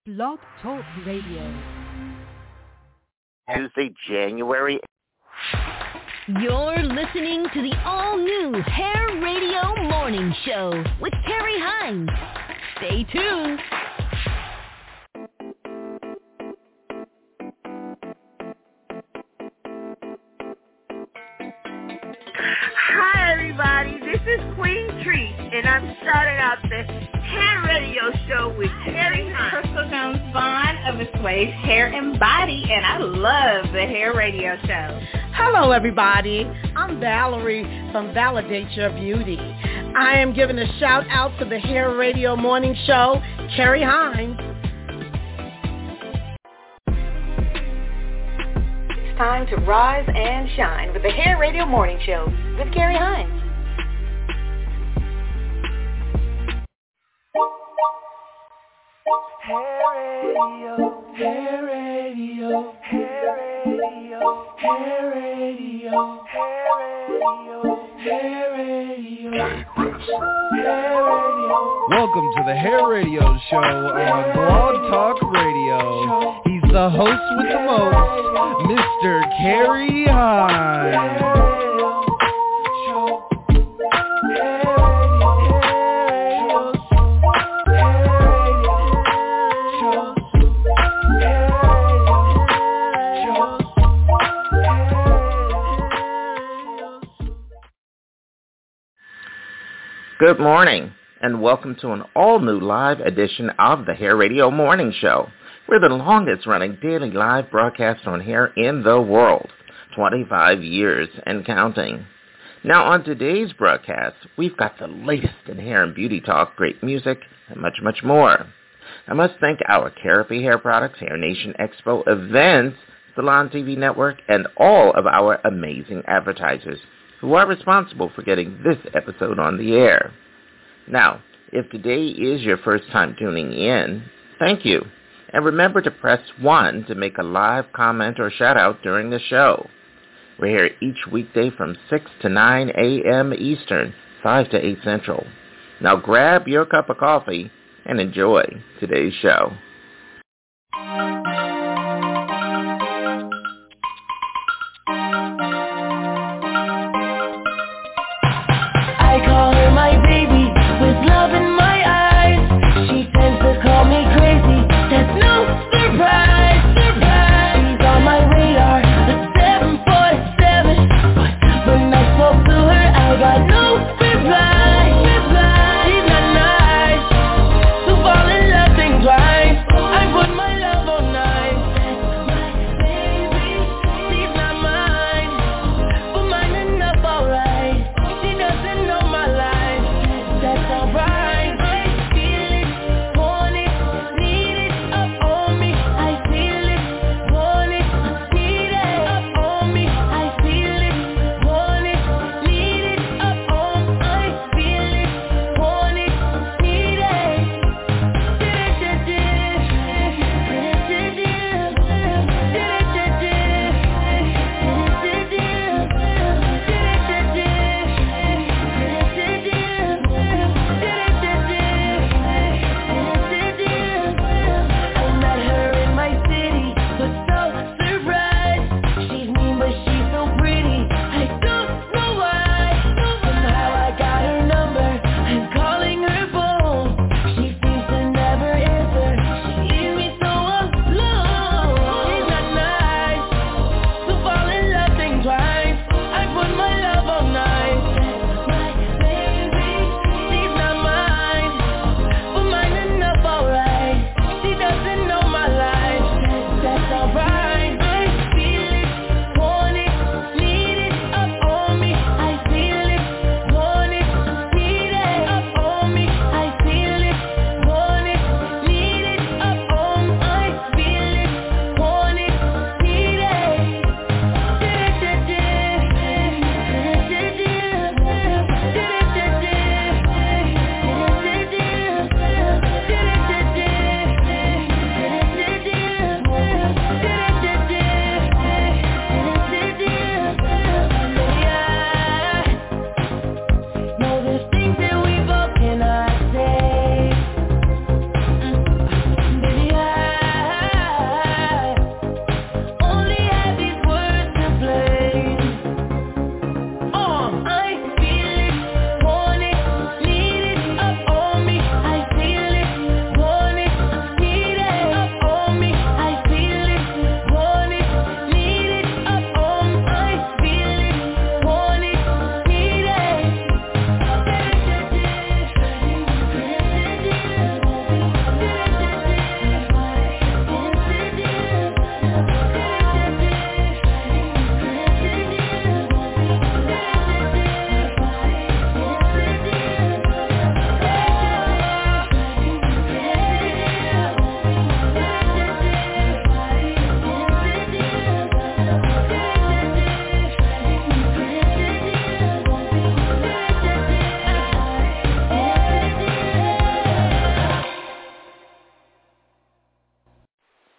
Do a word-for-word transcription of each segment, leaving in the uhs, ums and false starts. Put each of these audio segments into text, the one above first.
Blog Talk Radio. Tuesday, January. You're listening to the all-new Hair Radio Morning Show with Carrie Hines. Stay tuned. Hi, everybody. This is Queen Treat, and I'm starting out the Hair Radio Show with Carrie Hines. Crystal Jones Vaughn of Assuage Hair and Body, and I love the Hair Radio Show. Hello, everybody. I'm Valerie from Validate Your Beauty. I am giving a shout out to the Hair Radio Morning Show, Carrie Hines. It's time to rise and shine with the Hair Radio Morning Show with Carrie Hines. Hair Radio, Hair Radio, Hair Radio, Hair Radio, Hair Radio, Hair Radio, Hair Radio. Welcome to the Hair Radio Show on Blog Talk Radio. He's the host with the most, Mister Carrie Hines. Good morning, and welcome to an all-new live edition of the Hair Radio Morning Show. We're the longest-running daily live broadcast on hair in the world, twenty-five years and counting. Now, on today's broadcast, we've got the latest in hair and beauty talk, great music, and much, much more. I must thank our Carapy Hair Products, Hair Nation Expo events, Salon T V Network, and all of our amazing advertisers who are responsible for getting this episode on the air. Now, if today is your first time tuning in, thank you. And remember to press one to make a live comment or shout out during the show. We're here each weekday from six to nine a.m. Eastern, five to eight Central. Now grab your cup of coffee and enjoy today's show. Love in my eyes, she tends to call me crazy. That's no surprise, surprise. She's on my radar, the seven forty-seven. But when I spoke to her, I got no reply, reply. She's not nice, to fall in love things right.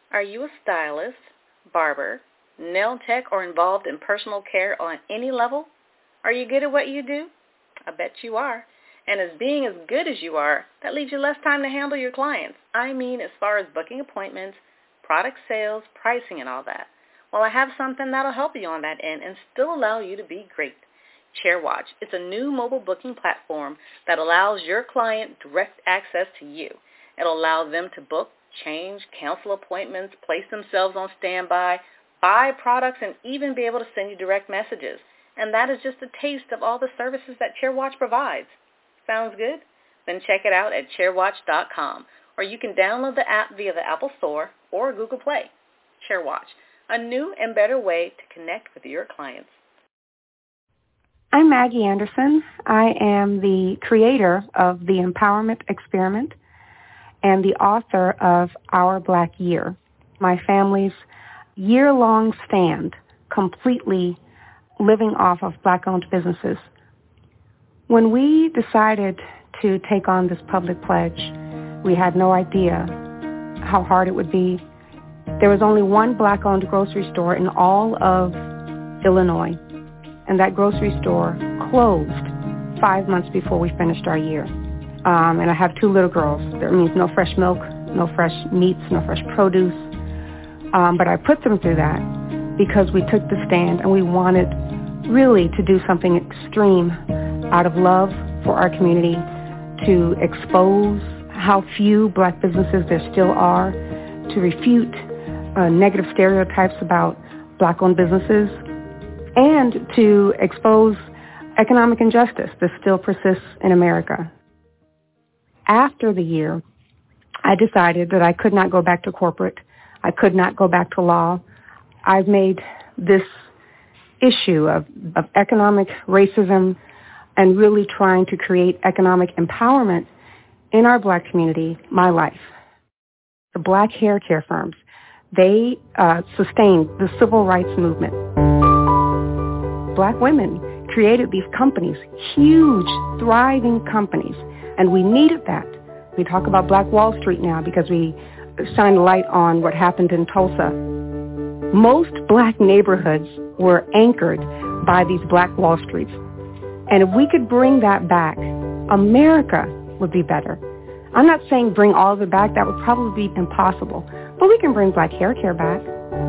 Are you a stylist, barber, nail tech, or involved in personal care on any level? Are you good at what you do? I bet you are. And as being as good as you are, that leaves you less time to handle your clients. I mean, as far as booking appointments, product sales, pricing, and all that. Well, I have something that'll help you on that end and still allow you to be great. ChairWatch. It's a new mobile booking platform that allows your client direct access to you. It'll allow them to book, change, cancel appointments, place themselves on standby, buy products, and even be able to send you direct messages. And that is just a taste of all the services that ChairWatch provides. Sounds good? Then check it out at chairwatch dot com, or you can download the app via the Apple Store or Google Play. ChairWatch, a new and better way to connect with your clients. I'm Maggie Anderson. I am the creator of the Empowerment Experiment and the author of Our Black Year, my family's year-long stand completely living off of Black-owned businesses. When we decided to take on this public pledge, we had no idea how hard it would be. There was only one Black-owned grocery store in all of Illinois, and that grocery store closed five months before we finished our year. Um, and I have two little girls. That means no fresh milk, no fresh meats, no fresh produce. Um, but I put them through that because we took the stand and we wanted really to do something extreme out of love for our community, to expose how few Black businesses there still are, to refute uh, negative stereotypes about Black-owned businesses, and to expose economic injustice that still persists in America. After the year, I decided that I could not go back to corporate. I could not go back to law. I've made this issue of, of economic racism and really trying to create economic empowerment in our Black community my life. The Black hair care firms, they uh, sustained the civil rights movement. Black women created these companies, huge, thriving companies, and we needed that. We talk about Black Wall Street now because we shine a light on what happened in Tulsa. Most Black neighborhoods were anchored by these Black Wall Streets. And if we could bring that back, America would be better. I'm not saying bring all of it back. That would probably be impossible. But we can bring Black hair care back.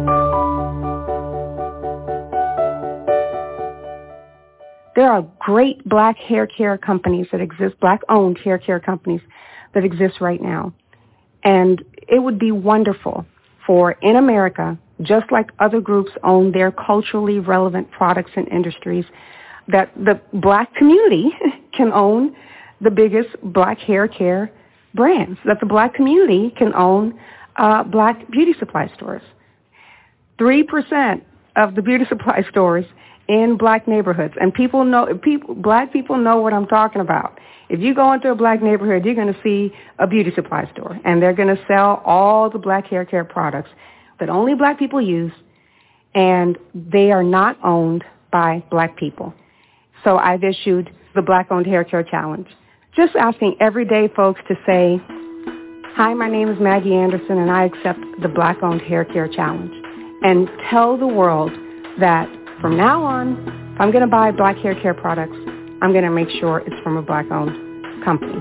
There are great Black hair care companies that exist, Black-owned hair care companies that exist right now. And it would be wonderful for, in America, just like other groups own their culturally relevant products and industries, that the Black community can own the biggest Black hair care brands, that the Black community can own uh, Black beauty supply stores. Three percent of the beauty supply stores in Black neighborhoods, and people know, people, Black people know what I'm talking about. If you go into a Black neighborhood, you're going to see a beauty supply store, and they're going to sell all the Black hair care products that only Black people use, and they are not owned by Black people. So I've issued the Black-Owned Hair Care Challenge, just asking everyday folks to say, hi, my name is Maggie Anderson, and I accept the Black-Owned Hair Care Challenge, and tell the world that from now on, if I'm going to buy Black hair care products, I'm going to make sure it's from a Black-owned company.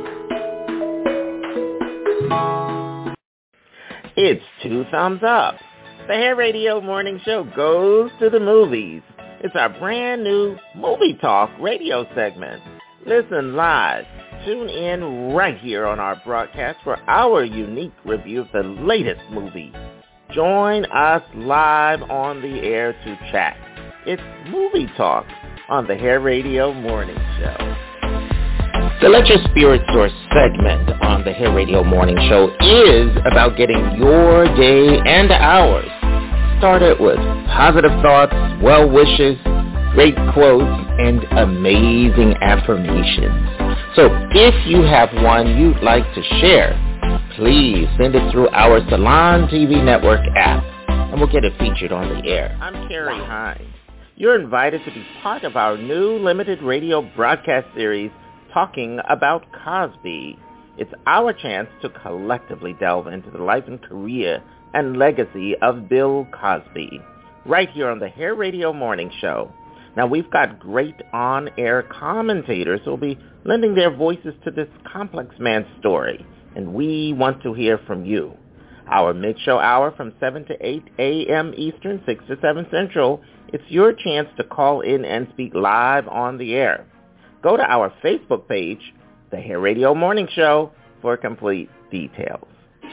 It's two thumbs up. The Hair Radio Morning Show goes to the movies. It's our brand new Movie Talk radio segment. Listen live. Tune in right here on our broadcast for our unique review of the latest movie. Join us live on the air to chat. It's Movie Talk on the Hair Radio Morning Show. The Let Your Spirit Soar segment on the Hair Radio Morning Show is about getting your day and ours started with positive thoughts, well wishes, great quotes, and amazing affirmations. So if you have one you'd like to share, please send it through our Salon T V Network app, and we'll get it featured on the air. I'm Carrie Hines. You're invited to be part of our new limited radio broadcast series talking about Cosby. It's our chance to collectively delve into the life and career and legacy of Bill Cosby, right here on the Hair Radio Morning Show. Now, we've got great on-air commentators who will be lending their voices to this complex man's story, and we want to hear from you. Our mid-show hour from seven to eight a.m. Eastern, six to seven Central, it's your chance to call in and speak live on the air. Go to our Facebook page, The Hair Radio Morning Show, for complete details.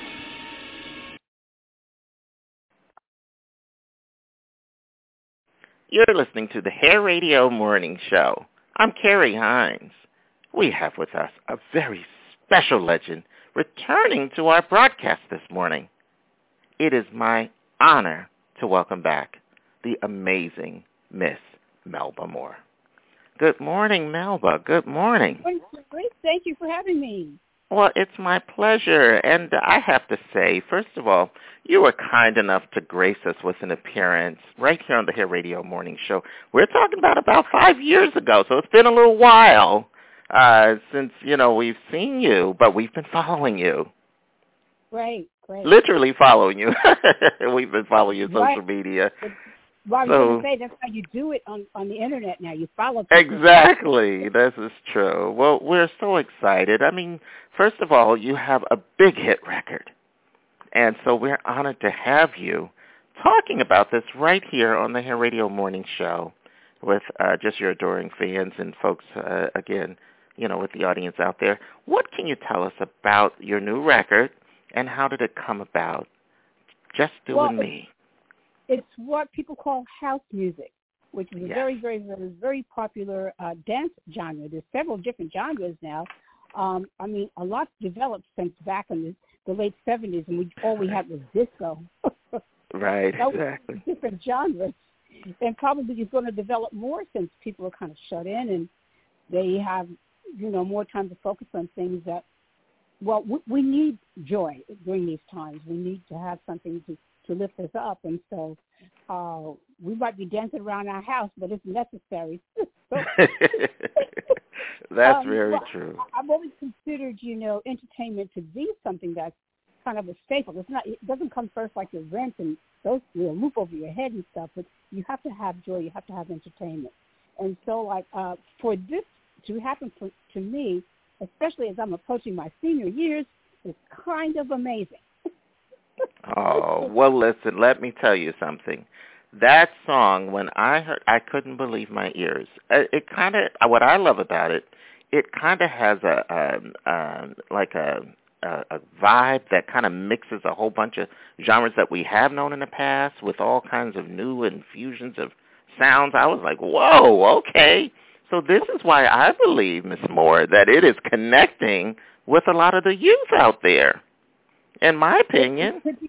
You're listening to the Hair Radio Morning Show. I'm Carrie Hines. We have with us a very special legend returning to our broadcast this morning. It is my honor to welcome back the amazing Miss Melba Moore. Good morning, Melba. Good morning. Great. Thank you for having me. Well, it's my pleasure. And I have to say, first of all, you were kind enough to grace us with an appearance right here on the Hair Radio Morning Show. We're talking about about five years ago, so it's been a little while uh, since, you know, we've seen you, but we've been following you. Great, great. Literally following you. We've been following your social right. media. Well, I was so, going to say, that's how you do it on, on the Internet now. You follow people. Exactly. This is true. Well, we're so excited. I mean, first of all, you have a big hit record. And so we're honored to have you talking about this right here on the Hair Radio Morning Show with uh, just your adoring fans and folks, uh, again, you know, with the audience out there. What can you tell us about your new record and how did it come about? Just You well, and Me. It's what people call house music, which is a yes. very, very, very, very popular uh, dance genre. There's several different genres now. Um, I mean, a lot's developed since back in the, the late seventies, and we all we had was disco. Right, that exactly. Was different genres. And probably is going to develop more since people are kind of shut in and they have, you know, more time to focus on things that, well, we, we need joy during these times. We need to have something to to lift us up, and so uh, we might be dancing around our house, but it's necessary. That's um, very well, true. I, I've always considered, you know, entertainment to be something that's kind of a staple. It's not. It doesn't come first like your rent and those, you know, roof over your head and stuff, but you have to have joy. You have to have entertainment. And so, like, uh, for this to happen for, to me, especially as I'm approaching my senior years, is kind of amazing. Oh, well, listen, let me tell you something. That song, when I heard, I couldn't believe my ears. It, it kind of, what I love about it, it kind of has a, a, a like a, a, a vibe that kind of mixes a whole bunch of genres that we have known in the past with all kinds of new infusions of sounds. I was like, whoa, okay. So this is why I believe, Miss Moore, that it is connecting with a lot of the youth out there. In my opinion, but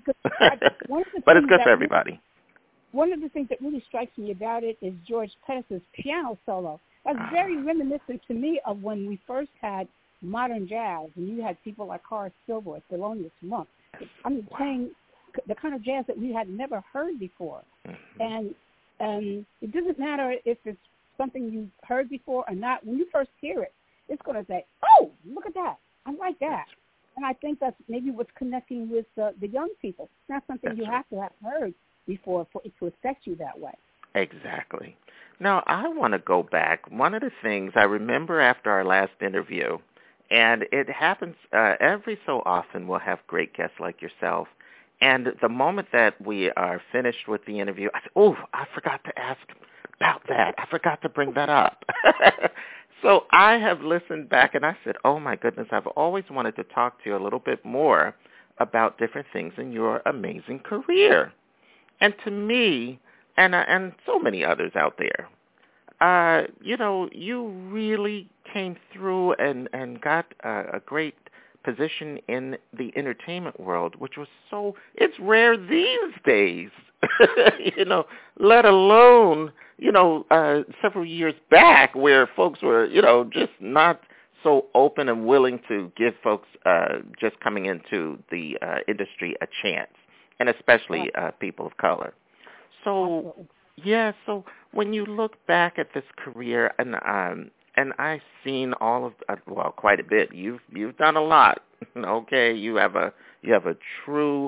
it's good for everybody. Really, one of the things that really strikes me about it is George Pettis' piano solo. That's ah. very reminiscent to me of when we first had modern jazz, and you had people like Horace Silver, Thelonious Monk. I mean, wow. playing the kind of jazz that we had never heard before. Mm-hmm. And um, it doesn't matter if it's something you've heard before or not. When you first hear it, it's going to say, oh, look at that. I like that. And I think that's maybe what's connecting with uh, the young people. It's not something that's you right. have to have heard before for it to affect you that way. Exactly. Now, I want to go back. One of the things I remember after our last interview, and it happens uh, every so often we'll have great guests like yourself, and the moment that we are finished with the interview, I said, oh, I forgot to ask about that. I forgot to bring that up. So I have listened back and I said, oh, my goodness, I've always wanted to talk to you a little bit more about different things in your amazing career. And to me, and uh, and so many others out there, uh, you know, you really came through and, and got uh, a great position in the entertainment world, which was so, it's rare these days, you know, let alone, you know, uh, several years back where folks were, you know, just not so open and willing to give folks uh, just coming into the uh, industry a chance, and especially uh, people of color. So, yeah, so when you look back at this career, and um, and I've seen all of, uh, well, quite a bit. You've you've done a lot. Okay, you have a you have a true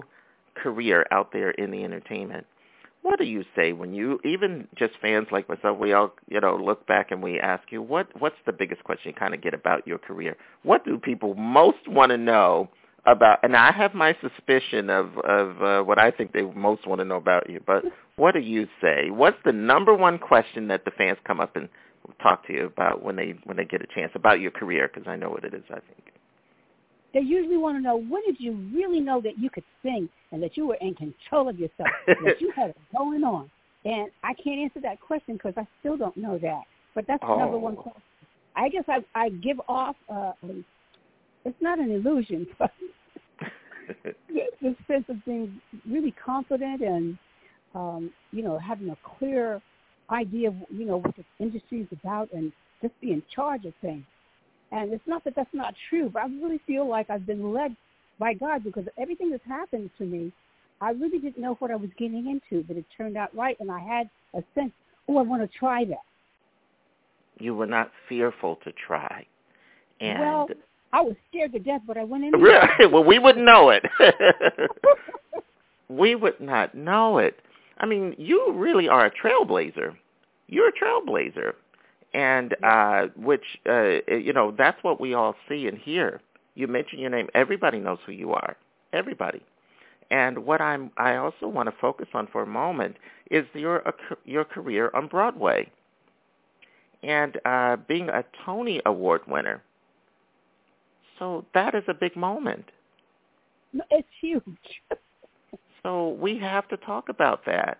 career out there in the entertainment, what do you say when you, even just fans like myself, we all, you know, look back and we ask you, what what's the biggest question you kind of get about your career? What do people most want to know about? And I have my suspicion of, of uh, what I think they most want to know about you, but what do you say? What's the number one question that the fans come up and talk to you about when they when they get a chance about your career? Because I know what it is, I think. They usually want to know, when did you really know that you could sing and that you were in control of yourself, that you had it going on? And I can't answer that question because I still don't know that. But that's oh. the number one question. I guess I, I give off, uh, it's not an illusion, but this sense of being really confident and, um, you know, having a clear idea of, you know, what the industry is about and just be in charge of things. And it's not that that's not true, but I really feel like I've been led by God because everything that's happened to me, I really didn't know what I was getting into, but it turned out right, and I had a sense, oh, I want to try that. You were not fearful to try. And well, I was scared to death, but I went in. Really? Well, we wouldn't know it. We would not know it. I mean, you really are a trailblazer. You're a trailblazer. And uh, which, uh, you know, that's what we all see and hear. You mention your name. Everybody knows who you are. Everybody. And what I'm, I also want to focus on for a moment is your your career on Broadway. And uh, being a Tony Award winner. So that is a big moment. No, it's huge. So we have to talk about that.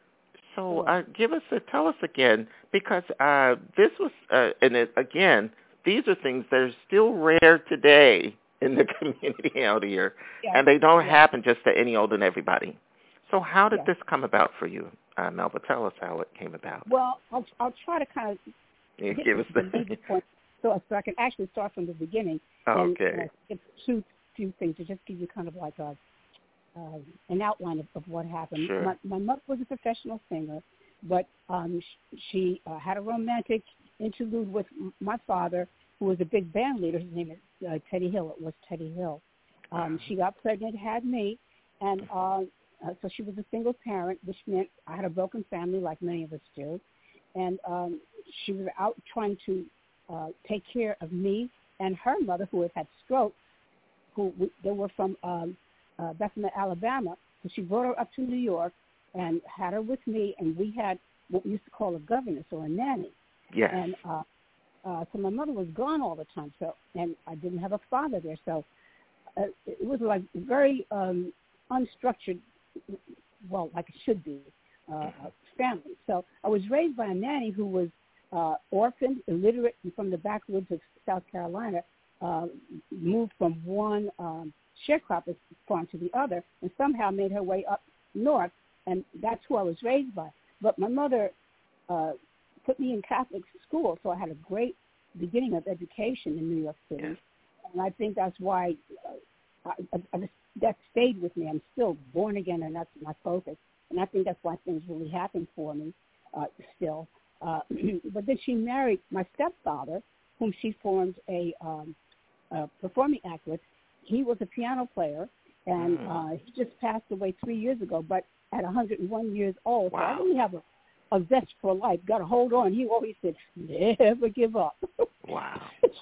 So uh, give us, a, tell us again, because uh, this was, uh, and it, again, these are things that are still rare today in the community out here, yes. and they don't yes. happen just to any old and everybody. So how did yes. this come about for you, uh, Melba? Tell us how it came about. Well, I'll, I'll try to kind of yeah, give us the point so, so I can actually start from the beginning. Okay. And, uh, it's two few things to just give you kind of like a Uh, an outline of, of what happened. Sure. My, my mother was a professional singer, but um, sh- she uh, had a romantic interlude with m- my father, who was a big band leader. His name is uh, Teddy Hill. It was Teddy Hill. Um, she got pregnant, had me, and uh, uh, so she was a single parent, which meant I had a broken family like many of us do. And um, she was out trying to uh, take care of me and her mother, who had had stroke, who we, they were from um, Uh, Bethlehem, Alabama. So she brought her up to New York and had her with me, and we had what we used to call a governess or a nanny. Yes. And uh, uh, so my mother was gone all the time, so and I didn't have a father there, so uh, it was like very um, unstructured, well, like it should be, uh, family. So I was raised by a nanny who was uh, orphaned, illiterate, and from the backwoods of South Carolina, uh, moved from one um, sharecropper farm to the other, and somehow made her way up north, and that's who I was raised by. But my mother uh, put me in Catholic school, so I had a great beginning of education in New York City, yes. and I think that's why uh, I, I, I just, that stayed with me. I'm still born again, and that's my focus, and I think that's why things really happened for me uh, still. Uh, but then she married my stepfather, whom she formed a, um, a performing act with. He was a piano player, and uh, he just passed away three years ago, but at one hundred one years old. Wow. So I really have a, a zest for life. Got to hold on. He always said, never give up. Wow.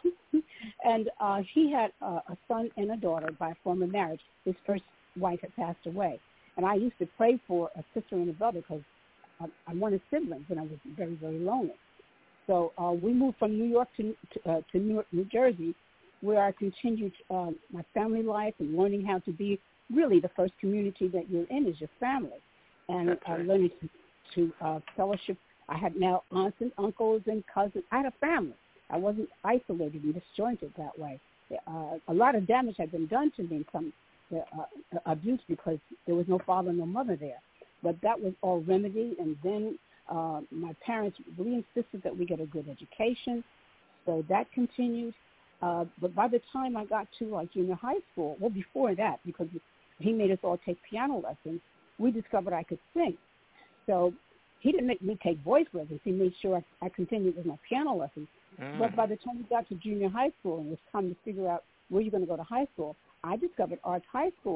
And uh, he had uh, a son and a daughter by a former marriage. His first wife had passed away. And I used to pray for a sister and a brother because I, I wanted siblings, and I was very, very lonely. So uh, we moved from New York to, to, uh, to New, York, New Jersey, where I continued uh, my family life and learning how to be really the first community that you're in is your family. And That's right. uh, learning to, to uh, fellowship. I had now aunts and uncles and cousins. I had a family. I wasn't isolated and disjointed that way. Uh, a lot of damage had been done to me from the uh, abuse because there was no father, no mother there. But that was all remedied. And then uh, my parents really insisted that we get a good education. So that continued. Uh, but by the time I got to like junior high school, well, before that, because he made us all take piano lessons, we discovered I could sing. So he didn't make me take voice lessons. He made sure I, I continued with my piano lessons. Mm. But by the time we got to junior high school and it was time to figure out where you're going to go to high school, I discovered Arts High School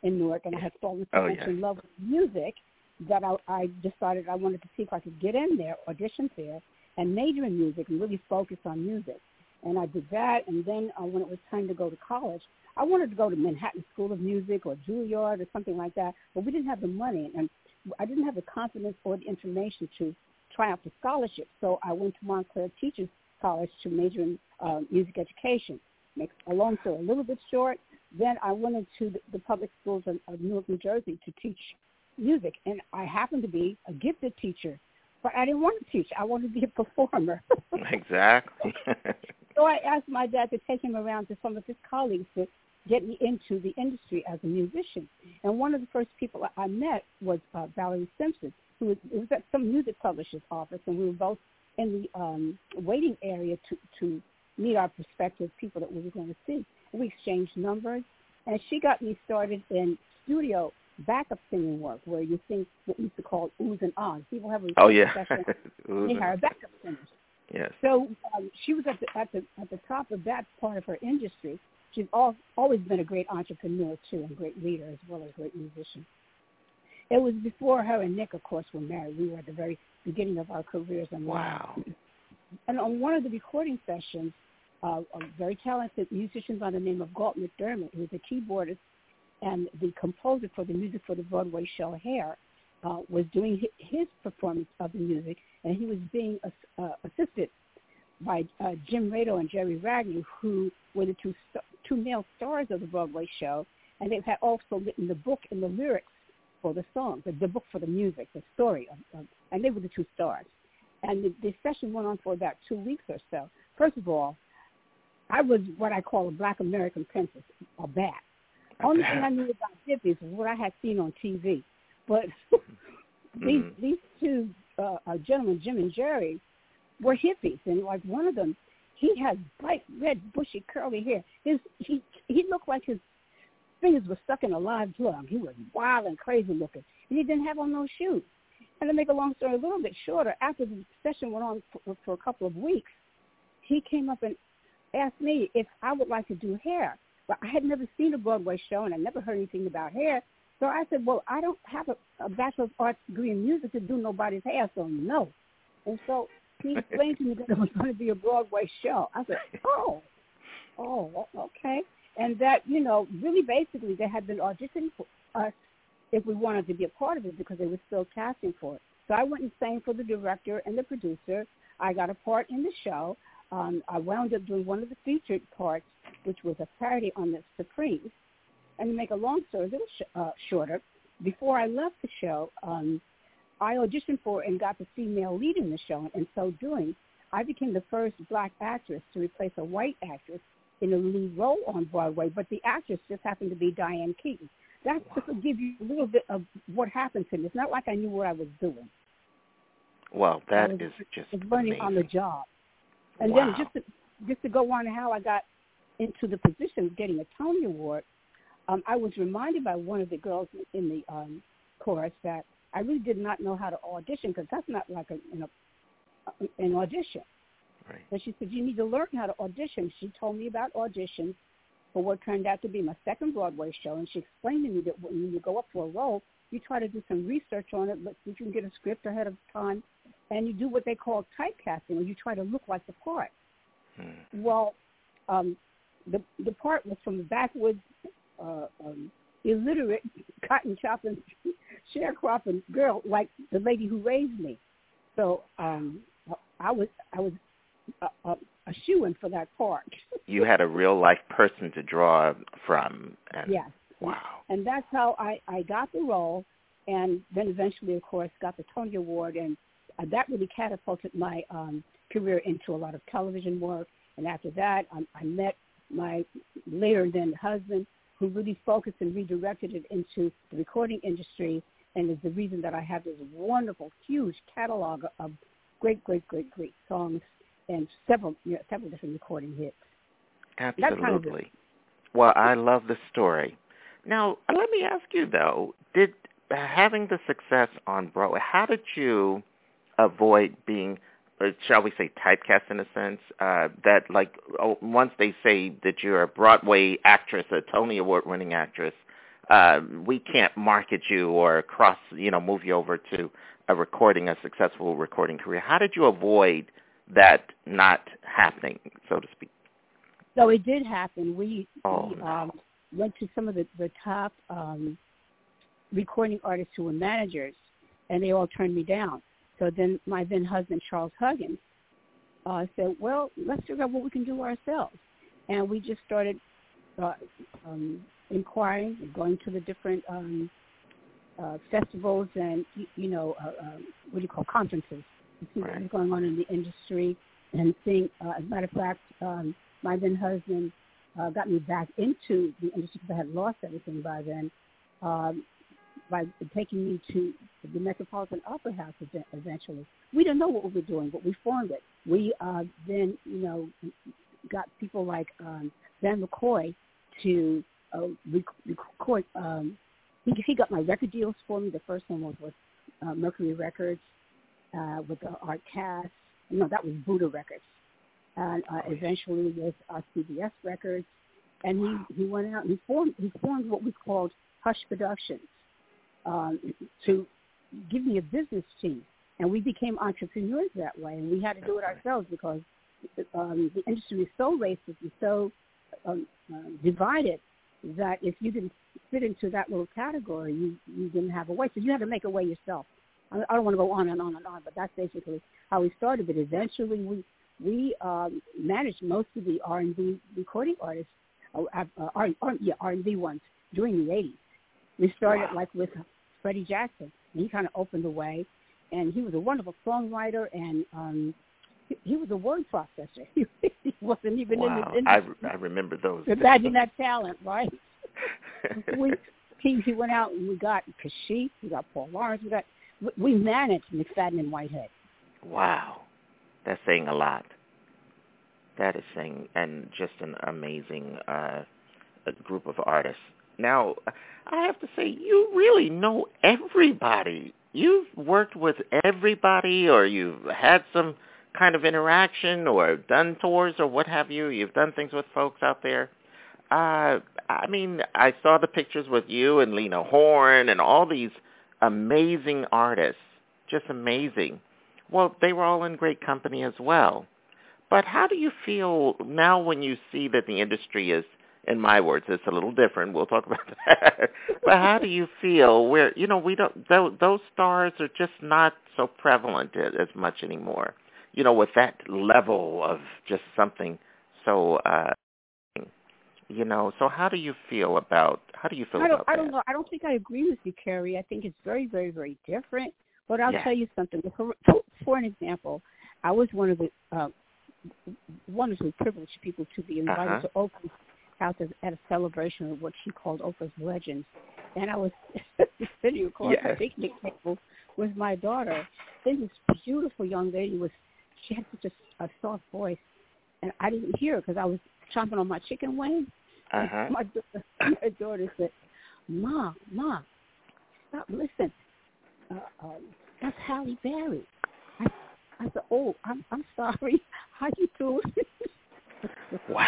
in Newark, and I had fallen so oh, much yes. in love with music that I, I decided I wanted to see if I could get in there, audition there, and major in music and really focus on music. And I did that, and then uh, when it was time to go to college, I wanted to go to Manhattan School of Music or Juilliard or something like that, but we didn't have the money, and I didn't have the confidence or the information to try out for scholarship. So I went to Montclair Teachers College to major in uh, music education. Make a long story a little bit short, then I went into the, the public schools of, of Newark, New Jersey to teach music, and I happened to be a gifted teacher, but I didn't want to teach. I wanted to be a performer. Exactly. So I asked my dad to take him around to some of his colleagues to get me into the industry as a musician. And one of the first people I met was uh, Valerie Simpson, who was, it was at some music publisher's office, and we were both in the um, waiting area to, to meet our prospective people that we were going to see. We exchanged numbers, and she got me started in studio backup singing work, where you sing what we used to call oohs and ahs. People have a oh yeah, they hire backup singers. Yes. So um, she was at the at the at the top of that part of her industry. She's all, always been a great entrepreneur too, and great leader as well as a great musician. It was before her and Nick, of course, were married. We were at the very beginning of our careers. And wow. And on one of the recording sessions, uh, a very talented musician by the name of Galt McDermott, who was a keyboardist and the composer for the music for the Broadway show Hair, uh, was doing his performance of the music, and he was being uh, assisted by uh, Jim Rado and Jerry Ragni, who were the two st- two male stars of the Broadway show, and they had also written the book and the lyrics for the songs, the, the book for the music, the story, of, of, and they were the two stars. And the, the session went on for about two weeks or so. First of all, I was what I call a black American princess, a bat. Only thing I knew about hippies was what I had seen on T V. But these mm. these two uh, uh, gentlemen, Jim and Jerry, were hippies, and like one of them, he had bright red, bushy, curly hair. His he he looked like his fingers were stuck in a live plug. He was wild and crazy looking, and he didn't have on no shoes. And to make a long story a little bit shorter, after the session went on for, for a couple of weeks, he came up and asked me if I would like to do hair. But I had never seen a Broadway show, and I never heard anything about hair. So I said, well, I don't have a, a Bachelor of Arts degree in music to do nobody's hair, so no. And so he explained to me that it was going to be a Broadway show. I said, oh, oh, okay. And that, you know, really basically they had been auditioning for us if we wanted to be a part of it because they were still casting for it. So I went and sang for the director and the producer. I got a part in the show. Um, I wound up doing one of the featured parts, which was a parody on the Supremes. And to make a long story a little sh- uh, shorter, before I left the show, um, I auditioned for and got the female lead in the show. And in so doing, I became the first black actress to replace a white actress in a lead role on Broadway. But the actress just happened to be Diane Keaton. That's wow. to give you a little bit of what happened to me. It's not like I knew what I was doing. Well, that was, is just I was learning amazing. on the job. And wow. then just to, just to go on how I got into the position of getting a Tony Award, um, I was reminded by one of the girls in the um, chorus that I really did not know how to audition because that's not like a, you know, an audition. Right. So she said, you need to learn how to audition. She told me about auditions for what turned out to be my second Broadway show, and she explained to me that when you go up for a role, you try to do some research on it, but you can get a script ahead of time, and you do what they call typecasting, where you try to look like the part. Hmm. Well, um, the the part was from the backwoods, uh, um, illiterate, cotton chopping, sharecropping girl, like the lady who raised me. So um, I was I was a, a, a shoo-in for that part. You had a real life person to draw from. And, yes. Wow. And that's how I, I got the role, and then eventually, of course, got the Tony Award, and uh, that really catapulted my um, career into a lot of television work. And after that, um, I met my later then husband, who really focused and redirected it into the recording industry, and is the reason that I have this wonderful, huge catalog of great, great, great, great songs and several, you know, several different recording hits. Absolutely. Kind of well, I love the story. Now, let me ask you, though, did having the success on Broadway, how did you avoid being, shall we say, typecast in a sense, uh, that, like, oh, once they say that you're a Broadway actress, a Tony Award-winning actress, uh, we can't market you or cross, you know, move you over to a recording, a successful recording career. How did you avoid that not happening, so to speak? So it did happen. We, oh, we no. um, went to some of the, the top um, recording artists who were managers, and they all turned me down. So then my then husband, Charles Huggins, uh, said, well, let's figure out what we can do ourselves. And we just started uh, um, inquiring and going to the different um, uh, festivals and, you, you know, uh, uh, what do you call conferences, to see right. what was going on in the industry and seeing, uh, as a matter of fact, um, my then husband uh, got me back into the industry because I had lost everything by then, um, by taking me to the Metropolitan Opera House eventually. We didn't know what we were doing, but we formed it. We uh, then, you know, got people like um, Dan McCoy to uh, record. Um, he, he got my record deals for me. The first one was with uh, Mercury Records, uh, with the Art Cast. No, that was Buddha Records. And uh, eventually with uh, C B S Records. And he, he went out and he formed, he formed what we called Hush Productions um, to give me a business team. And we became entrepreneurs that way. And we had to do it ourselves because um, the industry is so racist and so um, uh, divided that if you didn't fit into that little category, you, you didn't have a way. So you had to make a way yourself. I, I don't want to go on and on and on, but that's basically how we started. But eventually we we um, managed most of the R and B recording artists, uh, uh, R, R, yeah, R and B ones during the eighties. We started wow. like with Freddie Jackson, and he kind of opened the way. And he was a wonderful songwriter, and um, he, he was a word processor. He wasn't even wow. in the industry. I, I remember those. Imagine that talent, right? we, he, he went out and we got Kashif, we got Paul Lawrence, we got we managed McFadden and Whitehead. Wow, that's saying a lot. That is saying, and just an amazing uh, a group of artists. Now, I have to say, you really know everybody. You've worked with everybody, or you've had some kind of interaction, or done tours, or what have you. You've done things with folks out there. Uh, I mean, I saw the pictures with you and Lena Horne and all these amazing artists, just amazing. Well, they were all in great company as well. But how do you feel now when you see that the industry is, in my words, it's a little different. We'll talk about that. But how do you feel where, you know, we don't, those, those stars are just not so prevalent as much anymore, you know, with that level of just something so, uh, you know, so how do you feel about, how do you feel I don't, about I that? don't know. I don't think I agree with you, Carrie. I think it's very, very, very different. But I'll yeah. tell you something. For, for an example, I was one of the uh, wonderfully privileged people to be invited uh-huh. to Oprah's house at a celebration of what she called Oprah's Legends. And I was sitting across yes. the picnic table with my daughter. And this beautiful young lady was, she had such a, a soft voice. And I didn't hear her because I was chomping on my chicken wings. Uh-huh. My, my daughter said, Mom, Mom, stop, listen. Uh, um, that's Halle Berry. I, I said, oh, I'm, I'm sorry. How you doing? Wow.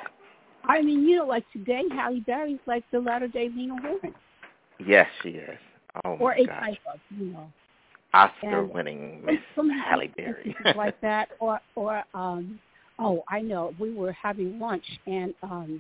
I mean, you know, like today, Halle Berry's like the latter-day Lena Horne. Yes, she is. Oh, or my a gosh. type of, you know. Oscar-winning Miss Halle Berry. like that. Or, or um, oh, I know. We were having lunch, and, um,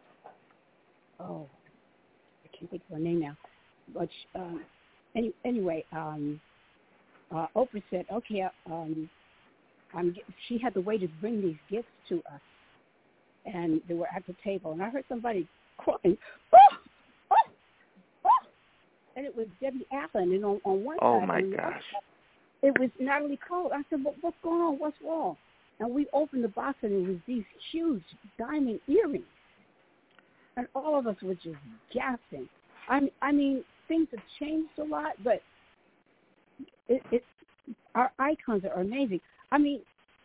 oh, I can't think of her name now. But um, any, anyway, um, uh, Oprah said, okay, um, I'm, she had the waiters bring these gifts to us. And they were at the table, and I heard somebody crying, oh, oh, oh. And it was Debbie Allen, and on, on one oh side, my and gosh, it was Natalie Cole. I said, well, what's going on? What's wrong? And we opened the box, and it was these huge diamond earrings, and all of us were just gasping. I, I mean, things have changed a lot, but it, it, our icons are amazing. I mean,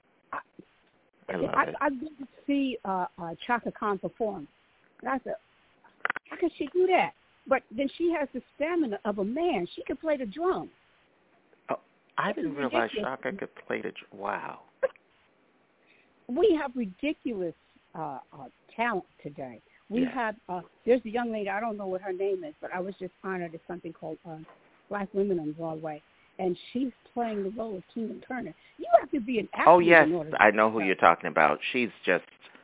I love I, it. I've been to see uh, uh, Chaka Khan perform. And I said, how can she do that? But then she has the stamina of a man. She can play the drum. Oh, I didn't realize ridiculous. Chaka could play the drum. Wow. We have ridiculous uh, uh, talent today. We yeah. have, uh, there's a young lady, I don't know what her name is, but I was just honored at something called uh, Black Women on Broadway. And she's playing the role of Tina Turner. You have to be an actor. Oh, yes, in order to I know who you're talking about. She's just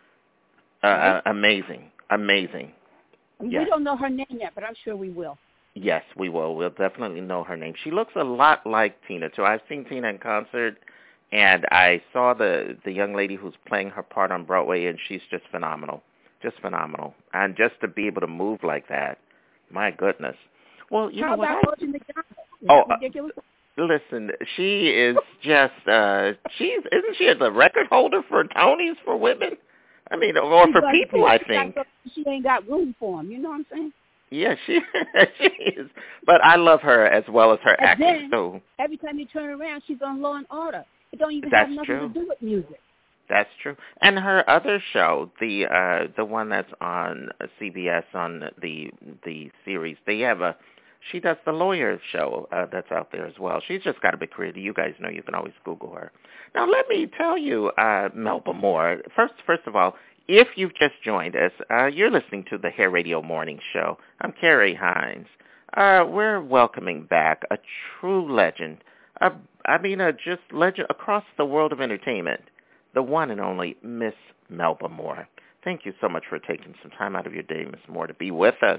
uh, right? amazing, amazing. We yes. don't know her name yet, but I'm sure we will. Yes, we will. We'll definitely know her name. She looks a lot like Tina, too. I've seen Tina in concert, and I saw the, the young lady who's playing her part on Broadway, and she's just phenomenal, just phenomenal. And just to be able to move like that, my goodness. Well, you How know what? about Audrey McDonald? Is oh, that ridiculous? Uh, listen, she is just, uh, she's, isn't she the record holder for Tonys for women? I mean, or she for people, I she think. Got, she ain't got room for them, you know what I'm saying? Yeah, she, she is. But I love her as well as her and acting. Then, so every time you turn around, she's on Law and Order. It don't even That's have nothing true. to do with music. That's true. And her other show, the uh, the one that's on C B S on the the series, they have a, she does the lawyer show uh, that's out there as well. She's just got a big career. You guys know, you can always Google her. Now, let me tell you, uh, Melba Moore, first, first of all, if you've just joined us, uh, you're listening to the Hair Radio Morning Show. I'm Carrie Hines. Uh, we're welcoming back a true legend, a, I mean, a just legend across the world of entertainment, the one and only Miss Melba Moore. Thank you so much for taking some time out of your day, Miss Moore, to be with us.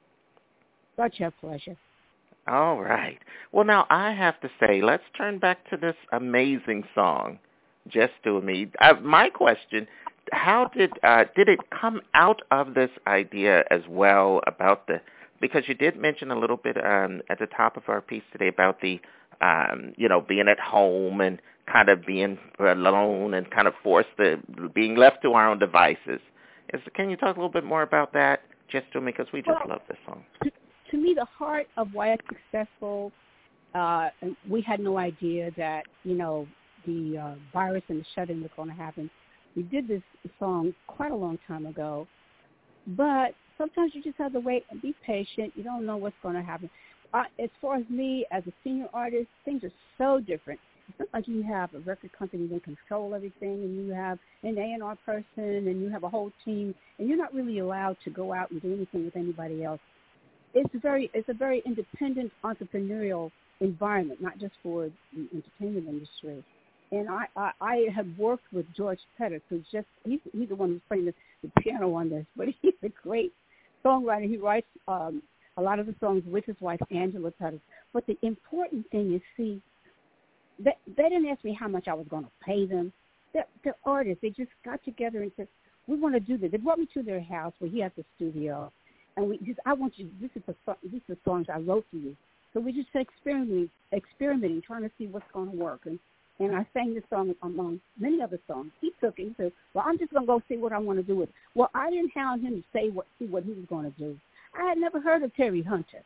Such a pleasure. All right. Well, now I have to say, let's turn back to this amazing song, Just Do Me. Uh, my question, how did uh, did it come out of this idea as well about the, because you did mention a little bit um, at the top of our piece today about the, um, you know, being at home and kind of being alone and kind of forced to, being left to our own devices. Is, can you talk a little bit more about that, Just Do Me, because we just well, love this song. To me, the heart of why it's successful, uh, we had no idea that, you know, the uh, virus and the shut-in was going to happen. We did this song quite a long time ago, but sometimes you just have to wait and be patient. You don't know what's going to happen. Uh, as far as me, as a senior artist, things are so different. It's not like you have a record company that control everything, and you have an A and R person, and you have a whole team, and you're not really allowed to go out and do anything with anybody else. It's a very, it's a very independent entrepreneurial environment, not just for the entertainment industry. And I, I, I have worked with George Pettis, who's just, he's, he's the one who's playing the, the piano on this, but he's a great songwriter. He writes um, a lot of the songs with his wife, Angela Pettis. But the important thing is, see, they, they didn't ask me how much I was going to pay them. They're, they're artists. They just got together and said, we want to do this. They brought me to their house where he has a studio. And we just, I want you, this is the, this is the songs I wrote for you. So we just experimenting, experimenting, trying to see what's going to work. And And I sang this song among many other songs. He took it and said, well, I'm just going to go see what I want to do with it. Well, I didn't hound him to say what, see what he was going to do. I had never heard of Terry Hunter.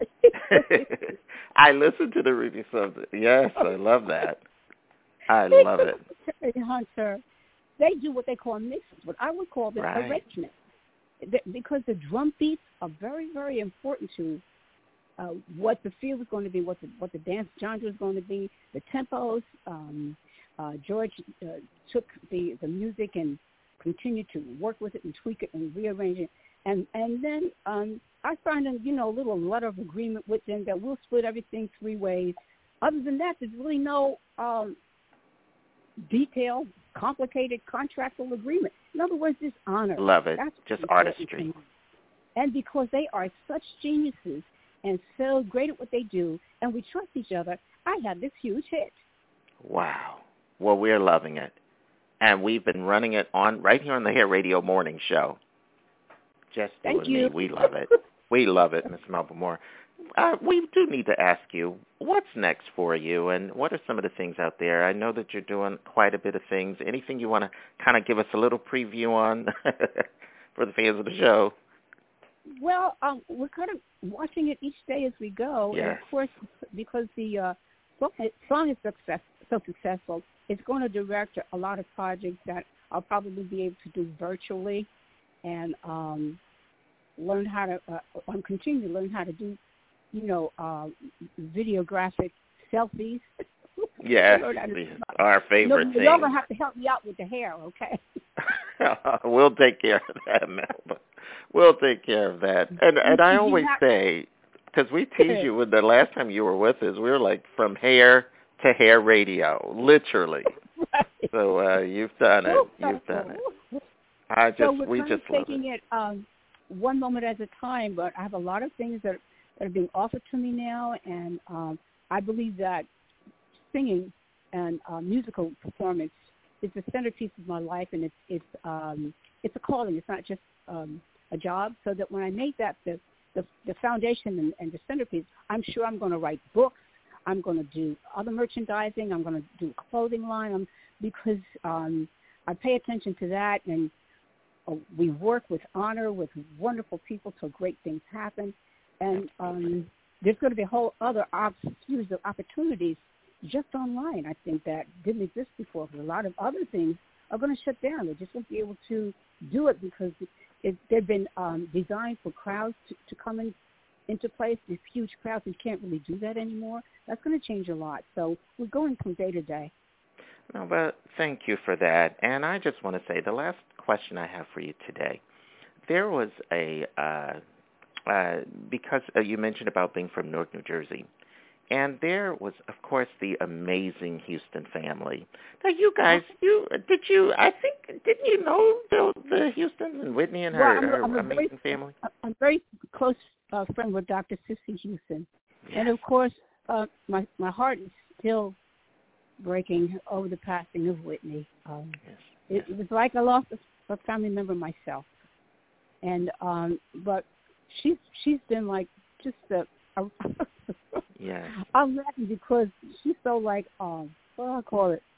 I listened to the remix of it. Yes, I love that. I they love it. Terry Hunter, they do what they call mixes, but I would call them right. arrangements. Because the drum beats are very, very important to Uh, what the feel was going to be, what the what the dance genre was going to be, the tempos. Um, uh, George uh, took the, the music and continued to work with it and tweak it and rearrange it. And and then um, I signed a you know a little letter of agreement with them that we'll split everything three ways. Other than that, there's really no um, detailed, complicated contractual agreement. In other words, just honor. Love it. That's just artistry. Thing. And because they are such geniuses and so great at what they do, and we trust each other, I had this huge hit. Wow. Well, we're loving it. And we've been running it on right here on the Hair Radio Morning Show. Just Thank doing you. me. We love it. We love it, Miss Melba Moore. Uh, we do need to ask you, what's next for you, and what are some of the things out there? I know that you're doing quite a bit of things. Anything you want to kind of give us a little preview on for the fans of the show? Well, um, we're kind of watching it each day as we go. Yes. And, of course, because the uh, song is success, so successful, it's going to direct a lot of projects that I'll probably be able to do virtually and um, learn how to uh, – I'm continuing to learn how to do, you know, uh, videographic selfies. Yes, our favorite no, thing. You're going to have to help me out with the hair, okay? We'll take care of that, Melba. We'll take care of that. And and I always say, because we tease you with the last time you were with us, we were like from hair to hair radio, literally. Right. So uh, you've done it. You've done it. I just so we're we kind just of love taking it. it um, one moment at a time, but I have a lot of things that, that are being offered to me now, and um, I believe that singing and uh, musical performance is the centerpiece of my life, and it's it's um, it's a calling. It's not just um, a job. So that when I make that the the, the foundation and, and the centerpiece, I'm sure I'm going to write books. I'm going to do other merchandising. I'm going to do a clothing line um, because um, I pay attention to that, and uh, we work with honor with wonderful people till great things happen. And um, there's going to be a whole other op- series of opportunities just online, I think, that didn't exist before. Because a lot of other things are going to shut down. They just won't be able to do it because it, they've been um, designed for crowds to, to come in, into place. These huge crowds, you can't really do that anymore. That's going to change a lot. So we're going from day to day. No, but thank you for that. And I just want to say the last question I have for you today. There was a, uh, uh, because uh, you mentioned about being from Newark, New Jersey, and there was, of course, the amazing Houston family. Now, you guys, you did you? I think didn't you know the, the Houstons and Whitney and her, well, I'm, her I'm amazing very, family? I'm very close uh, friend with Doctor Sissy Houston, Yes. and of course, uh, my my heart is still breaking over the passing of Whitney. Um, yes. it, Yes. it was like I lost a, a family member myself, and um, but she's she's been like just a. a Yeah. I'm laughing because she's so like um, what do I call it?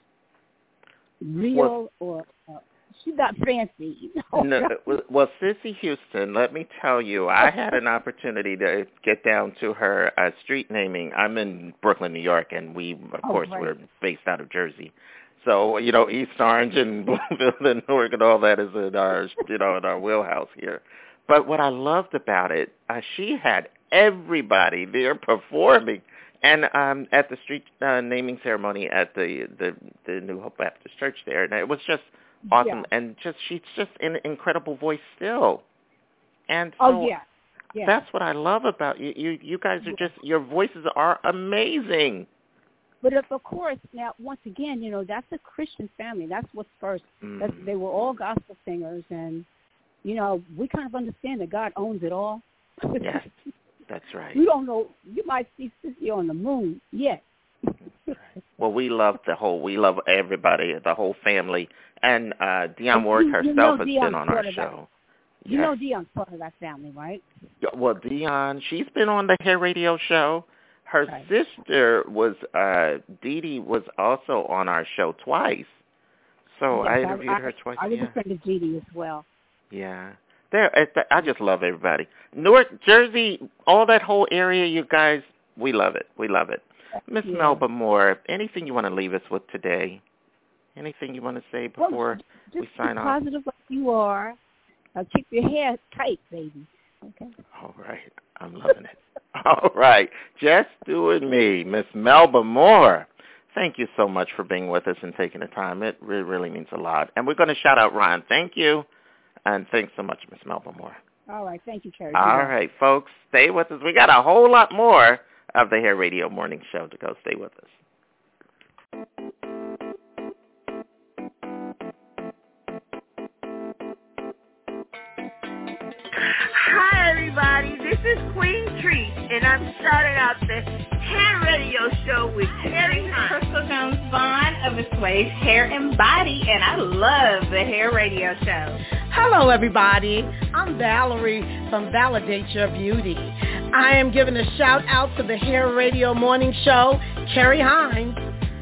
Real Well, or uh, she's not fancy, you know. No, well, Sissy Houston, let me tell you, I had an opportunity to get down to her uh, street naming. I'm in Brooklyn, New York, and we, of Oh, course, right. we're based out of Jersey. So, you know, East Orange and Bloomfield and Newark and all that is in our, you know, in our wheelhouse here. But what I loved about it, uh, she had everybody there performing. And um, at the street uh, naming ceremony at the, the the New Hope Baptist Church there, and it was just awesome. Yeah. And just she's just an incredible voice still. And so Oh yeah, yeah. that's what I love about you. You you guys are just, your voices are amazing. But of, of course, now once again, you know, that's a Christian family. That's what's first. Mm. That's, they were all gospel singers, and you know, we kind of understand that God owns it all. Yes. That's right. We don't know. You might see Sissy on the moon. Yes. Right. Well, we love the whole, we love everybody, the whole family. And uh, Dionne Warwick herself you know has Dionne's been on our part of show. That. You Yes. know Dionne's part of that family, right? Well, Dionne, she's been on the Hair Radio show. Her Right. sister was, uh, Dee Dee was also on our show twice. So Yes, I interviewed I, her twice. I was yeah. a friend of Dee Dee as well. Yeah. There, I just love everybody. Newark, Jersey, all that whole area, you guys, we love it. We love it. Miss Yeah. Melba Moore, anything you want to leave us with today? Anything you want to say before well, just we sign be off? positive like you are. Uh, keep your hair tight, baby. Okay. All right. I'm loving it. All right. Just doing me, Miss Melba Moore. Thank you so much for being with us and taking the time. It really, really means a lot. And we're going to shout out Ron. Thank you. And thanks so much, Miss Melba Moore. All right. Thank you, Carrie. All right, folks. Stay with us. We got a whole lot more of the Hair Radio Morning Show to go. Stay with us. Hi, everybody. This is Queen Treat, and I'm starting out the Hair Radio Show with Terry Hunt. Crystal Jones Vaughn of Assuage Hair and Body, and I love the Hair Radio Show. Hello, everybody. I'm Valerie from Validate Your Beauty. I am giving a shout out to the Hair Radio Morning Show, Carrie Hines.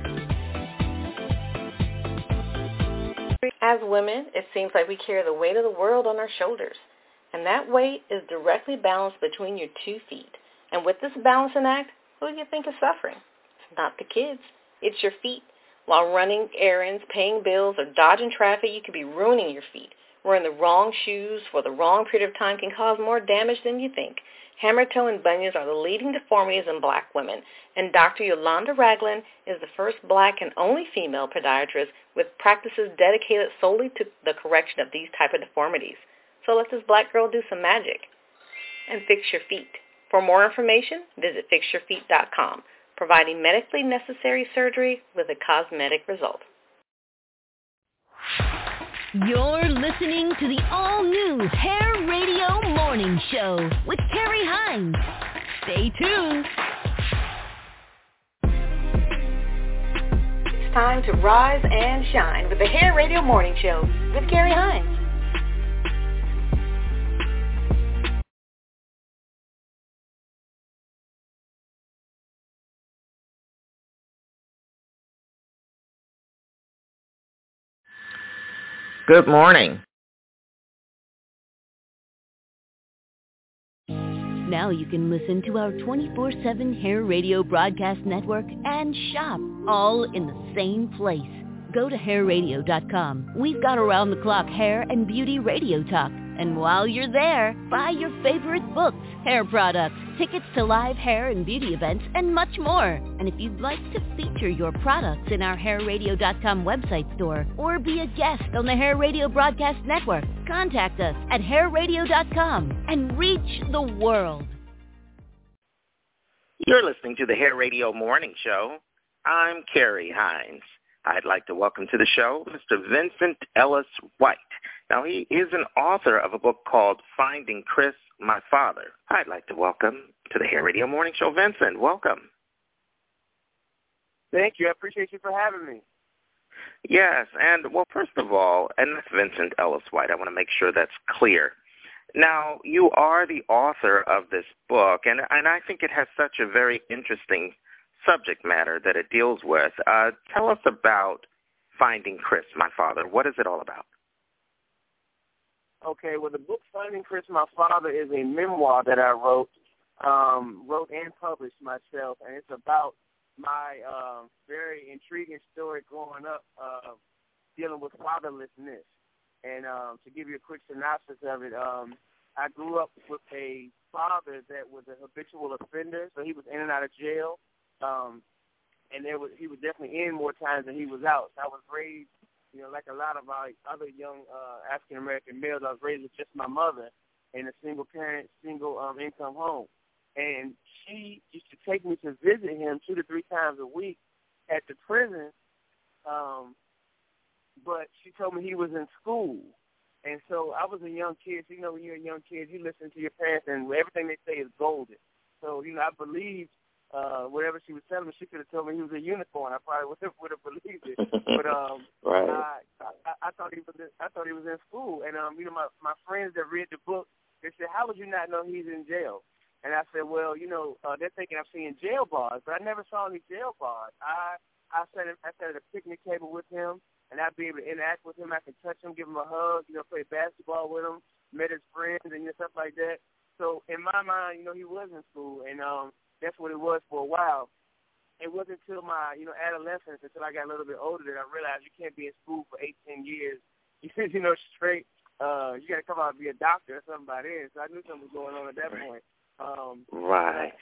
As women, it seems like we carry the weight of the world on our shoulders. And that weight is directly balanced between your two feet. And with this balancing act, who do you think is suffering? It's not the kids. It's your feet. While running errands, paying bills, or dodging traffic, you could be ruining your feet. Wearing the wrong shoes for the wrong period of time can cause more damage than you think. Hammer toe and bunions are the leading deformities in black women, and Doctor Yolanda Ragland is the first black and only female podiatrist with practices dedicated solely to the correction of these type of deformities. So let this black girl do some magic and fix your feet. For more information, visit fix your feet dot com, providing medically necessary surgery with a cosmetic result. You're listening to the all-new Hair Radio Morning Show with Carrie Hines. Stay tuned. It's time to rise and shine with the Hair Radio Morning Show with Carrie Hines. Good morning. Now you can listen to our twenty-four seven Hair Radio broadcast network and shop all in the same place. Go to hair radio dot com. We've got around-the-clock hair and beauty radio talk. And while you're there, buy your favorite books, hair products, tickets to live hair and beauty events, and much more. And if you'd like to feature your products in our hair radio dot com website store or be a guest on the Hair Radio Broadcast Network, contact us at hair radio dot com and reach the world. You're listening to the Hair Radio Morning Show. I'm Carrie Hines. I'd like to welcome to the show Mister Vincent Ellis White. Now, he is an author of a book called Finding Chris, My Father. I'd like to welcome to the Hair Radio Morning Show, Vincent. Welcome. Thank you. I appreciate you for having me. Yes, and, well, first of all, and that's Vincent Ellis White. I want to make sure that's clear. Now, you are the author of this book, and, and I think it has such a very interesting subject matter that it deals with. Uh, tell us about Finding Chris, My Father. What is it all about? Okay, well, the book Finding Chris, My Father is a memoir that I wrote, um, wrote and published myself, and it's about my uh, very intriguing story growing up uh, dealing with fatherlessness. And um, to give you a quick synopsis of it, um, I grew up with a father that was a habitual offender, so he was in and out of jail. Um, and there was, he was definitely in more times than he was out. So I was raised, you know, like a lot of our other young uh, African-American males, I was raised with just my mother in a single-parent, single-income home. And she used to take me to visit him two to three times a week at the prison, um, but she told me he was in school. And so I was a young kid. So, you know, when you're a young kid, you listen to your parents, and everything they say is golden. So, you know, I believed uh, whatever she was telling me. She could have told me he was a unicorn. I probably would have, would have believed it. But um, right. I, I, I thought he was in, I thought he was in school. And um, you know, my my friends that read the book, they said, "How would you not know he's in jail?" And I said, "Well, you know, uh, they're thinking I'm seeing jail bars, but I never saw any jail bars. I I sat at, I sat at a picnic table with him." And I'd be able to interact with him. I could touch him, give him a hug, you know, play basketball with him, met his friends and you know, stuff like that. So in my mind, you know, he was in school, and um, that's what it was for a while. It wasn't until my, you know, adolescence, until I got a little bit older, that I realized you can't be in school for eighteen years, you know, straight. Uh, you got to come out and be a doctor or something by then. So I knew something was going on at that point. Um, right.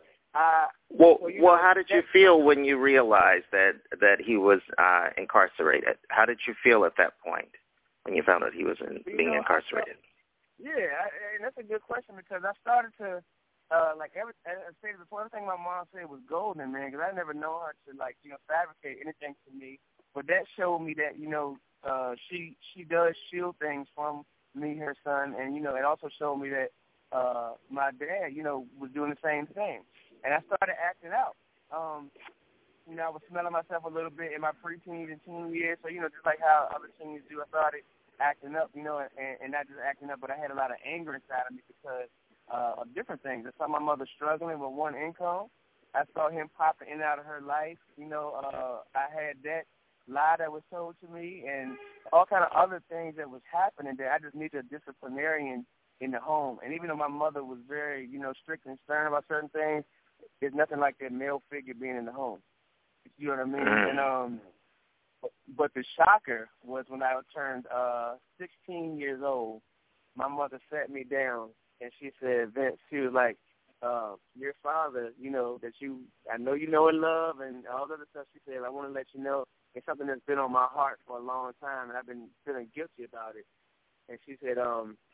Uh, well, well, well, know, how did you feel when you realized that, that he was uh, incarcerated? How did you feel at that point when you found out he was in, you being know, incarcerated? Felt, yeah, I, and that's a good question because I started to, uh, like every, I said before, everything my mom said was golden, man, because I never known her to, like, you know, fabricate anything to me. But that showed me that, you know, uh, she she does shield things from me, her son, and, you know, it also showed me that uh, my dad, you know, was doing the same thing. And I started acting out. Um, you know, I was smelling myself a little bit in my preteen and teen years. So, you know, just like how other teens do, I started acting up, you know, and, and not just acting up, but I had a lot of anger inside of me because uh, of different things. I saw my mother struggling with one income. I saw him popping in and out of her life. You know, uh, I had that lie that was told to me and all kind of other things that was happening that I just needed a disciplinarian in the home. And even though my mother was very, you know, strict and stern about certain things, there's nothing like that male figure being in the home. You know what I mean? Mm. And um, but, but the shocker was when I turned uh, sixteen years old. My mother sat me down and she said, "Vince," she was like, uh, "Your father, you know that you, I know you know and love and all the other stuff." She said, "I want to let you know it's something that's been on my heart for a long time, and I've been feeling guilty about it." And she said, "Um,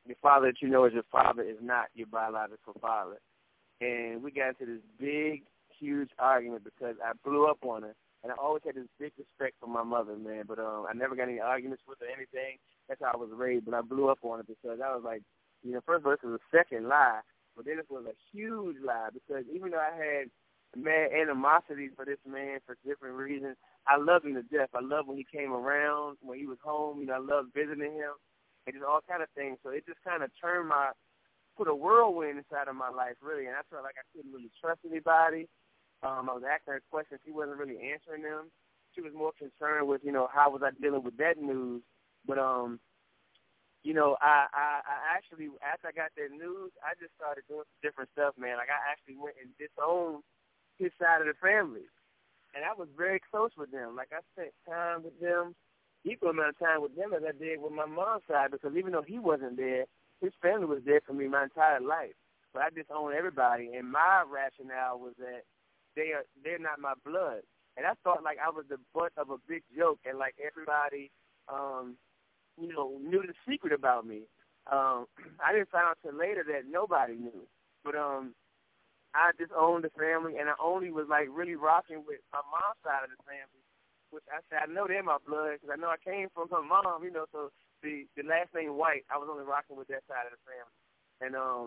the father that you know as your father is not your biological father. And we got into this big, huge argument because I blew up on her. And I always had this big respect for my mother, man. But um, I never got any arguments with her or anything. That's how I was raised. But I blew up on her because I was like, you know, first of all, this was a second lie. But then it was a huge lie because even though I had mad animosity for this man for different reasons, I loved him to death. I loved when he came around, when he was home. You know, I loved visiting him and just all kind of things. So it just kind of turned my, put a whirlwind inside of my life, really. And I felt like I couldn't really trust anybody. Um, I was asking her questions. She wasn't really answering them. She was more concerned with, you know, how was I dealing with that news. But, um, you know, I, I, I actually, after I got that news, I just started doing some different stuff, man. Like, I actually went and disowned his side of the family. And I was very close with them. Like, I spent time with them, equal amount of time with them as I did with my mom's side, because even though he wasn't there, his family was there for me my entire life. But I disowned everybody. And my rationale was that They are, they're not my blood. And I thought like I was the butt of a big joke and like everybody, um, you know, knew the secret about me. Um, I didn't find out until later that nobody knew. But um, I disowned the family and I only was like really rocking with my mom's side of the family, which I said, I know they're my blood because I know I came from her mom, you know, so the, the last name White, I was only rocking with that side of the family. And, um...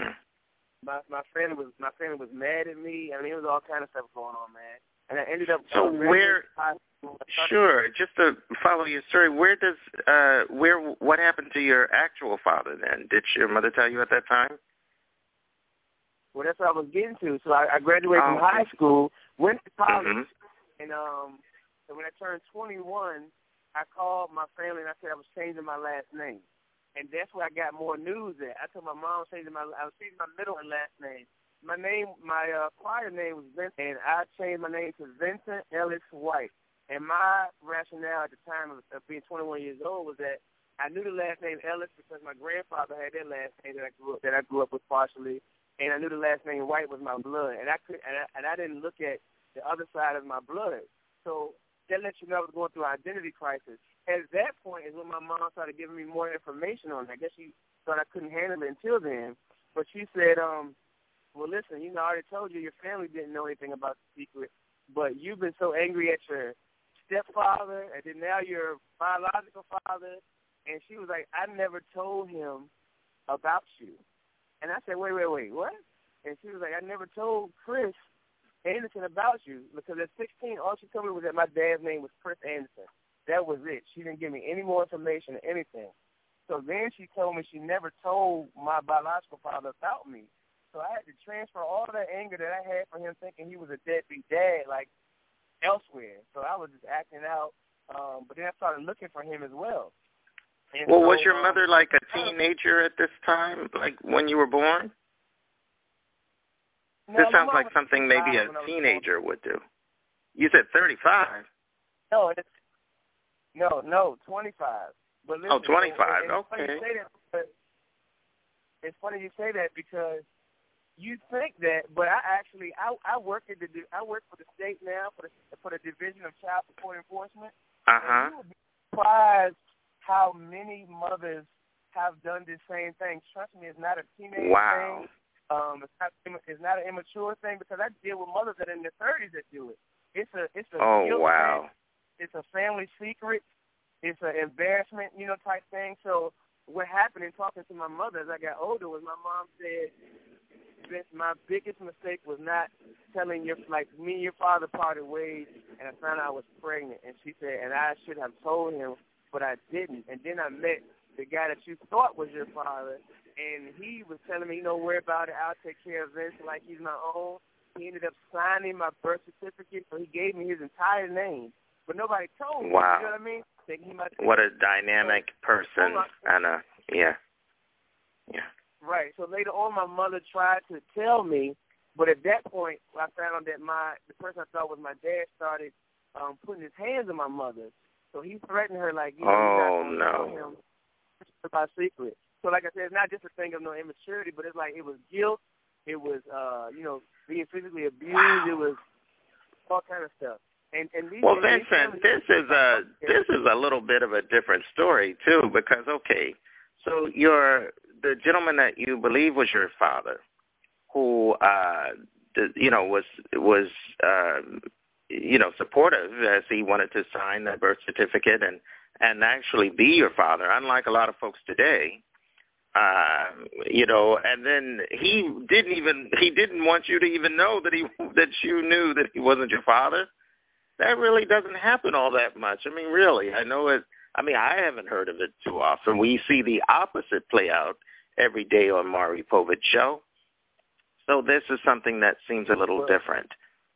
My my family was my family was mad at me. I mean, it was all kind of stuff going on, man. And I ended up. So where? Sure. Just to follow your story, where does uh where what happened to your actual father then? Did your mother tell you at that time? Well, that's what I was getting to. So I, I graduated oh, from high school, went to college, mm-hmm. and um, and when I turned twenty-one, I called my family and I said I was changing my last name. And that's where I got more news at. I told my mom I was changing my, I was changing my middle and last name. My name, my uh, prior name was Vincent, and I changed my name to Vincent Ellis White. And my rationale at the time of, of being twenty-one years old was that I knew the last name Ellis because my grandfather had that last name that I grew up, that I grew up with partially, and I knew the last name White was my blood. And I could, and I, and I didn't look at the other side of my blood. So that lets you know I was going through an identity crisis. At that point is when my mom started giving me more information on it. I guess she thought I couldn't handle it until then. But she said, um, well, listen, you know, I already told you your family didn't know anything about the secret, but you've been so angry at your stepfather, and then now your biological father. And she was like, I never told him about you. And I said, wait, wait, wait, what? And she was like, I never told Chris anything about you, because at sixteen, all she told me was that my dad's name was Chris Anderson. That was it. She didn't give me any more information or anything. So then she told me she never told my biological father about me. So I had to transfer all that anger that I had for him thinking he was a deadbeat dad, like, elsewhere. So I was just acting out. Um, but then I started looking for him as well. And well, so, was your um, mother like a teenager at this time, like when you were born? No, this sounds like something maybe a teenager would do. You said thirty-five. No, it's No, no, twenty-five. But listen, oh, twenty-five, and, and okay. It's funny, you say that because, it's funny you say that because you think that, but I actually, I, I work at the, I work for the state now, for the, for the Division of Child Support Enforcement. Uh-huh. And you would be surprised how many mothers have done this same thing. Trust me, it's not a teenage wow. thing. Um, it's not, it's not an immature thing, because I deal with mothers that are in their thirties that do it. It's a, it's a oh, guilt wow. thing. It's a family secret. It's an embarrassment, you know, type thing. So what happened in talking to my mother as I got older was my mom said, Vince, my biggest mistake was not telling your, like, me and your father parted ways, and I found out I was pregnant. And she said, and I should have told him, but I didn't. And then I met the guy that you thought was your father, and he was telling me, you know, worry about it. I'll take care of Vince like he's my own. He ended up signing my birth certificate, so he gave me his entire name. But nobody told me, wow. you know what I mean? He might what a dynamic person, and a, yeah, yeah. Right, so later on my mother tried to tell me, but at that point I found out that my, the person I thought was my dad started um, putting his hands on my mother. So he threatened her like, you know, oh, he's not no. tell him about secret. So like I said, it's not just a thing of no immaturity, but it's like it was guilt, it was, uh, you know, being physically abused, wow. It was all kind of stuff. And, and these, well, and Vincent, this is a this is a little bit of a different story too, because okay, so your the gentleman that you believe was your father, who uh, the, you know was was uh, you know supportive as he wanted to sign the birth certificate and and actually be your father, unlike a lot of folks today. Uh, you know, and then he didn't even he didn't want you to even know that he that you knew that he wasn't your father. That really doesn't happen all that much. I mean, really, I know it. I mean, I haven't heard of it too often. We see the opposite play out every day on Maury Povich show. So this is something that seems a little different.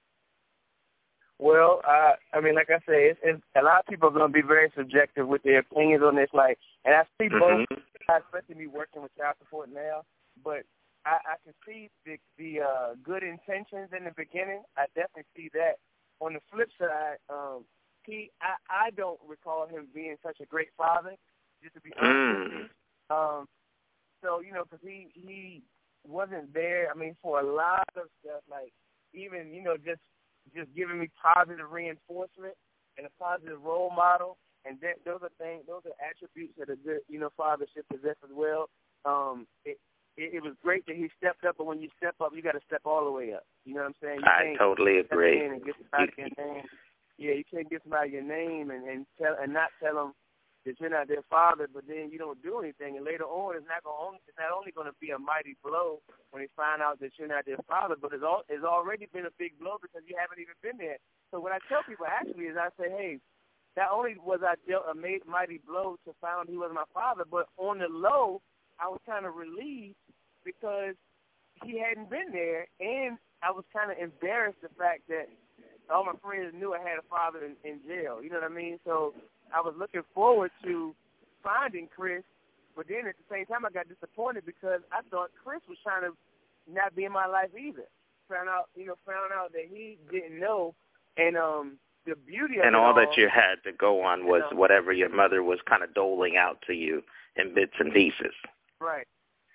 Well, uh, I mean, like I say, it's, it's, a lot of people are going to be very subjective with their opinions on this. Like, and I see both, Mm-hmm. especially me working with child support now, but I, I can see the, the uh, good intentions in the beginning. I definitely see that. On the flip side, um, he, I, I don't recall him being such a great father, just to be honest Mm. with you. Um, so, you know, because he, he wasn't there, I mean, for a lot of stuff, like even, you know, just just giving me positive reinforcement and a positive role model, and that those are things, those are attributes that a good, you know, father should possess as well. Um, it, it, it was great that he stepped up, but when you step up, you got to step all the way up. You know what I'm saying? You I can't totally step agree. in and get somebody your name. Yeah, you can't give somebody your name and and tell and not tell them that you're not their father, but then you don't do anything, and later on, it's not going it's not only going to be a mighty blow when they find out that you're not their father, but it's all it's already been a big blow because you haven't even been there. So what I tell people actually is I say, hey, not only was I dealt a mighty blow to find out he was my father, but on the low, I was kind of relieved because he hadn't been there, and I was kind of embarrassed the fact that all my friends knew I had a father in, in jail. You know what I mean? So I was looking forward to finding Chris, but then at the same time I got disappointed because I thought Chris was trying to not be in my life either. Found out, you know, found out that he didn't know, and um, the beauty of and it all all, that you had to go on was you know, whatever your mother was kind of doling out to you in bits and pieces. Right,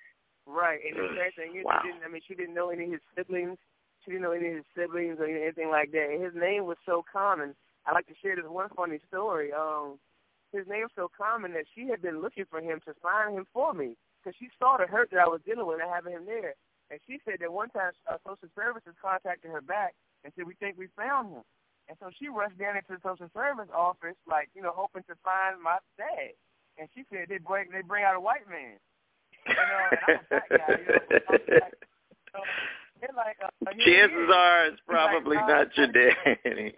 right. And the Mm. same thing is, Wow. she didn't. I mean, she didn't know any of his siblings. She didn't know any of his siblings or anything like that. And his name was so common. I like to share this one funny story. Um, his name was so common that she had been looking for him to find him for me because she saw the hurt that I was dealing with and having him there. And she said that one time uh, social services contacted her back and said, we think we found him. And so she rushed down into the social service office, like, you know, hoping to find my dad. And she said they bring they bring out a white man. You know, and I'm a black guy, you know. But I'm like, so they're like, uh, chances are it's probably like, not uh, your daddy.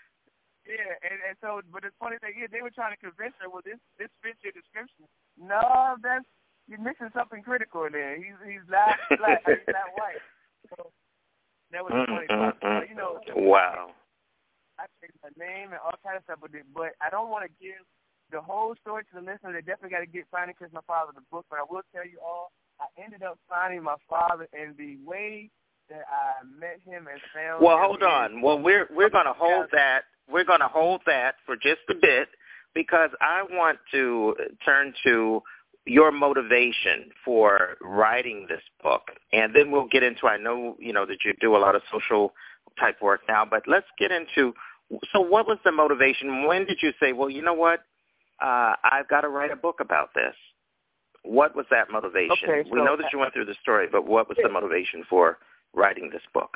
Yeah, and, and so, but the funny thing is, they were trying to convince her, well, this this fits your description. No, that's you're missing something critical there. He's he's not black, he's not white. So that was the funny part. So, you know, wow. I changed my name and all kind of stuff, but but I don't want to give the whole story to the listener. They definitely got to get Finding Chris My Father the book, but I will tell you all, I ended up finding my father in the way that I met him and found. Well, him hold on. in, Well, we're we're going to hold that. We're going to hold that for just a bit because I want to turn to your motivation for writing this book, and then we'll get into. I know you know that you do a lot of social type work now, but let's get into. So, what was the motivation? When did you say, well, you know what? Uh, I've got to write a book about this. What was that motivation? Okay, so we know that you went through the story, but what was the motivation for writing this book?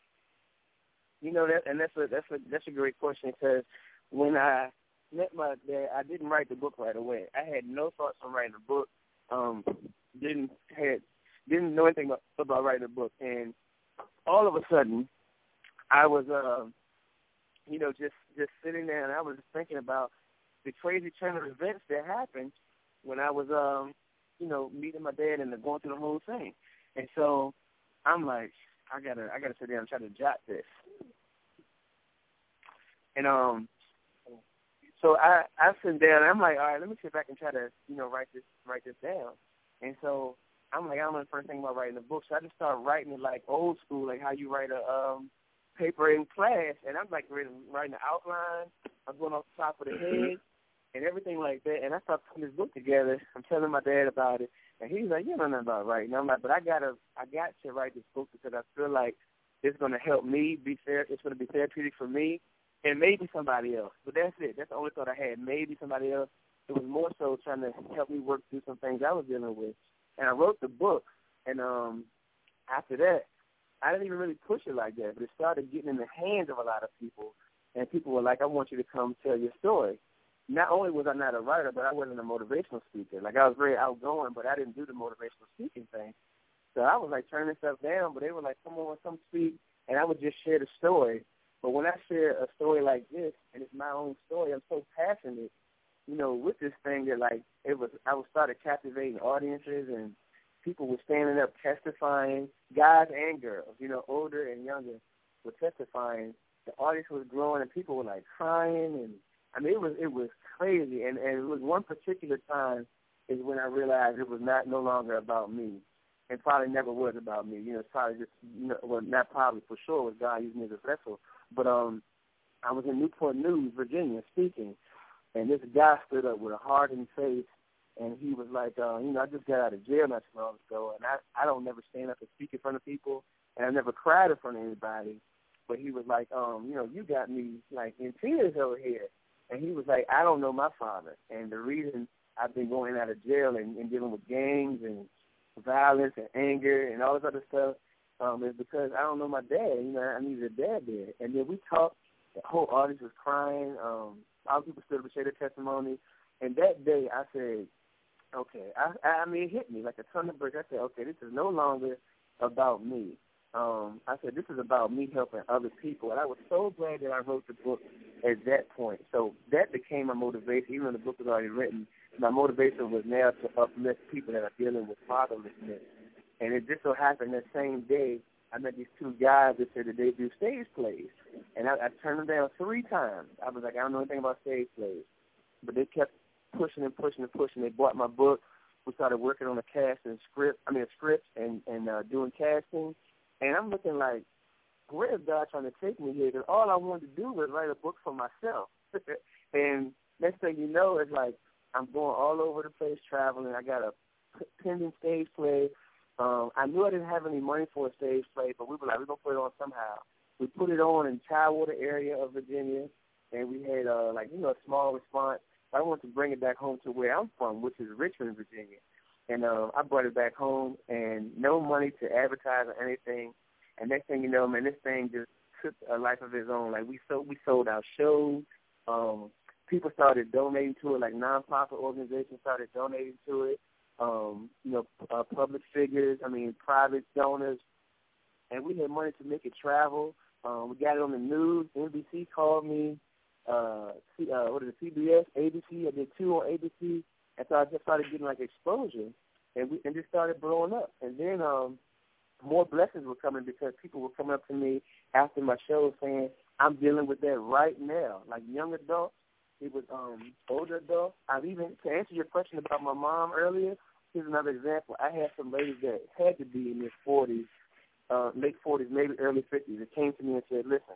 You know that, and that's a that's a that's a great question because when I met my dad, I didn't write the book right away. I had no thoughts on writing a book. Um, didn't had didn't know anything about, about writing a book, and all of a sudden, I was, uh, you know, just just sitting there, and I was thinking about the crazy turn of events that happened when I was, um, you know, meeting my dad and going through the whole thing. And so I'm like, I gotta, I gotta sit down and try to jot this. And um, so I, I sit down. And I'm like, all right, let me sit back and try to, you know, write this, write this down. And so I'm like, I don't know the first thing about writing a book, so I just started writing it like old school, like how you write a um paper in class. And I'm like writing, writing the outline. I'm going off the top of the head and everything like that. And I started putting this book together. I'm telling my dad about it, and he's like, you don't know nothing about writing. I'm like, but I gotta, I got to write this book because I feel like it's going to help me be fair. It's going to be therapeutic for me and maybe somebody else. But that's it. That's the only thought I had. Maybe somebody else. It was more so trying to help me work through some things I was dealing with. And I wrote the book, and um, after that, I didn't even really push it like that, but it started getting in the hands of a lot of people, and people were like, I want you to come tell your story. Not only was I not a writer, but I wasn't a motivational speaker. Like, I was very outgoing, but I didn't do the motivational speaking thing. So I was, like, turning stuff down, but they were like, come on, come speak, and I would just share the story. But when I share a story like this, and it's my own story, I'm so passionate, you know, with this thing that, like, it was, I was started captivating audiences, and people were standing up testifying, guys and girls, you know, older and younger were testifying. The audience was growing, and people were, like, crying, and, I mean, it was it was crazy. And, and it was one particular time is when I realized it was not no longer about me, and probably never was about me. You know, it's probably just, you know, well, not probably, for sure, was God using me as a vessel. But um, I was in Newport News, Virginia, speaking, and this guy stood up with a hardened face, and he was like, uh, you know, I just got out of jail not too long ago, and I, I don't never stand up and speak in front of people, and I never cried in front of anybody. But he was like, um, you know, you got me, like, in tears over here. And he was like, I don't know my father. And the reason I've been going out of jail and, and dealing with gangs and violence and anger and all this other stuff um, is because I don't know my dad. You know, I needed a dad there. And then we talked. The whole audience was crying. Um, a lot of people stood up and shared their testimony. And that day I said, okay, I, I mean, it hit me like a ton of bricks. I said, okay, this is no longer about me. Um, I said, this is about me helping other people. And I was so glad that I wrote the book at that point. So that became my motivation. Even though the book was already written, my motivation was now to uplift people that are dealing with fatherlessness. And it just so happened that same day, I met these two guys that said that they do stage plays. And I, I turned them down three times. I was like, I don't know anything about stage plays. But they kept pushing and pushing and pushing. They bought my book. We started working on a cast and script, I mean, a script and, and uh, doing casting. And I'm looking like, where is God trying to take me here? Because all I wanted to do was write a book for myself. And next thing you know, it's like I'm going all over the place traveling. I got a pending stage play. Um, I knew I didn't have any money for a stage play, but we were like, we're going to put it on somehow. We put it on in Tidewater area of Virginia, and we had, uh, like, you know, a small response. I wanted to bring it back home to where I'm from, which is Richmond, Virginia. And uh, I brought it back home, and no money to advertise or anything. And next thing you know, man, this thing just took a life of its own. Like, we sold, we sold our shows. Um, people started donating to it, like nonprofit organizations started donating to it. Um, you know, uh, public figures, I mean, private donors. And we had money to make it travel. Um, we got it on the news. N B C called me. Uh, C, uh, what is it, C B S, A B C. I did two on A B C. And so I just started getting, like, exposure, and we and just started blowing up. And then um, more blessings were coming because people were coming up to me after my show saying, I'm dealing with that right now. Like, young adults, it was um, older adults. I've even, to answer your question about my mom earlier, here's another example. I had some ladies that had to be in their forties, uh, late forties, maybe early fifties, that came to me and said, listen,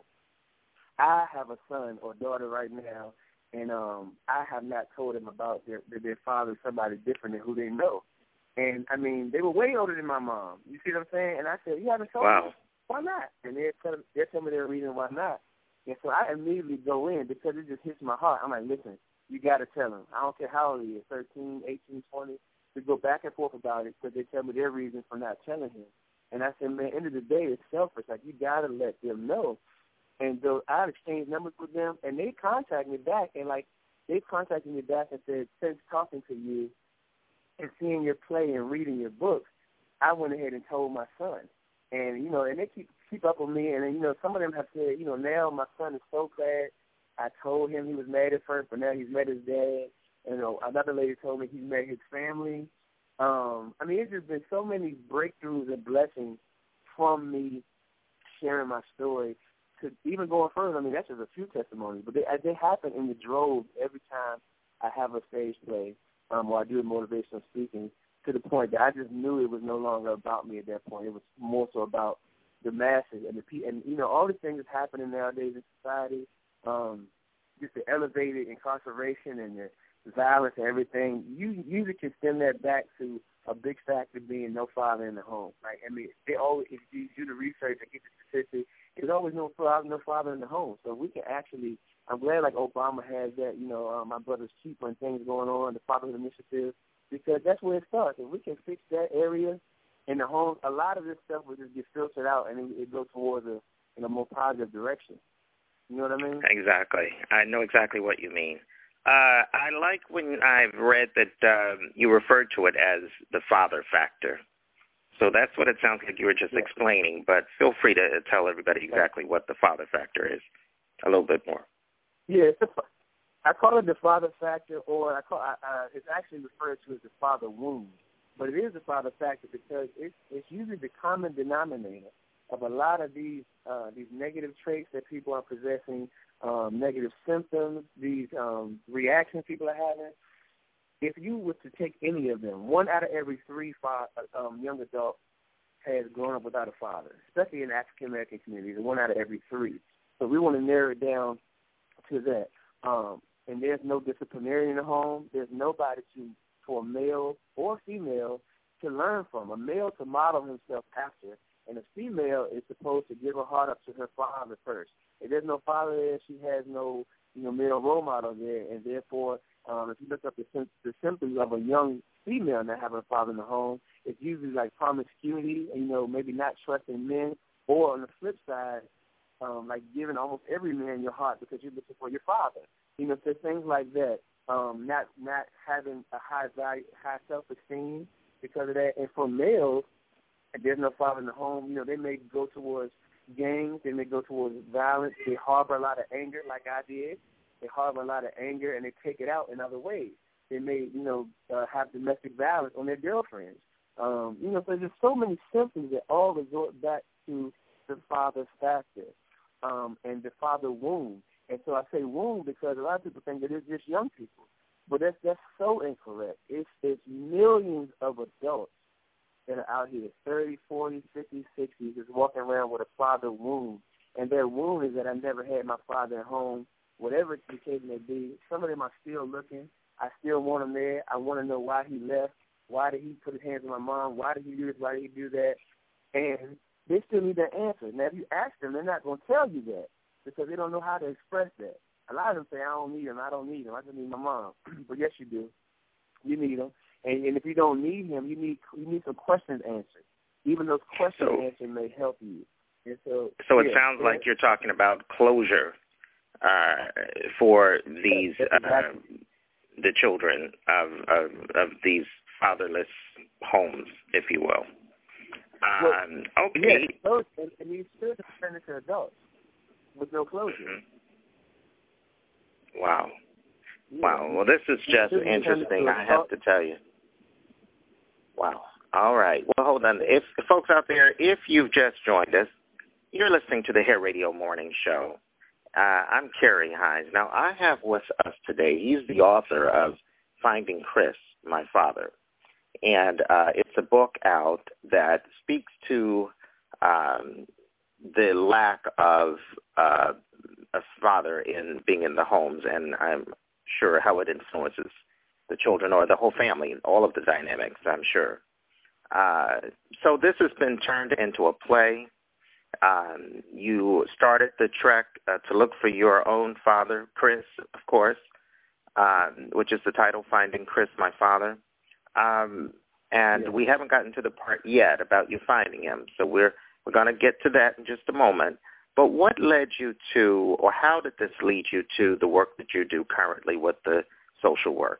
I have a son or daughter right now, and um, I have not told them about their, their, their father, somebody different than who they know. And, I mean, they were way older than my mom. You see what I'm saying? And I said, you haven't told wow. me? Why not? And they're telling, they're telling me their reason why not. And so I immediately go in because it just hits my heart. I'm like, listen, you got to tell them. I don't care how old he is, thirteen, eighteen, twenty. We go back and forth about it because they tell me their reason for not telling him. And I said, man, end of the day, it's selfish. Like, you got to let them know. And so I've exchanged numbers with them, and they contact me back, and, like, they contacted me back and said, since talking to you and seeing your play and reading your books, I went ahead and told my son. And, you know, and they keep keep up with me, and, you know, some of them have said, you know, now my son is so glad I told him. He was mad at first, but now he's met his dad. And, you know, another lady told me he's met his family. Um, I mean, it's just been so many breakthroughs and blessings from me sharing my story. To even going further, I mean, that's just a few testimonies, but they, they happen in the droves every time I have a stage play um, or I do motivational speaking, to the point that I just knew it was no longer about me at that point. It was more so about the masses and the people. And, you know, all the things that's happening nowadays in society, um, just the elevated incarceration and the violence and everything, you usually can stem that back to a big factor being no father in the home. Like, I mean, they always, if you do the research and get the statistics, there's always no father, no father in the home. So we can actually, I'm glad like Obama has that, you know, uh, My Brother's Keeper and things going on, the Fatherhood Initiative, because that's where it starts. If we can fix that area in the home, a lot of this stuff will just get filtered out and it, it goes towards a, in a more positive direction. You know what I mean? Exactly. I know exactly what you mean. Uh, I like when I've read that um, you referred to it as the father factor. So that's what it sounds like you were just yeah. explaining, but feel free to tell everybody exactly what the father factor is a little bit more. Yeah, it's a, I call it the father factor, or I call uh, it's actually referred to as the father wound. But it is the father factor because it's, it's usually the common denominator of a lot of these uh, these negative traits that people are possessing, um, negative symptoms, these um, reactions people are having. If you were to take any of them, one out of every three fa- um, young adults has grown up without a father, especially in the African-American community, one out of every three. So we want to narrow it down to that. Um, and there's no disciplinarian in the home. There's nobody to, for a male or female to learn from, a male to model himself after. And a female is supposed to give her heart up to her father first. If there's no father there, she has no, you know, male role model there, and therefore, um, if you look up the, the symptoms of a young female not having a father in the home, it's usually like promiscuity, you know, maybe not trusting men, or on the flip side, um, like giving almost every man your heart because you're looking for your father. You know, so things like that. Um, not not having a high value, high self-esteem because of that. And for males, if there's no father in the home, you know, they may go towards gangs, they may go towards violence, they harbor a lot of anger like I did. They harbor a lot of anger and they take it out in other ways. They may, you know, uh, have domestic violence on their girlfriends. Um, you know, so there's so many symptoms that all resort back to the father factor um, and the father wound. And so I say wound because a lot of people think that it's just young people. But that's, that's so incorrect. It's, it's millions of adults that are out here, thirty, forty, fifty, sixty, just walking around with a father wound. And their wound is that I never had my father at home, whatever the case may be. Some of them are still looking. I still want him there. I want to know why he left. Why did he put his hands on my mom? Why did he do this? Why did he do that? And they still need that answer. Now, if you ask them, they're not going to tell you that because they don't know how to express that. A lot of them say, I don't need him. I don't need him. I just need my mom. But yes, you do. You need him. And, and if you don't need him, you need you need some questions answered. Even those questions so, answered may help you. And so, so yeah, it sounds yeah. like you're talking about closure uh, for these uh, the children of, of of these fatherless homes, if you will. Um, well, okay. Yeah, and, and these children turn into adults with no closure. Mm-hmm. Wow. Yeah. Wow. Well, this is just interesting, I have to tell you. Wow. All right. Well, hold on. If folks out there, if you've just joined us, you're listening to the Hair Radio Morning Show. Uh, I'm Kerry Hines. Now, I have with us today, he's the author of Finding Chris, My Father. And uh, it's a book out that speaks to um, the lack of uh, a father in being in the homes, and I'm sure how it influences the children or the whole family, all of the dynamics, I'm sure. Uh, so this has been turned into a play. Um, you started the trek uh, to look for your own father, Chris, of course, um, which is the title, Finding Chris, My Father. Um, and yeah. we haven't gotten to the part yet about you finding him, so we're we're going to get to that in just a moment. But what led you to, or how did this lead you to the work that you do currently with the social work?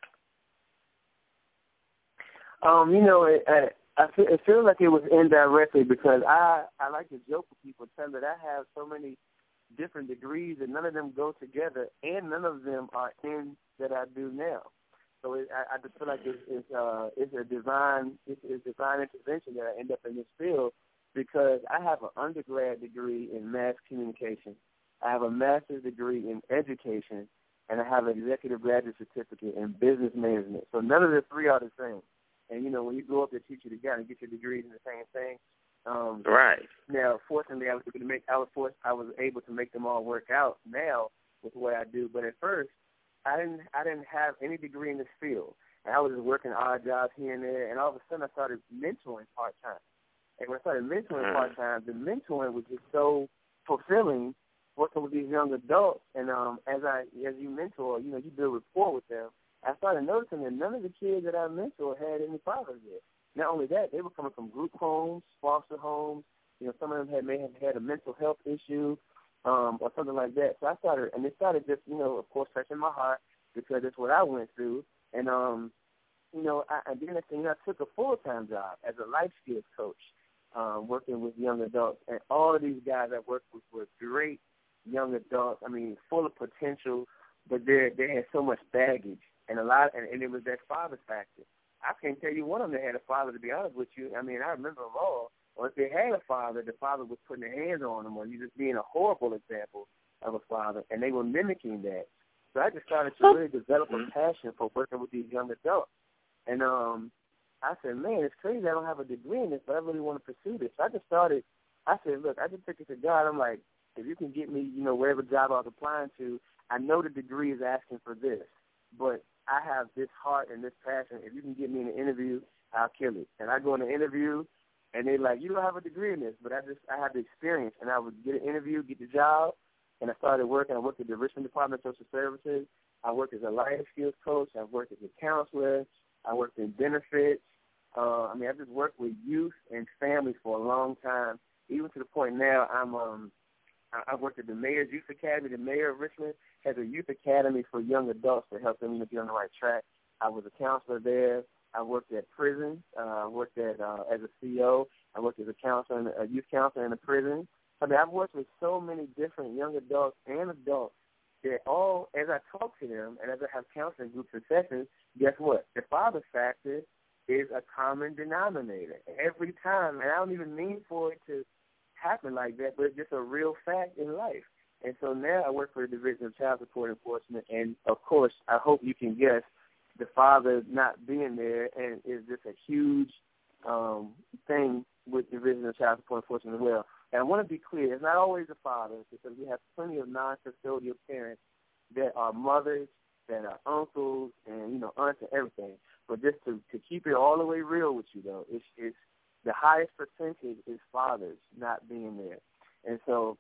Um, you know, it, I, I feel, it feels like it was indirectly because I, I like to joke with people, tell them that I have so many different degrees and none of them go together, and none of them are in that I do now. So it, I, I just feel like it's, it's, uh, it's a divine, it's, it's divine intervention that I end up in this field because I have an undergrad degree in mass communication, I have a master's degree in education, and I have an executive graduate certificate in business management. So none of the three are the same. And, you know, when you go up to teach you together and get your degrees in the same thing. Um, right. Now, fortunately, I was able to make, I was forced, I was able to make them all work out now with what I do. But at first, I didn't, I didn't have any degree in this field. and I was just working odd jobs here and there, and all of a sudden I started mentoring part-time. And when I started mentoring part-time, the mentoring was just so fulfilling, working with these young adults. And um, as I as you mentor, you know, you build rapport with them. I started noticing that none of the kids that I mentored had any fathers yet. Not only that, they were coming from group homes, foster homes. You know, some of them had may have had a mental health issue um, or something like that. So I started, and it started just, you know, of course, touching my heart because that's what I went through. And, um, you know, I, and then you know, I took a full-time job as a life skills coach, um, working with young adults. And all of these guys I worked with were great young adults. I mean, full of potential, but they they had so much baggage and a lot, and, and it was that father factor. I can't tell you one of them that had a father, to be honest with you. I mean, I remember them all. Or if they had a father, the father was putting their hands on them, or you just being a horrible example of a father, and they were mimicking that. So I just started to really develop a passion for working with these young adults. And um, I said, man, it's crazy I don't have a degree in this, but I really want to pursue this. So I just started, I said, look, I just took it to God. I'm like, if you can get me, you know, whatever job I was applying to, I know the degree is asking for this, but I have this heart and this passion. If you can get me in an interview, I'll kill it. And I go in an interview, and they're like, you don't have a degree in this, but I just I have the experience. And I would get an interview, get the job, and I started working. I worked at the Richmond Department of Social Services. I worked as a life skills coach. I worked as a counselor. I worked in benefits. Uh, I mean, I just worked with youth and families for a long time, even to the point now I'm um, I worked at the Mayor's Youth Academy. The mayor of Richmond has a youth academy for young adults to help them, you know, get on the right track. I was a counselor there. I worked at prison. Uh, I worked at uh, as a C O. I worked as a counselor, a youth counselor in a prison. I mean, I've worked with so many different young adults and adults that all, as I talk to them and as I have counseling groups and sessions, guess what? The father factor is a common denominator every time, and I don't even mean for it to happen like that, but it's just a real fact in life. And so now I work for the Division of Child Support Enforcement, and, of course, I hope you can guess the father not being there and is just a huge um, thing with the Division of Child Support Enforcement as well. And I want to be clear, it's not always the fathers, because we have plenty of non-custodial parents that are mothers, that are uncles, and, you know, aunts and everything. But just to, to keep it all the way real with you, though, it's, it's the highest percentage is fathers not being there. And so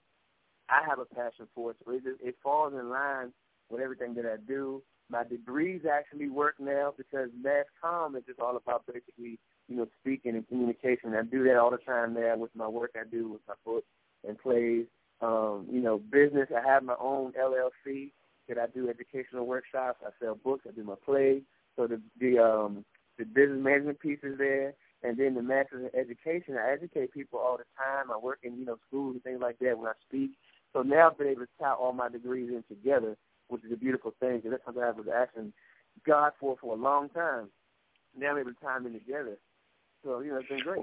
I have a passion for it. So it, just, it falls in line with everything that I do. My degrees actually work now because Mass Comm is just all about basically, you know, speaking and communication. I do that all the time now with my work I do with my books and plays. Um, you know, business, I have my own L L C that I do educational workshops. I sell books. I do my plays. So the the, um, the business management piece is there. And then the master's in education, I educate people all the time. I work in, you know, schools and things like that when I speak. So now I've been able to tie all my degrees in together, which is a beautiful thing, because that's something I was asking God for for a long time. Now I'm able to tie them in together. So, you know, it's been great.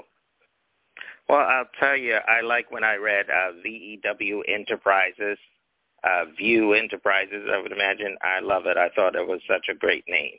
Well, I'll tell you, I like when I read uh, V E W Enterprises, uh, View Enterprises, I would imagine. I love it. I thought it was such a great name.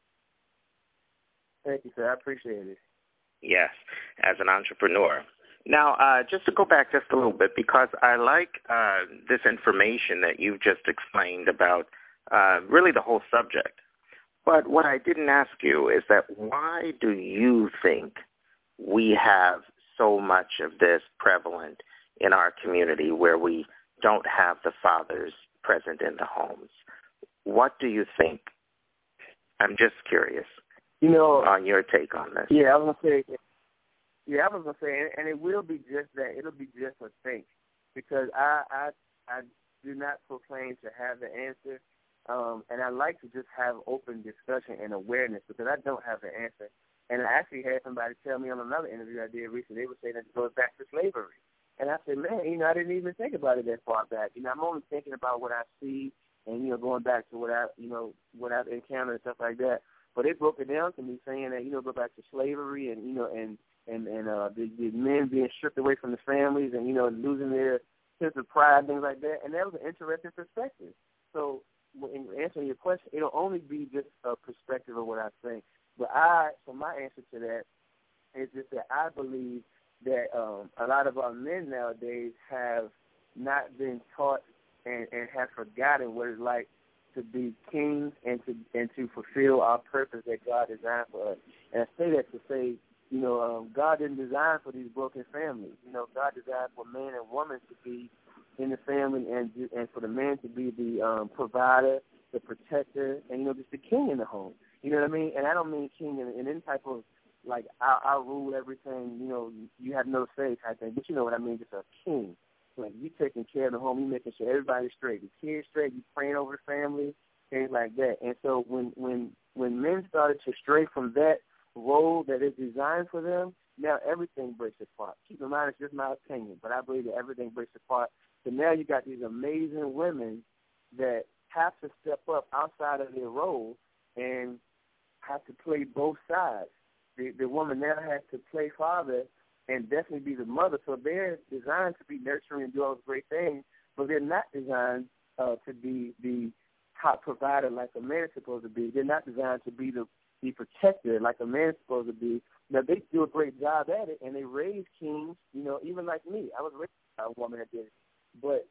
Thank you, sir. I appreciate it. Yes, as an entrepreneur. Now, uh, just to go back just a little bit, because I like uh, this information that you've just explained about uh, really the whole subject. But what I didn't ask you is that why do you think we have so much of this prevalent in our community where we don't have the fathers present in the homes? What do you think? I'm just curious. You know, on your take on this. Yeah, I was gonna say. Yeah, I was gonna say, and, and it will be just that. It'll be just a think, because I I I do not proclaim to have the answer, um, and I like to just have open discussion and awareness, because I don't have the answer. And I actually had somebody tell me on another interview I did recently, they were saying that it goes back to slavery, and I said, man, you know, I didn't even think about it that far back. You know, I'm only thinking about what I see, and you know, going back to what I you know what I've encountered and stuff like that. But they broke it down to me, saying that, you know, go back to slavery and, you know, and, and, and uh, the, the men being stripped away from the families and, you know, losing their sense of pride, things like that. And that was an interesting perspective. So in answering your question, it'll only be just a perspective of what I think. But I, so my answer to that is just that I believe that um, a lot of our men nowadays have not been taught and, and have forgotten what it's like to be kings and to and to fulfill our purpose that God designed for us. And I say that to say, you know, um, God didn't design for these broken families. You know, God designed for man and woman to be in the family and and for the man to be the um, provider, the protector, and, you know, just the king in the home. You know what I mean? And I don't mean king in, in any type of, like, I'll, I'll rule everything, you know, you have no say type thing. But you know what I mean, just a king. Like, you taking care of the home, you making sure everybody's straight. The kids straight, you praying over the family, things like that. And so when, when, when men started to stray from that role that is designed for them, now everything breaks apart. Keep in mind, it's just my opinion, but I believe that everything breaks apart. So now you got these amazing women that have to step up outside of their role and have to play both sides. The, the woman now has to play father and definitely be the mother. So they're designed to be nurturing and do all those great things, but they're not designed uh, to be the top provider like a man's supposed to be. They're not designed to be the, the protector like a man's supposed to be. Now, they do a great job at it, and they raise kings, you know, even like me. I was raised by a woman that did it. But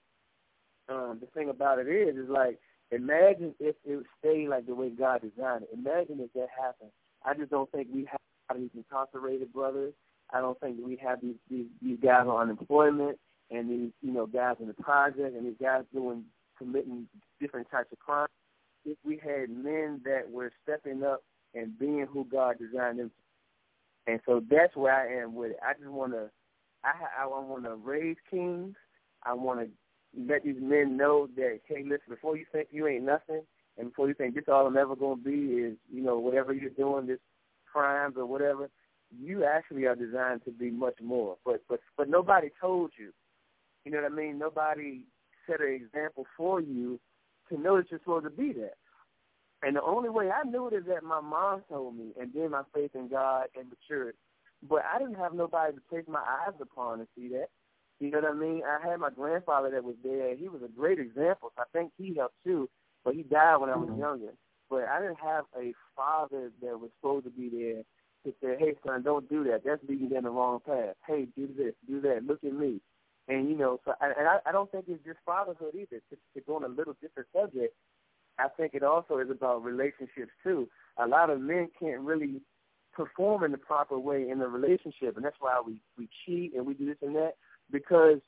um, the thing about it is, is like, imagine if it stayed like the way God designed it. Imagine if that happened. I just don't think we have these incarcerated brothers. I don't think we have these, these these guys on unemployment and these, you know, guys in the project and these guys doing, committing different types of crimes. If we had men that were stepping up and being who God designed them to be. And so that's where I am with it. I just want to, I, I want to raise kings. I want to let these men know that, hey, listen, before you think you ain't nothing, and before you think this all I'm ever going to be is, you know, whatever you're doing, this crimes or whatever, you actually are designed to be much more. But but but nobody told you. You know what I mean? Nobody set an example for you to know that you're supposed to be that. And the only way I knew it is that my mom told me, and then my faith in God and matured. But I didn't have nobody to place my eyes upon and see that. You know what I mean? I had my grandfather that was there. He was a great example. So I think he helped too, but he died when I was younger. But I didn't have a father that was supposed to be there to say, hey, son, don't do that. That's leading you down the wrong path. Hey, do this, do that. Look at me. And, you know, so and I, I don't think it's just fatherhood either. To, to go on a little different subject, I think it also is about relationships too. A lot of men can't really perform in the proper way in a relationship, and that's why we, we cheat and we do this and that. Because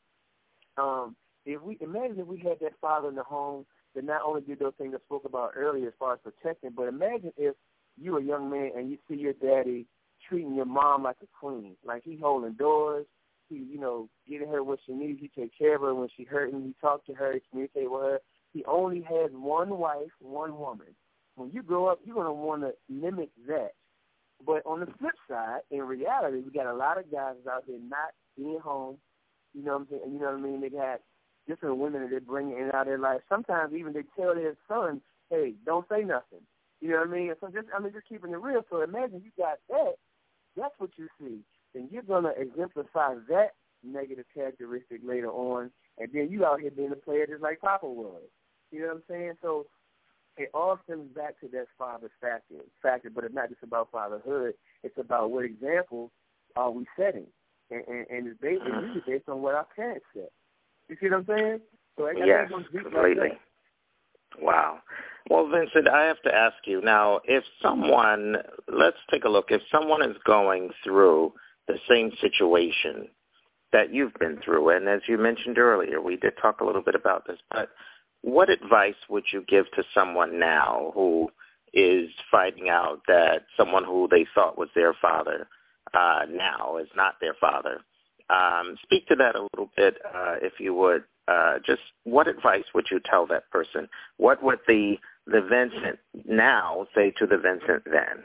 um, if we imagine if we had that father in the home that not only did those things I spoke about earlier as far as protecting, but imagine if you're a young man and you see your daddy treating your mom like a queen, like he holding doors, he, you know, getting her what she needs, he take care of her when she's hurting, he talk to her, he communicate with her. He only has one wife, one woman. When you grow up, you're going to want to mimic that. But on the flip side, in reality, we got a lot of guys out there not being home. You know what I'm saying? You know what I mean? They got different women that they're bringing in and out of their life. Sometimes even they tell their son, hey, don't say nothing. You know what I mean? So just, I mean, just keeping it real. So imagine you got that. That's what you see. Then you're going to exemplify that negative characteristic later on, and then you out here being a player just like Papa was. You know what I'm saying? So it all stems back to that father factor, factor, but it's not just about fatherhood. It's about what example are we setting. And, and, and it's based, it's usually based on what our parents said. You see what I'm saying? So I yes, completely. Like wow. Well, Vincent, I have to ask you now, if someone, let's take a look, if someone is going through the same situation that you've been through, and as you mentioned earlier, we did talk a little bit about this, but what advice would you give to someone now who is finding out that someone who they thought was their father uh, now is not their father? Um, speak to that a little bit, uh, if you would. Uh, just what advice would you tell that person? What would the the Vincent now say to the Vincent then?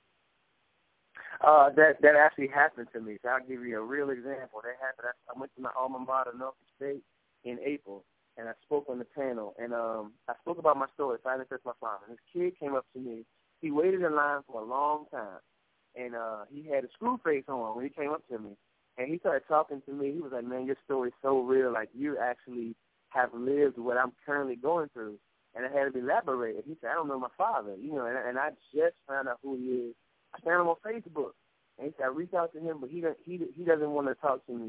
Uh, that that actually happened to me. So I'll give you a real example. That happened. I went to my alma mater, Norfolk State, in April, and I spoke on the panel. And um, I spoke about my story, Fighting Against My Father. This kid came up to me. He waited in line for a long time, and uh, he had a screw face on when he came up to me. And he started talking to me. He was like, man, your story's so real. Like, you actually have lived what I'm currently going through. And I had to elaborate. He said, I don't know my father. You know, and, and I just found out who he is. I found him on Facebook. And he said, I reached out to him, but he he he doesn't want to talk to me.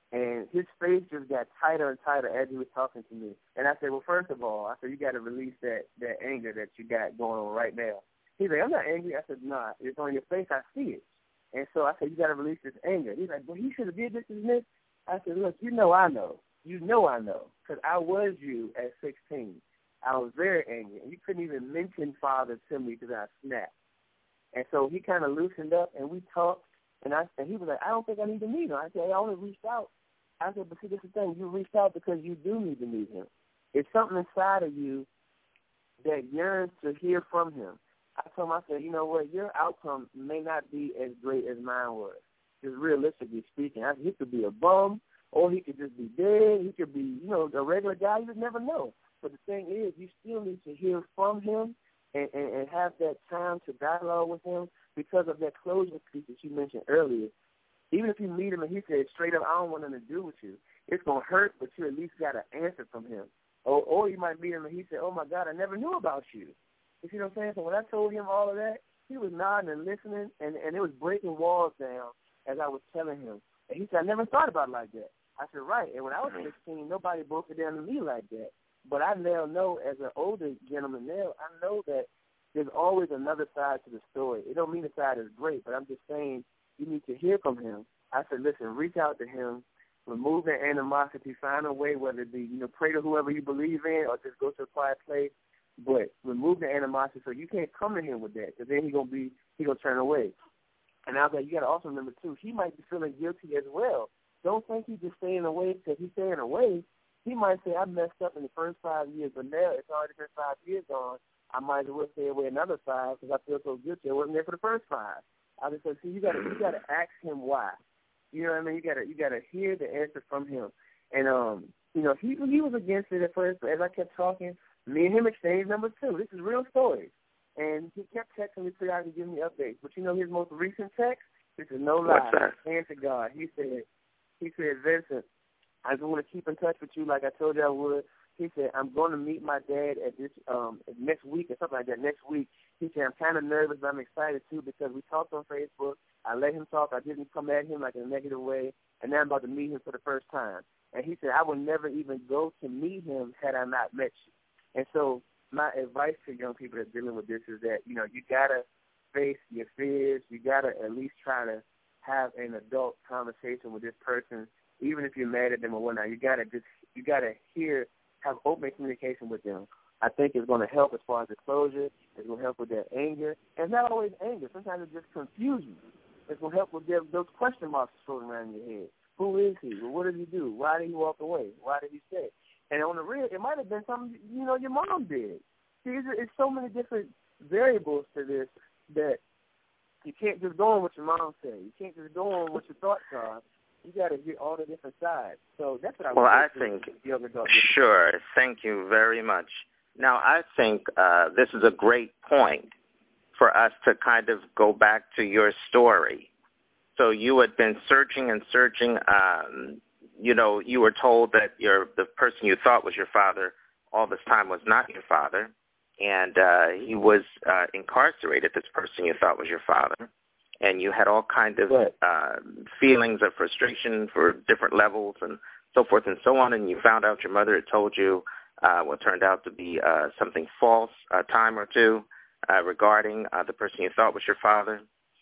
And his face just got tighter and tighter as he was talking to me. And I said, well, first of all, I said, you got to release that, that anger that you got going on right now. He's like, I'm not angry. I said, nah, it's on your face. I see it. And so I said, you got to release this anger. He's like, well, he should have did this and this. I said, look, you know I know. You know I know. Because I was you at sixteen. I was very angry. And you couldn't even mention father to me because I snapped. And so he kind of loosened up, and we talked. And, I, and he was like, I don't think I need to meet him. I said, I only reached out. I said, but see, this is the thing. You reached out because you do need to meet him. It's something inside of you that yearns to hear from him. I told him, I said, you know what, your outcome may not be as great as mine was. Just realistically speaking, I, he could be a bum, or he could just be dead. He could be, you know, a regular guy. You just never know. But the thing is, you still need to hear from him and, and, and have that time to dialogue with him because of that closure piece that you mentioned earlier. Even if you meet him and he says straight up, I don't want nothing to do with you, it's going to hurt, but you at least got an answer from him. Or, or you might meet him and he said, oh, my God, I never knew about you. You see what I'm saying? So when I told him all of that, he was nodding and listening, and, and it was breaking walls down as I was telling him. And he said, I never thought about it like that. I said, right. And when I was sixteen, nobody broke it down to me like that. But I now know, as an older gentleman now, I know that there's always another side to the story. It don't mean the side is great, but I'm just saying you need to hear from him. I said, listen, reach out to him, remove that animosity, find a way, whether it be, you know, pray to whoever you believe in or just go to a quiet place. But remove the animosity so you can't come to him with that because then he's going to be, he's going to turn away. And I was like, you got to also remember, too, he might be feeling guilty as well. Don't think he's just staying away because he's staying away. He might say, I messed up in the first five years, but now it's already been five years on. I might as well stay away another five because I feel so guilty. I wasn't there for the first five. I just said, see, you got to you got to ask him why. You know what I mean? You got to you got to hear the answer from him. And um, you know, he he was against it at first, but as I kept talking, me and him exchanged number two. This is real story. And he kept texting me periodically, giving me updates. But you know his most recent text? This is no lie. Hand to God. He said, he said, Vincent, I just want to keep in touch with you like I told you I would. He said, I'm going to meet my dad at this um, next week or something like that, next week. He said, I'm kind of nervous, but I'm excited, too, because we talked on Facebook. I let him talk. I didn't come at him like in a negative way. And now I'm about to meet him for the first time. And he said, I would never even go to meet him had I not met you. And so my advice to young people that's dealing with this is that, you know, you got to face your fears. You got to at least try to have an adult conversation with this person, even if you're mad at them or whatnot. You got to just, you got to hear, have open communication with them. I think it's going to help as far as the closure. It's going to help with their anger. And it's not always anger. Sometimes it's just confusion. It's going to help with their, those question marks floating around in your head. Who is he? Well, what did he do? Why did he walk away? Why did he stay? And on the real, it might have been something, you know, your mom did. See, it's, it's so many different variables to this that you can't just go on what your mom said. You can't just go on what your thoughts are. You got to get all the different sides. So that's what I Well, I to think, the sure. Thank you very much. Now, I think uh, this is a great point for us to kind of go back to your story. So you had been searching and searching. Um, you know, you were told that your the person you thought was your father all this time was not your father, and uh, he was uh, incarcerated, this person you thought was your father. And you had all kinds of uh, feelings of frustration for different levels and so forth and so on, and you found out your mother had told you uh, what turned out to be uh, something false a time or two uh, regarding uh, the person you thought was your father.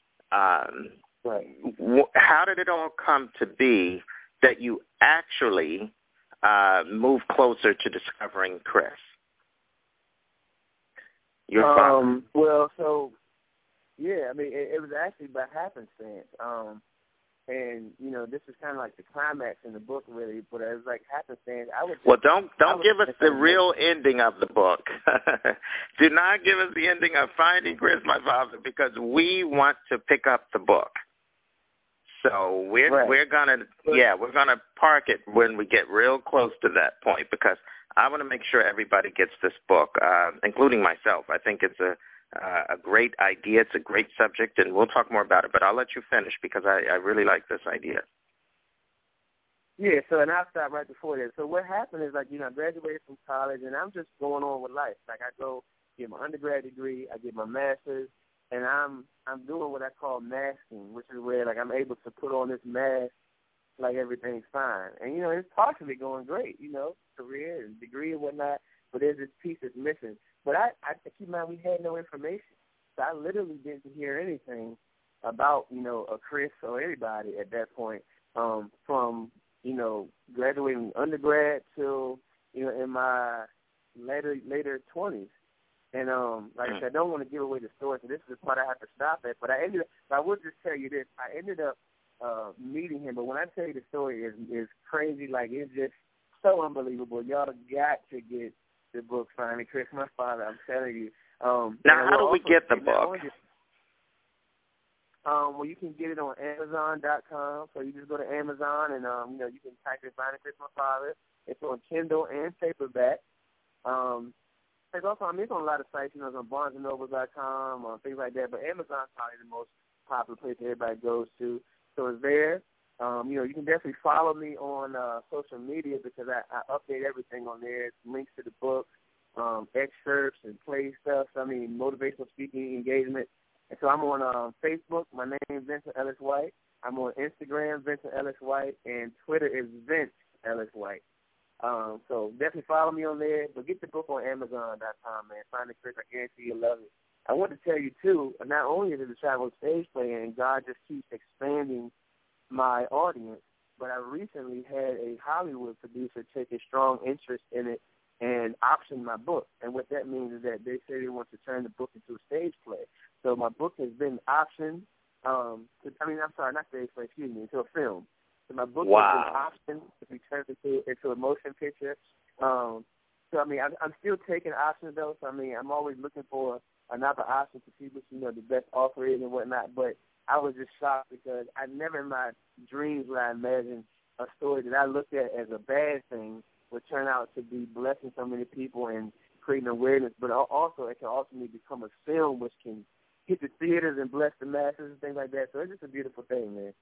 Um, right. wh- how did it all come to be that you actually uh, moved closer to discovering Chris, your um, father? Well, so... Yeah, I mean, it, it was actually by happenstance. Um, and, you know, this is kind of like the climax in the book, really, but it was like happenstance. I would just, well, don't don't give us the like, real ending of the book. Do not give us the ending of Finding Chris, My Father, because we want to pick up the book. So we're right. we're gonna yeah we're gonna park it when we get real close to that point, because I want to make sure everybody gets this book, uh, including myself. I think it's a Uh, a great idea. It's a great subject, and we'll talk more about it. But I'll let you finish because I, I really like this idea. Yeah, so, and I'll stop right before that. So what happened is, like, you know, I graduated from college, and I'm just going on with life. Like, I go get my undergrad degree, I get my master's, and I'm I'm doing what I call masking, which is where, like, I'm able to put on this mask like everything's fine. And, you know, it's partially going great, you know, career and degree and whatnot, but there's this piece that's missing. But I, I keep in mind we had no information. So I literally didn't hear anything about, you know, a Chris or anybody at that point um, from, you know, graduating undergrad till, you know, in my later later twenties. And um, like I said, I don't want to give away the story, so this is the part I have to stop at. But I ended up, I will just tell you this, I ended up uh, meeting him. But when I tell you the story is is crazy, like it's just so unbelievable. Y'all got to get the book finally. Chris, my father, I'm telling you. Um, now, how do we get the book? Um, well, you can get it on Amazon dot com. So you just go to Amazon and, um, you know, you can type in Find Chris, my father. It's on Kindle and paperback. Um, it's also, I mean, it's on a lot of sites, you know, it's on Barnes and Noble dot com, or things like that. But Amazon's probably the most popular place that everybody goes to. So it's there. Um, you know, you can definitely follow me on uh, social media because I, I update everything on there. It's links to the book, um, excerpts and play stuff. I mean, motivational speaking engagement. And so I'm on um, Facebook. My name is Vincent Ellis White. I'm on Instagram, Vincent Ellis White, and Twitter is Vince Ellis White. Um, so definitely follow me on there. But get the book on Amazon dot com, man. Find the Chris. I guarantee you'll love it. I want to tell you, too, not only is it a travel stage play, and God just keeps expanding my audience, but I recently had a Hollywood producer take a strong interest in it and option my book. And what that means is that they say they want to turn the book into a stage play. So my book has been optioned, um, to, I mean, I'm sorry, not stage play, excuse me, into a film. So my book wow. has been optioned to be turned into, into a motion picture. Um, so, I mean, I'm, I'm still taking options, though. So, I mean, I'm always looking for another option to see what, you know, the best offer is and whatnot. But I was just shocked because I never in my dreams would I imagine a story that I looked at as a bad thing would turn out to be blessing so many people and creating awareness. But also it can ultimately become a film which can hit the theaters and bless the masses and things like that. So it's just a beautiful thing, man.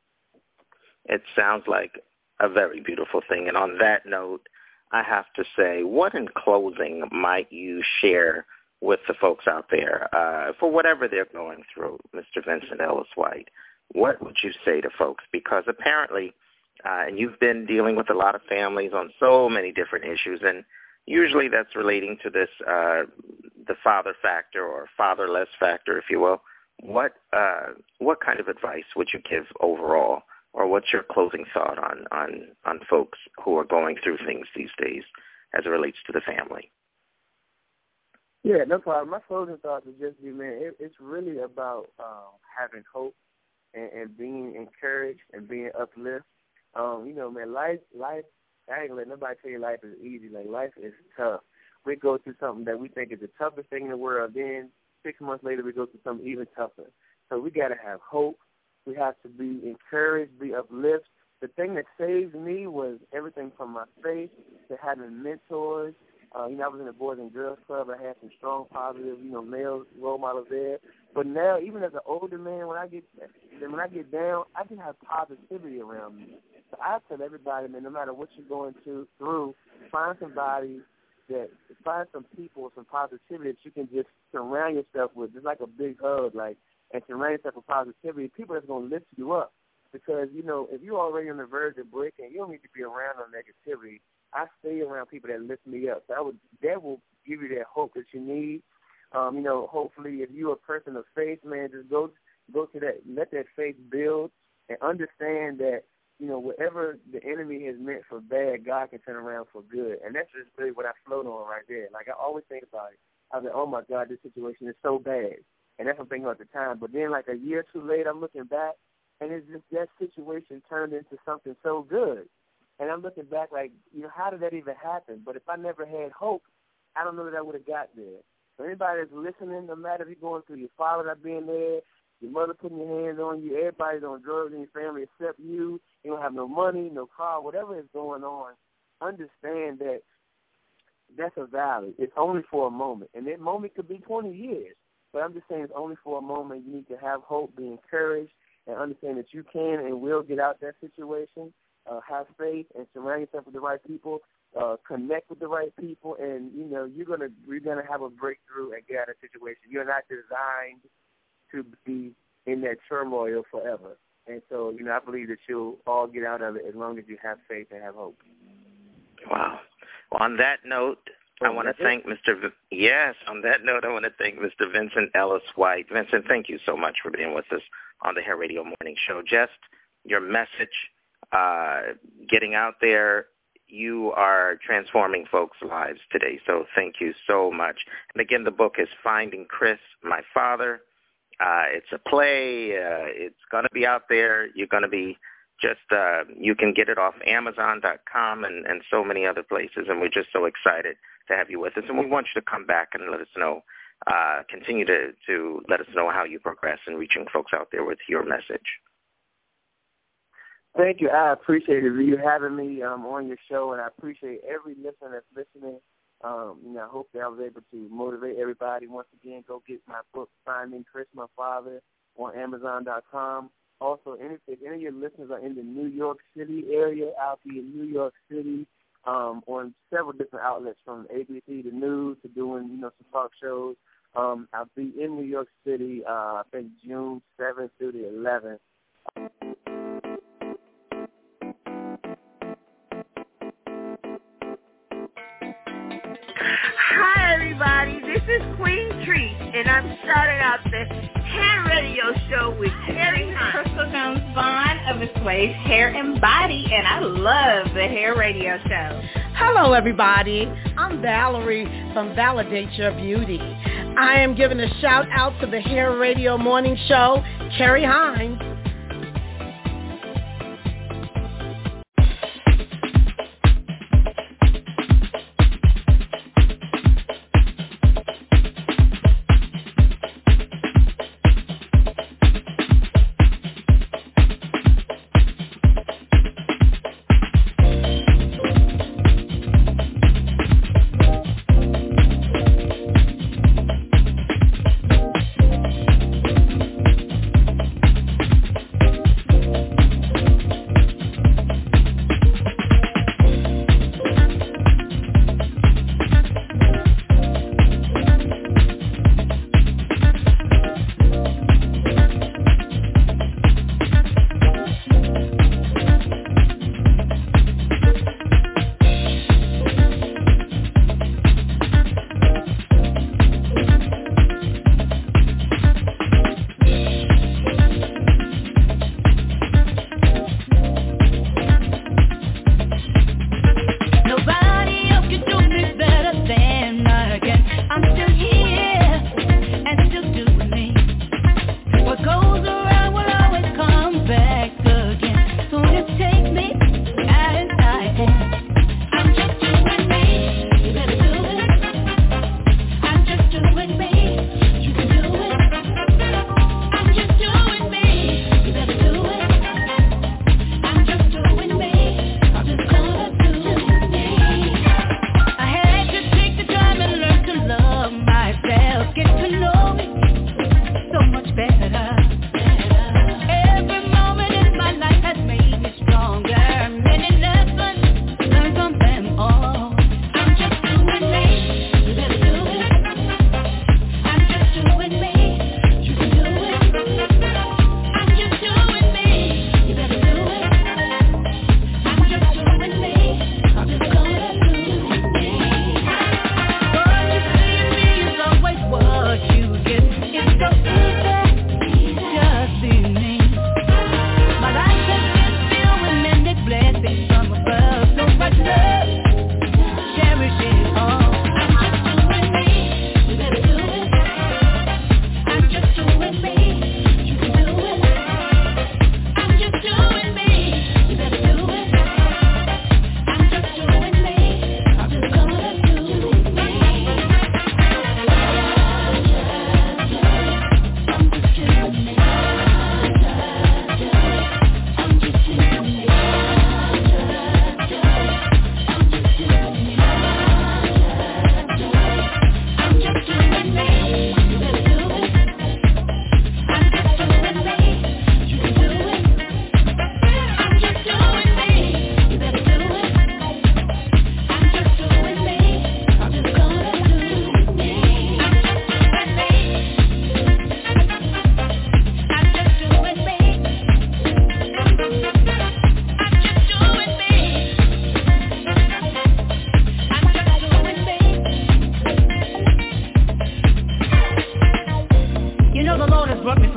It sounds like a very beautiful thing. And on that note, I have to say, what in closing might you share with the folks out there uh, for whatever they're going through, Mister Vincent Ellis White? What would you say to folks? Because apparently, uh, and you've been dealing with a lot of families on so many different issues, and usually that's relating to this, uh, the father factor or fatherless factor, if you will. What uh, what kind of advice would you give overall, or what's your closing thought on, on, on folks who are going through things these days as it relates to the family? Yeah, no problem. My closing thoughts would just be, man, it, it's really about um, having hope and, and being encouraged and being uplifted. Um, you know, man, life, life, I ain't gonna let nobody tell you life is easy. Like, life is tough. We go through something that we think is the toughest thing in the world. Then six months later, we go through something even tougher. So we got to have hope. We have to be encouraged, be uplifted. The thing that saved me was everything from my faith to having mentors. Uh, you know, I was in the Boys and Girls Club. I had some strong, positive, you know, male role models there. But now, even as an older man, when I get when I get down, I can have positivity around me. So I tell everybody, man, no matter what you're going to, through, find somebody that, find some people, some positivity that you can just surround yourself with, just like a big hug, like, and surround yourself with positivity, people that's going to lift you up. Because, you know, if you're already on the verge of breaking, you don't need to be around no negativity. I stay around people that lift me up. So I would, that will give you that hope that you need. Um, you know, hopefully if you're a person of faith, man, just go go to that, let that faith build and understand that, you know, whatever the enemy has meant for bad, God can turn around for good. And that's just really what I float on right there. Like, I always think about it. I was like, oh, my God, this situation is so bad. And that's what I'm thinking about at the time. But then, like, a year or two later, I'm looking back, and it's just that situation turned into something so good. And I'm looking back like, you know, how did that even happen? But if I never had hope, I don't know that I would have got there. So anybody that's listening, no matter if you're going through your father not being there, your mother putting your hands on you, everybody's on drugs in your family except you, you don't have no money, no car, whatever is going on, understand that that's a valley. It's only for a moment. And that moment could be twenty years. But I'm just saying it's only for a moment. You need to have hope, be encouraged, and understand that you can and will get out that situation. Uh, have faith and surround yourself with the right people. Uh, connect with the right people, and you know you're gonna you're gonna have a breakthrough and get out of the situation. You're not designed to be in that turmoil forever. And so, you know, I believe that you'll all get out of it as long as you have faith and have hope. Wow. Well, on that note, I want to thank Mister V- yes, on that note, I want to thank Mister Vincent Ellis White. Vincent, thank you so much for being with us on the Hair Radio Morning Show. Just your message, uh, getting out there, you are transforming folks' lives today. So thank you so much. And again, the book is Finding Chris, My Father. Uh, it's a play. Uh, it's going to be out there. You're going to be just, uh, you can get it off Amazon dot com and, and so many other places. And we're just so excited to have you with us. And we want you to come back and let us know, uh, continue to, to let us know how you progress in reaching folks out there with your message. Thank you. I appreciate you having me um, on your show, and I appreciate every listener that's listening. Um, you know, I hope that I was able to motivate everybody. Once again, go get my book, Finding Chris, My Father, on Amazon dot com. Also, any, if any of your listeners are in the New York City area, I'll be in New York City um, on several different outlets, from A B C to News to doing, you know, some talk shows. Um, I'll be in New York City, uh, I think June seventh through the eleventh. Hi, everybody. This is Queen Treat, and I'm starting out the Hair Radio Show with Terry Hunt. Crystal Jones Vaughn of Miss Wave's Hair and Body, and I love the Hair Radio Show. Hello, everybody. I'm Valerie from Validate Your Beauty. I am giving a shout out to the Hair Radio Morning Show, Carrie Hines.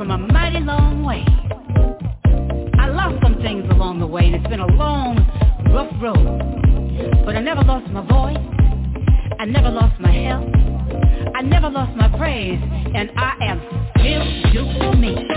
come a mighty long way. I lost some things along the way, and it's been a long, rough road. But I never lost my voice. I never lost my health. I never lost my praise, and I am still doing me.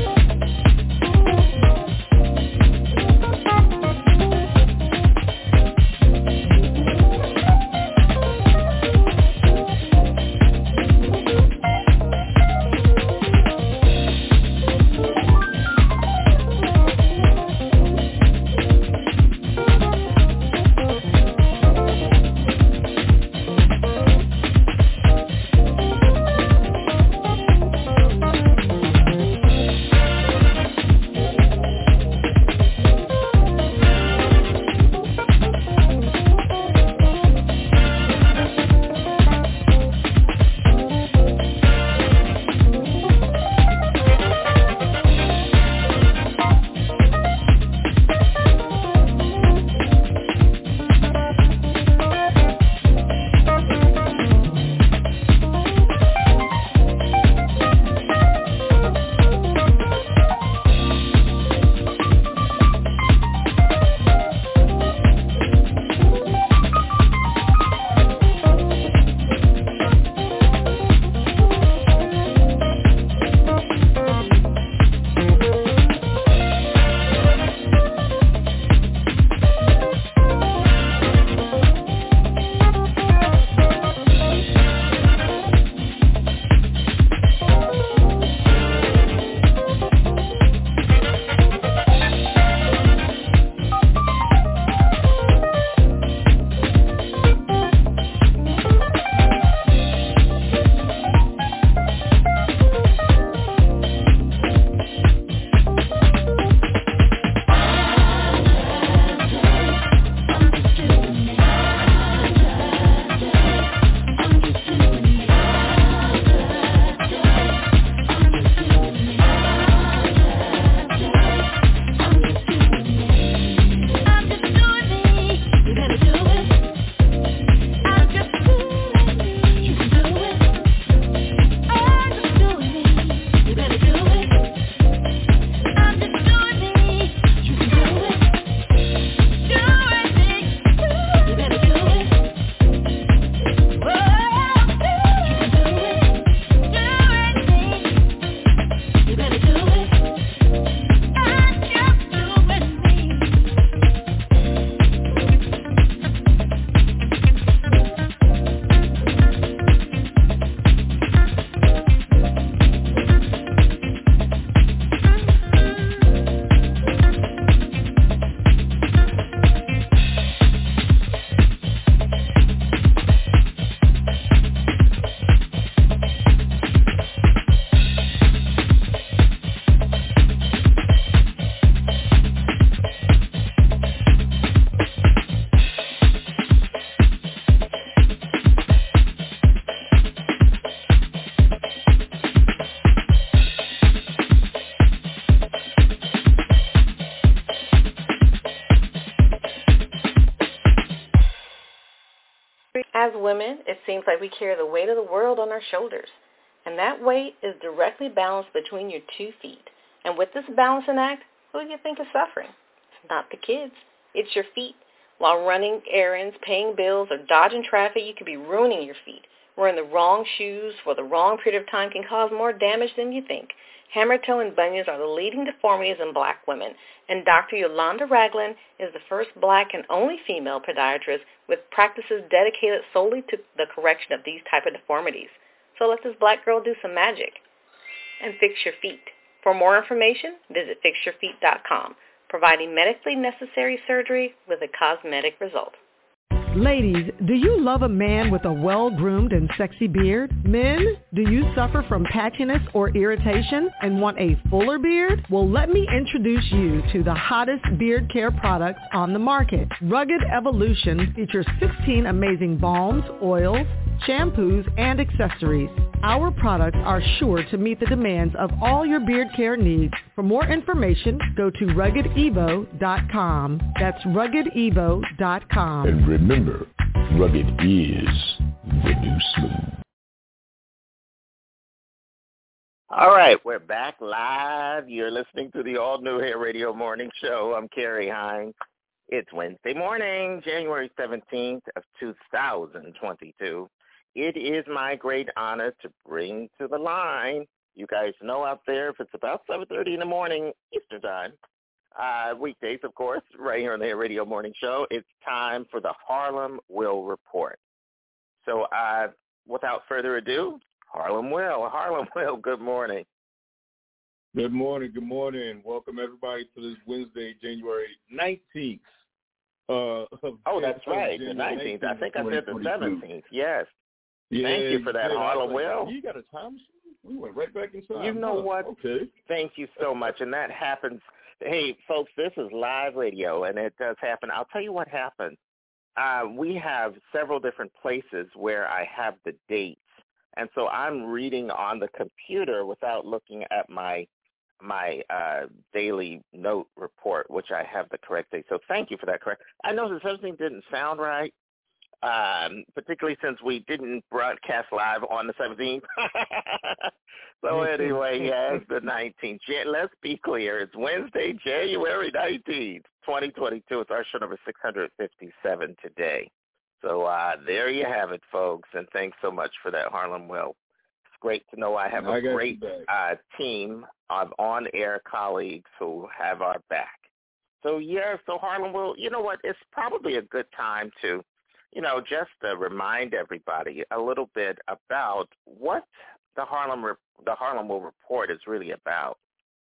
As women, it seems like we carry the weight of the world on our shoulders, and that weight is directly balanced between your two feet. And with this balancing act, who do you think is suffering? It's not the kids. It's your feet. While running errands, paying bills, or dodging traffic, you could be ruining your feet. Wearing the wrong shoes for the wrong period of time can cause more damage than you think. Hammer toe and bunions are the leading deformities in black women, and Doctor Yolanda Ragland is the first black and only female podiatrist with practices dedicated solely to the correction of these type of deformities. So let this black girl do some magic and fix your feet. For more information, visit fix your feet dot com, providing medically necessary surgery with a cosmetic result. Ladies, do you love a man with a well-groomed and sexy beard? Men, do you suffer from patchiness or irritation and want a fuller beard? Well, let me introduce you to the hottest beard care products on the market. Rugged Evolution features sixteen amazing balms, oils, shampoos, and accessories. Our products are sure to meet the demands of all your beard care needs. For more information, go to rugged evo dot com. That's rugged evo dot com. And remember, rugged is the new smooth. All right, we're back live. You're listening to the all-new Hair Radio Morning Show. I'm Carrie Hines. It's Wednesday morning, January seventeenth of two thousand twenty-two. It is my great honor to bring to the line, you guys know out there, if it's about seven thirty in the morning Eastern Time, uh, weekdays, of course, right here on the Hair Radio Morning Show, it's time for the Harlem Will Report. So uh, without further ado, Harlem Will. Harlem Will, good morning. Good morning, good morning. Welcome, everybody, to this Wednesday, January nineteenth. Uh, oh, that's right, the nineteenth. I think I said the seventeenth, yes. Yeah, Thank you for that, yeah, Harlem like, Will. You got a time machine? We went right back in time. You know huh? what? Okay. Thank you so much, and that happens. Hey, folks, this is live radio, and it does happen. I'll tell you what happened. Uh, we have several different places where I have the dates. And so I'm reading on the computer without looking at my my uh, daily note report, which I have the correct date. So thank you for that correct. I noticed something didn't sound right, um, particularly since we didn't broadcast live on the seventeenth. So anyway, yeah, it's the nineteenth. Let's be clear. It's Wednesday, January nineteenth, twenty twenty-two. It's our show number six hundred fifty-seven today. So uh, there you have it, folks, and thanks so much for that, Harlem Will. It's great to know I have a I great uh, team of on-air colleagues who have our back. So, yeah, so Harlem Will, you know what, it's probably a good time to, you know, just to remind everybody a little bit about what the Harlem the Harlem Will Report is really about.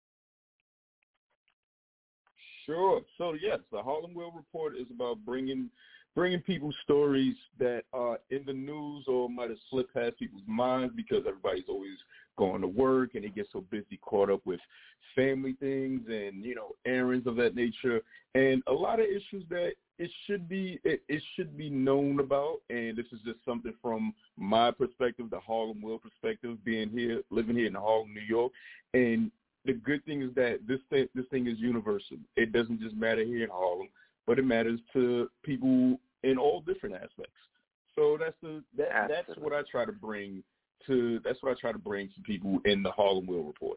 Sure. So, yes, the Harlem Will Report is about bringing bringing people stories that are in the news or might have slipped past people's minds because everybody's always going to work and they get so busy caught up with family things and, you know, errands of that nature. And a lot of issues that it should be it, it should be known about. And this is just something from my perspective, the Harlem Will perspective, being here, living here in Harlem, New York. And the good thing is that this thing, this thing is universal. It doesn't just matter here in Harlem, but it matters to people in all different aspects. So that's the that, that's what I try to bring to that's what I try to bring to people in the Harlem Will Report.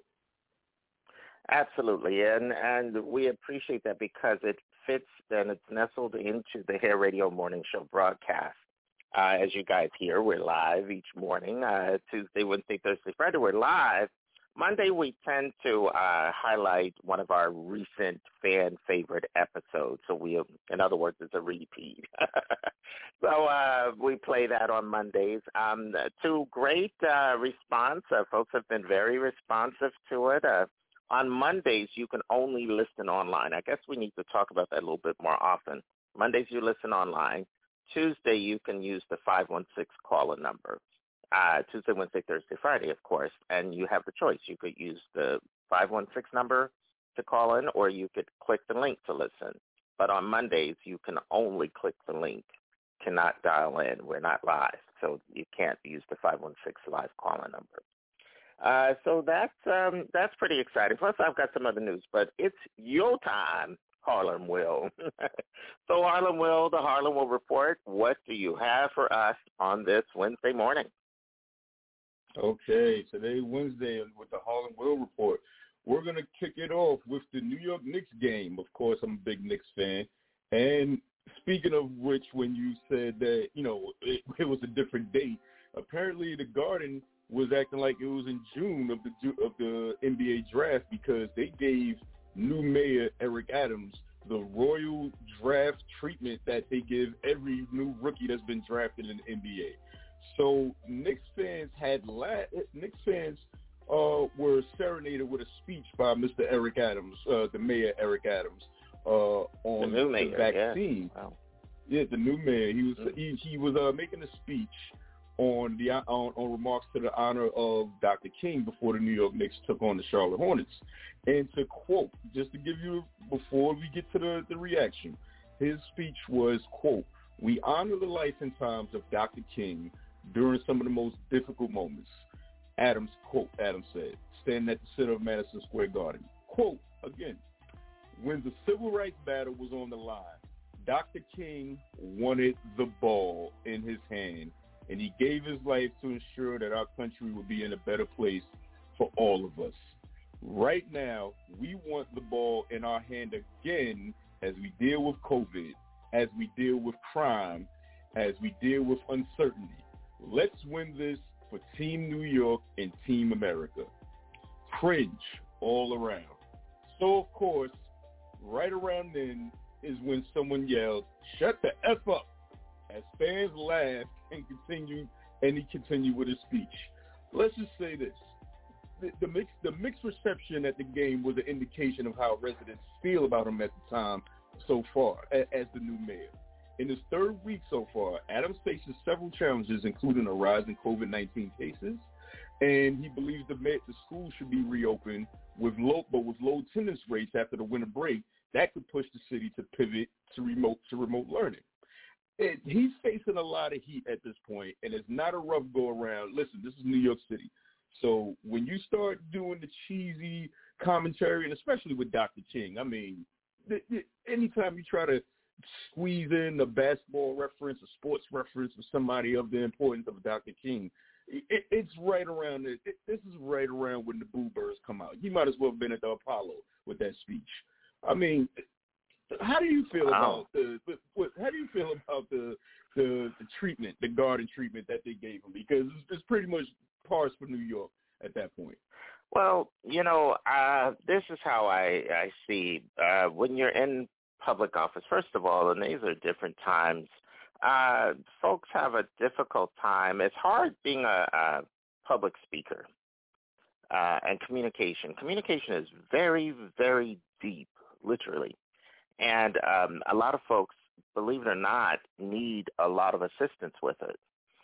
Absolutely, and and we appreciate that because it fits and it's nestled into the Hair Radio Morning Show broadcast. Uh, as you guys hear, we're live each morning, uh, Tuesday, Wednesday, Thursday, Friday. We're live. Monday, we tend to uh, highlight one of our recent fan favorite episodes. So we, in other words, it's a repeat. so uh, we play that on Mondays. Um, to great uh, response. Uh, folks have been very responsive to it. Uh, on Mondays, you can only listen online. I guess we need to talk about that a little bit more often. Mondays, you listen online. Tuesday, you can use the five one six caller number. Uh, Tuesday, Wednesday, Thursday, Friday, of course, and you have the choice. You could use the five one six number to call in, or you could click the link to listen. But on Mondays, you can only click the link, cannot dial in. We're not live, so you can't use the five one six live call-in number. Uh, so that's um, that's pretty exciting. Plus, I've got some other news, but it's your time, Harlem Will. So, Harlem Will, the Harlem Will Report, what do you have for us on this Wednesday morning? Okay, today, Wednesday, with the Harlem Will Report, we're going to kick it off with the New York Knicks game. Of course, I'm a big Knicks fan. And speaking of which, when you said that, you know, it, it was a different date, apparently the Garden was acting like it was in June of the of the N B A draft because they gave new mayor Eric Adams the royal draft treatment that they give every new rookie that's been drafted in the N B A. So Knicks fans had la- Knicks fans uh, were serenaded with a speech by Mister Eric Adams, uh, the mayor Eric Adams, uh, on the, new the mayor, vaccine. Yeah. Wow. yeah, the new mayor. He was mm-hmm. he, he was uh, making a speech on the on, on remarks to the honor of Doctor King before the New York Knicks took on the Charlotte Hornets. And to quote, just to give you before we get to the, the reaction, his speech was, quote, "We honor the life and times of Doctor King during some of the most difficult moments." Adams, quote, Adams said, standing at the center of Madison Square Garden. Quote, again, "When the civil rights battle was on the line, Doctor King wanted the ball in his hand, and he gave his life to ensure that our country would be in a better place for all of us. Right now, we want the ball in our hand again as we deal with COVID, as we deal with crime, as we deal with uncertainty. Let's win this for Team New York and Team America. Cringe all around. So, of course, right around then is when someone yelled, "Shut the F up," as fans laughed and continue and he continued with his speech. Let's just say this. The, the, mixed, the mixed reception at the game was an indication of how residents feel about him at the time so far as, as the new mayor. In his third week so far, Adams faces several challenges, including a rise in COVID nineteen cases, and he believes the, the schools should be reopened with low, but with low attendance rates after the winter break. That could push the city to pivot to remote to remote learning. And he's facing a lot of heat at this point, and it's not a rough go around. Listen, this is New York City. So when you start doing the cheesy commentary, and especially with Doctor King, I mean, th- th- anytime you try to squeeze in a basketball reference, a sports reference, or somebody of the importance of Doctor King, it, it's right around it, it. This is right around when the Boo Birds come out. He might as well have been at the Apollo with that speech. I mean, how do you feel wow. about the, the what, how do you feel about the, the the treatment, the garden treatment that they gave him? Because it's, it's pretty much pars for New York at that point. Well, you know, uh, this is how I, I see uh, when you're in public office. First of all, and these are different times, uh, folks have a difficult time. It's hard being a, a public speaker uh, and communication. Communication is very, very deep, literally. And um, a lot of folks, believe it or not, need a lot of assistance with it.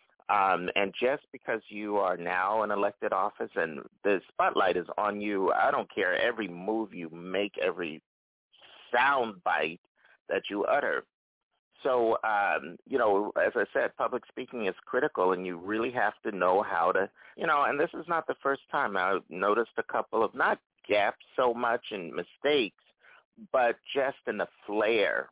Um, and just because you are now in elected office and the spotlight is on you, I don't care every move you make, every sound bite that you utter. So, um, you know, as I said, public speaking is critical, and you really have to know how to, you know, and this is not the first time. I've noticed a couple of, not gaps so much and mistakes, but just in the flair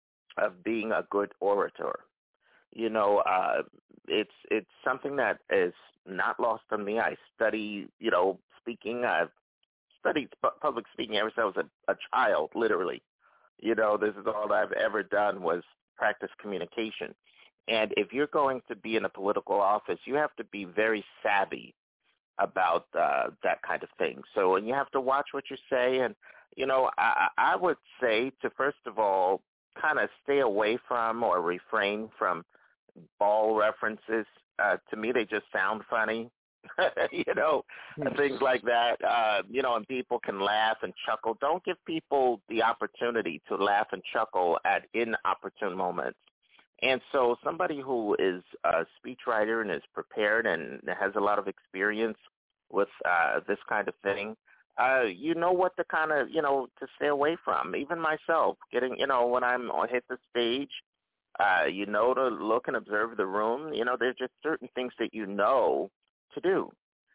of being a good orator. You know, uh, it's it's something that is not lost on me. I study, you know, speaking. I've studied public speaking ever since I was a, a child, literally. You know, this is all I've ever done was practice communication. And if you're going to be in a political office, you have to be very savvy about uh, that kind of thing. So, and you have to watch what you say. And, you know, I, I would say to, first of all, kind of stay away from or refrain from ball references. Uh, to me, they just sound funny, you know, things like that. Uh, you know, and people can laugh and chuckle. Don't give people the opportunity to laugh and chuckle at inopportune moments. And so somebody who is a speechwriter and is prepared and has a lot of experience with uh, this kind of thing, uh, you know what to kind of, you know, to stay away from. Even myself, getting, you know, when I'm on hit the stage, uh, you know to look and observe the room. You know, there's just certain things that you know to do.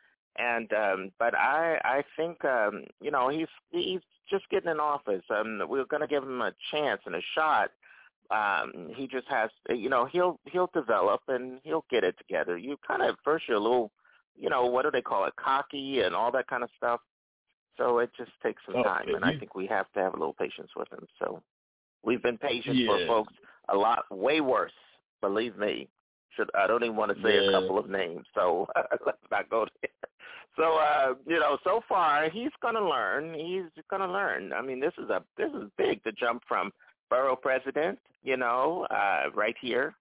And um, but I I think, um, you know, he's he's just getting in office. Um, we're going to give him a chance and a shot. Um, he just has, you know, he'll he'll develop and he'll get it together. You kind of, at first you're a little, you know, what do they call it, cocky and all that kind of stuff. So it just takes some oh, time, and you, I think we have to have a little patience with him. So we've been patient yeah. for folks a lot, way worse, believe me. Should I don't even want to say yeah. a couple of names, so let's not go there. So, uh, you know, so far he's going to learn. He's going to learn. I mean, this is a this is big to jump from borough president, you know, uh, right here,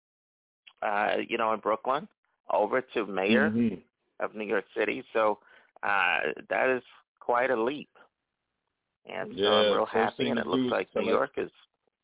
uh, you know, in Brooklyn, over to mayor mm-hmm. of New York City. So uh, that is quite a leap. And so yeah, I'm real so happy, and it looks like New York is.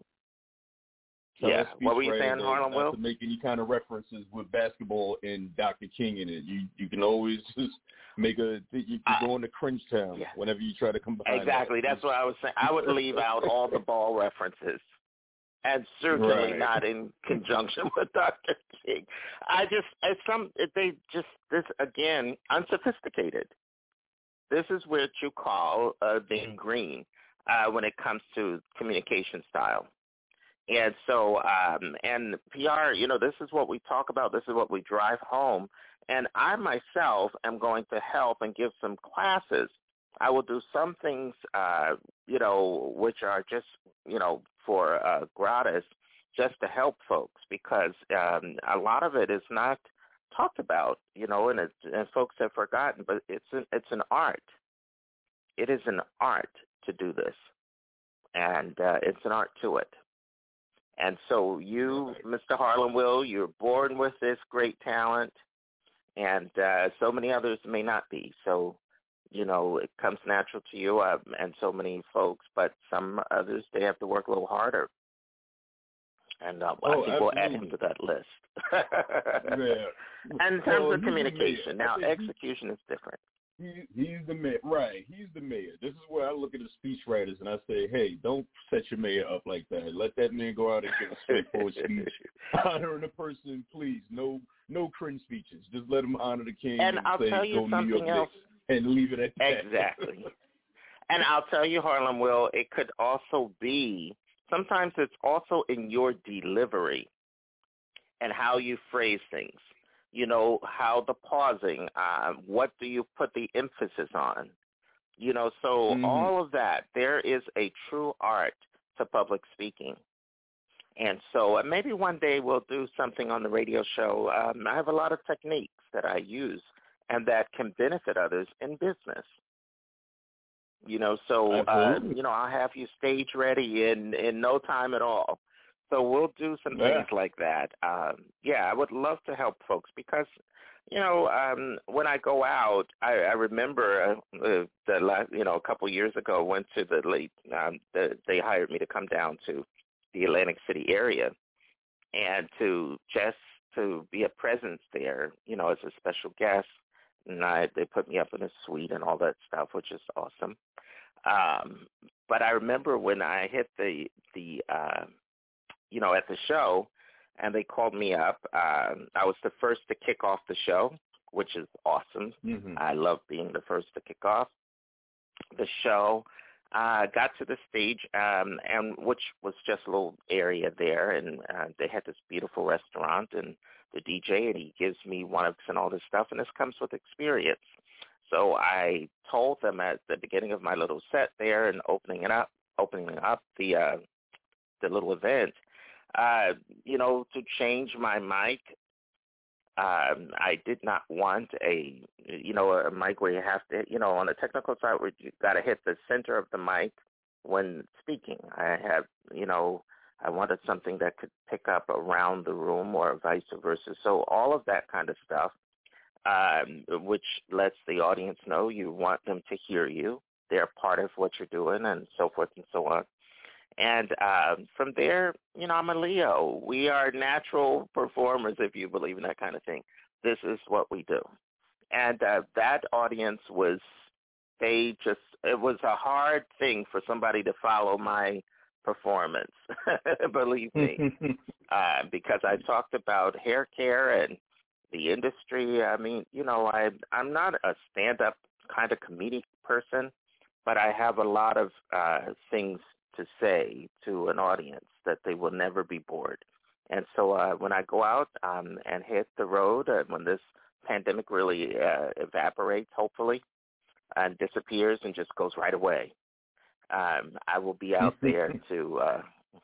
Yeah, what were you saying, Harlem Will? Not to make any kind of references with basketball and Doctor King in it. You you can always just make a, you can go into cringe town yeah. whenever you try to combine Exactly, that. that's what I was saying. I would leave out all the ball references, and certainly right. not in conjunction with Doctor King. I just, it's some, they just, this, again, unsophisticated. This is what you call uh, being green uh, when it comes to communication style. And so, um, and P R, you know, this is what we talk about. This is what we drive home. And I myself am going to help and give some classes. I will do some things, uh, you know, which are just, you know, for uh, gratis, just to help folks, because um, a lot of it is not talked about, you know, and, it, and folks have forgotten, but it's an, it's an art. It is an art to do this, and uh, it's an art to it. And so you, Mister Harlan Will, you're born with this great talent, and uh, so many others may not be. So, you know, it comes natural to you uh, and so many folks, but some others, they have to work a little harder. And uh, oh, I think absolutely. we'll add him to that list. Yeah. And in terms well, of communication, now execution is different. He, he's the mayor, right? He's the mayor. This is where I look at the speechwriters and I say, hey, don't set your mayor up like that. Let that man go out and give a straightforward speech, honoring the person, please. No, no cringe speeches. Just let him honor the king and, and I'll say, tell you go something New York else. Knicks, and leave it at that. Exactly. And I'll tell you, Harlan Will, it could also be, sometimes it's also in your delivery and how you phrase things. You know, how the pausing, uh, what do you put the emphasis on? You know, so mm-hmm. all of that, there is a true art to public speaking. And so uh, maybe one day we'll do something on the radio show. Um, I have a lot of techniques that I use and that can benefit others in business. You know, so, uh, you know, I'll have you stage ready in, in no time at all. So we'll do some yeah. things like that. Um, yeah, I would love to help folks because, you know, um, when I go out, I, I remember uh, the last, you know, a couple years ago, went to the late, um, the, they hired me to come down to the Atlantic City area and to just to be a presence there, you know, as a special guest. And I, they put me up in a suite and all that stuff, which is awesome. Um, but I remember when I hit the, the, uh, you know, at the show, and they called me up. Um, I was the first to kick off the show, which is awesome. Mm-hmm. I love being the first to kick off the show. Uh, got to the stage, um, and which was just a little area there, and uh, they had this beautiful restaurant, and the D J, and he gives me one-ups and all this stuff, and this comes with experience. So I told them at the beginning of my little set there and opening it up, opening up the uh, the little event, Uh, you know, to change my mic. Um, I did not want a, you know, a mic where you have to, you know, on the technical side where you got to hit the center of the mic when speaking. I have, you know, I wanted something that could pick up around the room or vice versa. So all of that kind of stuff, um, which lets the audience know you want them to hear you. They're part of what you're doing and so forth and so on. And uh, from there, you know, I'm a Leo. We are natural performers, if you believe in that kind of thing. This is what we do. And uh, that audience was, they just, it was a hard thing for somebody to follow my performance, believe me, uh, because I talked about hair care and the industry. I mean, you know, I, I'm not a stand-up kind of comedic person, but I have a lot of uh, things to say to an audience that they will never be bored. And so uh, when I go out um, and hit the road, uh, when this pandemic really uh, evaporates, hopefully, and disappears and just goes right away, um, I will be out there to uh,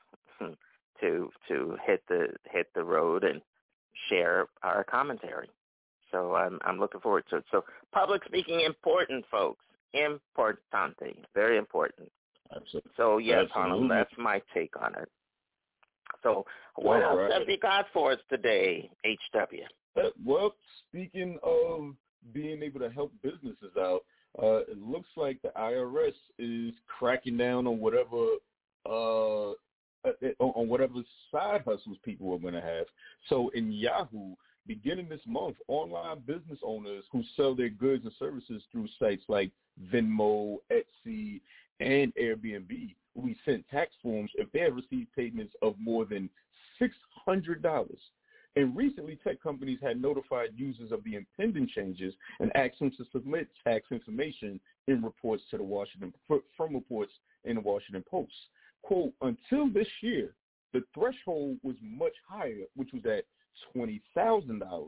to to hit the hit the road and share our commentary. So I'm I'm looking forward to it. So public speaking, important, folks, importante, very important. Absolutely. So, yes, Absolutely. Harlan, that's my take on it. So what All else right. have you got for us today, H W? Uh, well, speaking of being able to help businesses out, uh, it looks like the I R S is cracking down on whatever uh, on whatever side hustles people are going to have. So in Yahoo, beginning this month, online business owners who sell their goods and services through sites like Venmo, Etsy, and Airbnb will be sent tax forms if they have received payments of more than six hundred dollars. And recently, tech companies had notified users of the impending changes and asked them to submit tax information in reports to the Washington from reports in the Washington Post. Quote, until this year, the threshold was much higher, which was at twenty thousand dollars,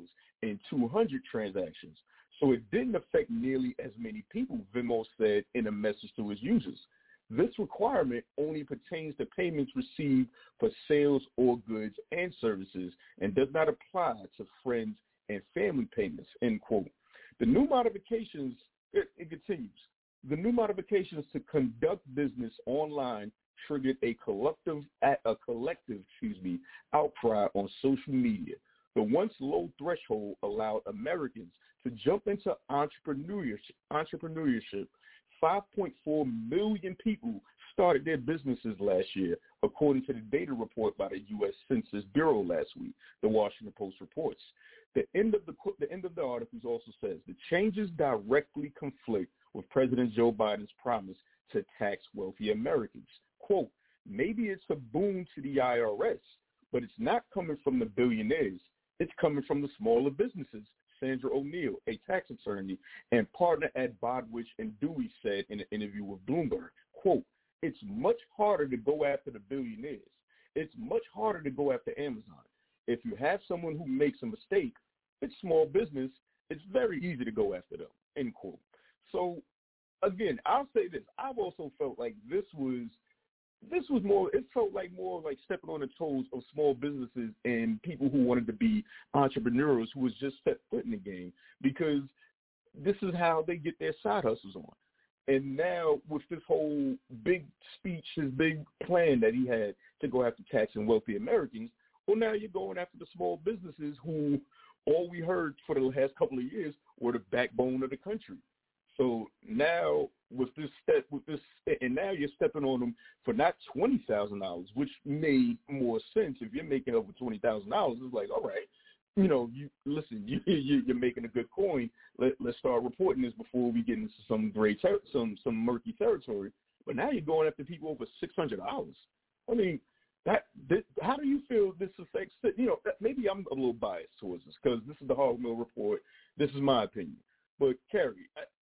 in two hundred transactions. So it didn't affect nearly as many people, Venmo said in a message to its users. This requirement only pertains to payments received for sales or goods and services and does not apply to friends and family payments, end quote. The new modifications, it, it continues, the new modifications to conduct business online triggered a collective, a collective, excuse me, outcry on social media. The once low threshold allowed Americans to jump into entrepreneurship, entrepreneurship. five point four million people started their businesses last year, according to the data report by the U S Census Bureau last week, the Washington Post reports. The end of the, the end of the article also says the changes directly conflict with President Joe Biden's promise to tax wealthy Americans. Quote, maybe it's a boon to the I R S, but it's not coming from the billionaires. It's coming from the smaller businesses, Sandra O'Neill, a tax attorney and partner at Bodwich and Dewey, said in an interview with Bloomberg. Quote, it's much harder to go after the billionaires. It's much harder to go after Amazon. If you have someone who makes a mistake, it's small business. It's very easy to go after them, end quote. So, again, I'll say this. I've also felt like this was This was more, it felt like more like stepping on the toes of small businesses and people who wanted to be entrepreneurs who was just set foot in the game, because this is how they get their side hustles on. And now with this whole big speech, his big plan that he had to go after taxing wealthy Americans, well, now you're going after the small businesses who all we heard for the last couple of years were the backbone of the country. So now with this step, with this, and now you're stepping on them for not twenty thousand dollars, which made more sense. If you're making over twenty thousand dollars, it's like, all right, you know, you listen, you, you you're making a good coin. Let, let's start reporting this before we get into some gray, ter- some some murky territory. But now you're going after people over six hundred dollars. I mean, that, that how do you feel this affects? You know, maybe I'm a little biased towards this because this is the Harlan Mill report. This is my opinion. But Carrie,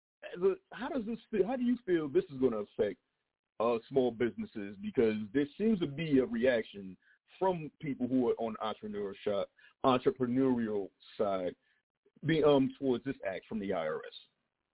how does this feel? How do you feel this is going to affect uh, small businesses? Because there seems to be a reaction from people who are on entrepreneurship, entrepreneurial side, be, um, towards this act from the I R S.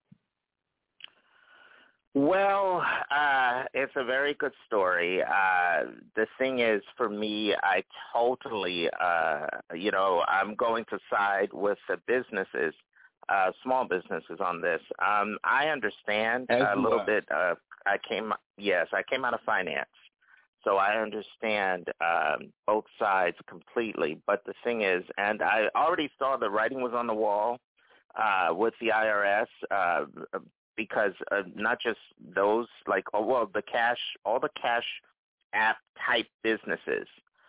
Well, uh, it's a very good story. Uh, the thing is, for me, I totally, uh, you know, I'm going to side with the businesses. Uh, small businesses on this. Um, I understand As a little well. bit. Uh, I came, yes, I came out of finance, so I understand um, both sides completely. But the thing is, and I already saw the writing was on the wall uh, with the I R S uh, because uh, not just those, like, oh, well, the cash, all the cash app type businesses,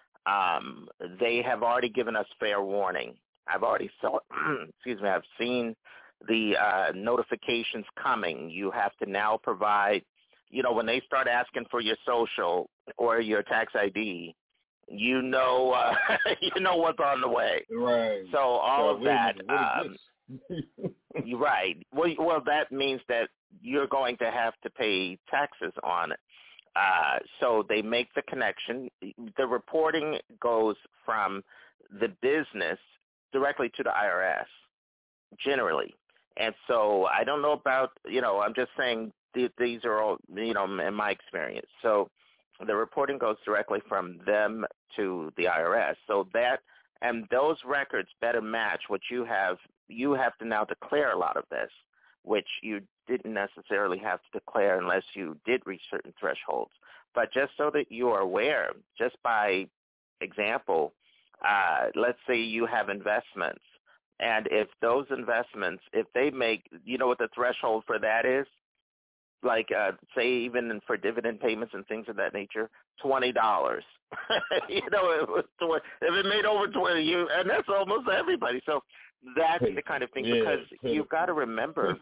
um, they have already given us fair warning. I've already saw, excuse me, I've seen the uh, notifications coming. You have to now provide, you know, when they start asking for your social or your tax I D, you know, uh, you know what's on the way. Right. So all so, of that, um, you're right. Well, well, that means that you're going to have to pay taxes on it. Uh, so they make the connection. The reporting goes from the business directly to the I R S, generally. And so I don't know about, you know, I'm just saying th- these are all, you know, in my experience. So the reporting goes directly from them to the I R S. So that, and those records better match what you have. You have to now declare a lot of this, which you didn't necessarily have to declare unless you did reach certain thresholds. But just so that you are aware, just by example, Uh, let's say you have investments, and if those investments, if they make, you know what the threshold for that is? Like, uh, say even for dividend payments and things of that nature, twenty dollars. you know, it was twenty, if it made over twenty, you, and that's almost everybody. So that's the kind of thing, yeah, because you've got to remember,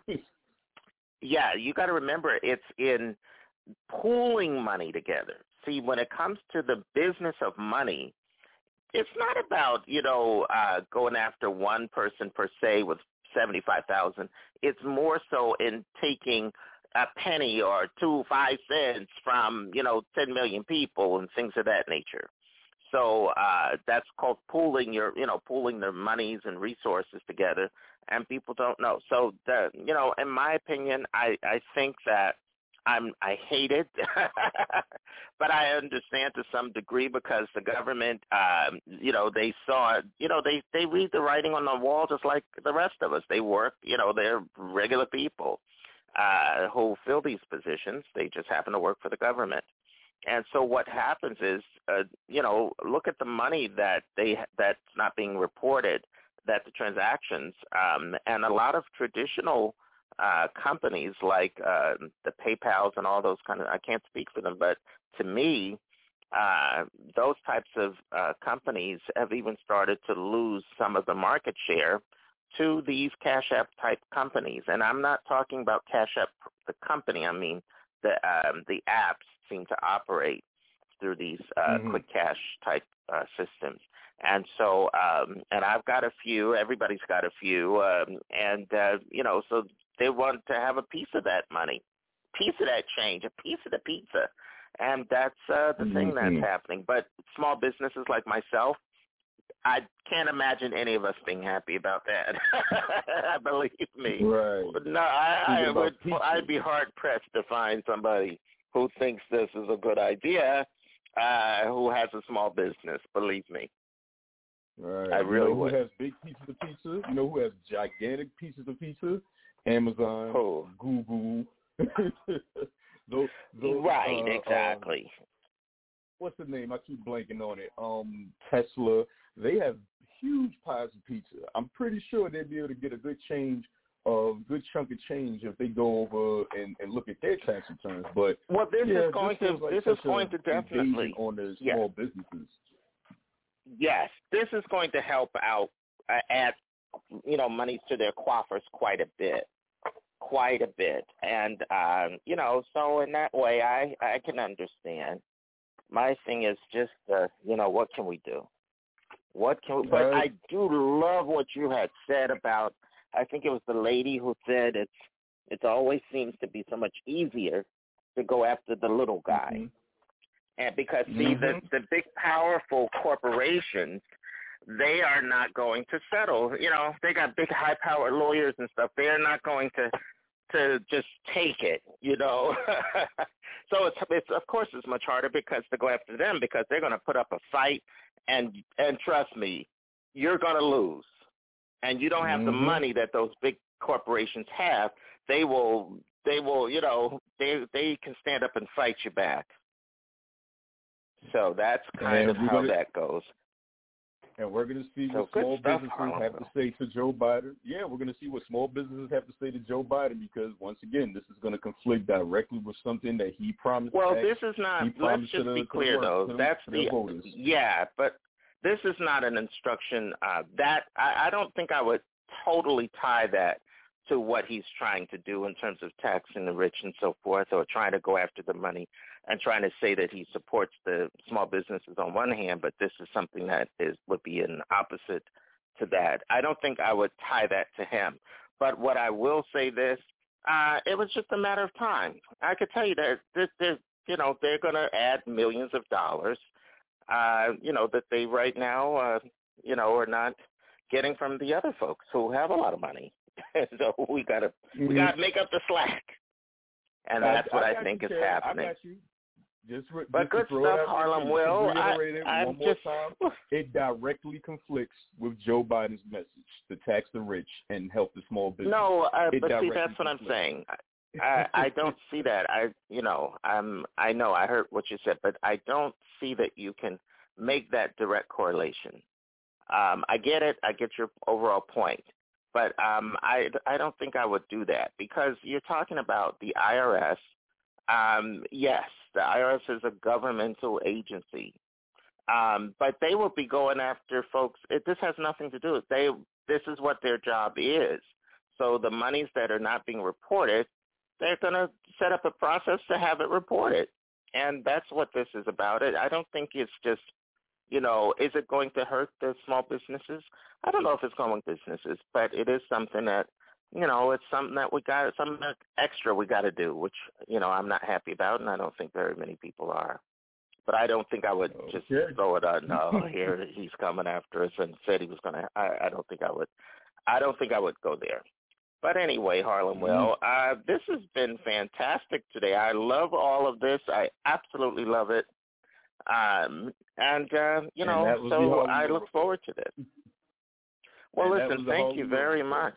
yeah, you got to remember it's in pooling money together. See, when it comes to the business of money, it's not about, you know, uh, going after one person per se with seventy-five thousand. It's more so in taking a penny or two, five cents from, you know, ten million people and things of that nature. So uh, that's called pooling your, you know, pooling their monies and resources together, and people don't know. So, the, you know, in my opinion, I, I think that I'm, I hate it, but I understand to some degree because the government, um, you know, they saw, you know, they, they read the writing on the wall just like the rest of us. They work, you know, they're regular people uh, who fill these positions. They just happen to work for the government. And so what happens is, uh, you know, look at the money that they that's not being reported, that the transactions, um, and a lot of traditional uh, companies like uh, the PayPals and all those kind of, I can't speak for them, but to me, uh, those types of uh, companies have even started to lose some of the market share to these Cash App type companies. And I'm not talking about Cash App, the company, I mean the um, the apps seem to operate through these uh, mm-hmm. quick cash type uh, systems. And so, um, and I've got a few, everybody's got a few, um, and, uh, you know, so they want to have a piece of that money, piece of that change, a piece of the pizza. And that's uh, the mm-hmm. thing that's happening. But small businesses like myself, I can't imagine any of us being happy about that. Believe me. Right. No, I, I would. I'd be hard pressed to find somebody who thinks this is a good idea, uh, who has a small business. Believe me. Right. I really you know would. Who has big pieces of pizza? You know who has gigantic pieces of pizza? Amazon, who? Google. those, those, right. Uh, exactly. Um, what's the name? I keep blanking on it. Um, Tesla. They have huge piles of pizza. I'm pretty sure they'd be able to get a good change, a good chunk of change if they go over and, and look at their tax returns. But well, this yeah, is going this to like this is going to definitely on the yeah. small businesses. Yes, this is going to help out uh, add you know money to their coffers quite a bit, quite a bit, and um, you know so in that way I I can understand. My thing is just uh, you know what can we do? What can we, but I do love what you had said about, I think it was the lady who said it's it always seems to be so much easier to go after the little guy. Mm-hmm. And because, see, mm-hmm. the, the big, powerful corporations, they are not going to settle. You know, they got big, high-powered lawyers and stuff. They are not going to to just take it, you know. So, it's, it's of course, it's much harder because to go after them because they're going to put up a fight. And and trust me, you're going to lose. And you don't have mm-hmm. the money that those big corporations have. They will, they will, you know, they they can stand up and fight you back. So that's kind and of how gonna, that goes. And we're going to see so what small stuff, businesses Harlem. have to say to Joe Biden. Yeah, we're going to see what small businesses have to say to Joe Biden because, once again, this is going to conflict directly with something that he promised. Well, back. this is not, let's just the, be clear, though. To That's to the, voters. yeah, but this is not an instruction. Uh, that I, I don't think I would totally tie that to what he's trying to do in terms of taxing the rich and so forth, or trying to go after the money and trying to say that he supports the small businesses on one hand, but this is something that is would be an opposite to that. I don't think I would tie that to him. But what I will say this, uh, it was just a matter of time. I could tell you that this, this you know, they're going to add millions of dollars, uh, you know, that they right now, uh, you know, are not getting from the other folks who have a lot of money. So we gotta mm-hmm. we gotta make up the slack, and that's I, what I, I think you, is Ted. happening. I got you. Just re- but just good stuff, Harlem. Will I, I, one more just, time. It directly conflicts with Joe Biden's message to tax the rich and help the small business. No, uh, but see, conflicts. that's what I'm saying. I, I don't see that. I you know I'm I know I heard what you said, but I don't see that you can make that direct correlation. Um, I get it. I get your overall point. But um, I, I don't think I would do that because you're talking about the I R S. Um, yes, the I R S is a governmental agency, um, but they will be going after folks. It, this has nothing to do with they. This is what their job is. So the monies that are not being reported, they're going to set up a process to have it reported, and that's what this is about. It. I don't think it's just. You know, is it going to hurt the small businesses? I don't know if it's going to businesses, but it is something that, you know, it's something that we got, something extra we got to do, which, you know, I'm not happy about, and I don't think very many people are. But I don't think I would just okay. throw it on. No, here he's coming after us, and said he was going to. I, I don't think I would. I don't think I would go there. But anyway, Harlem Will, uh, this has been fantastic today. I love all of this. I absolutely love it. Um, and uh, you and know, so I look report. forward to this. Well, and listen, thank you very much.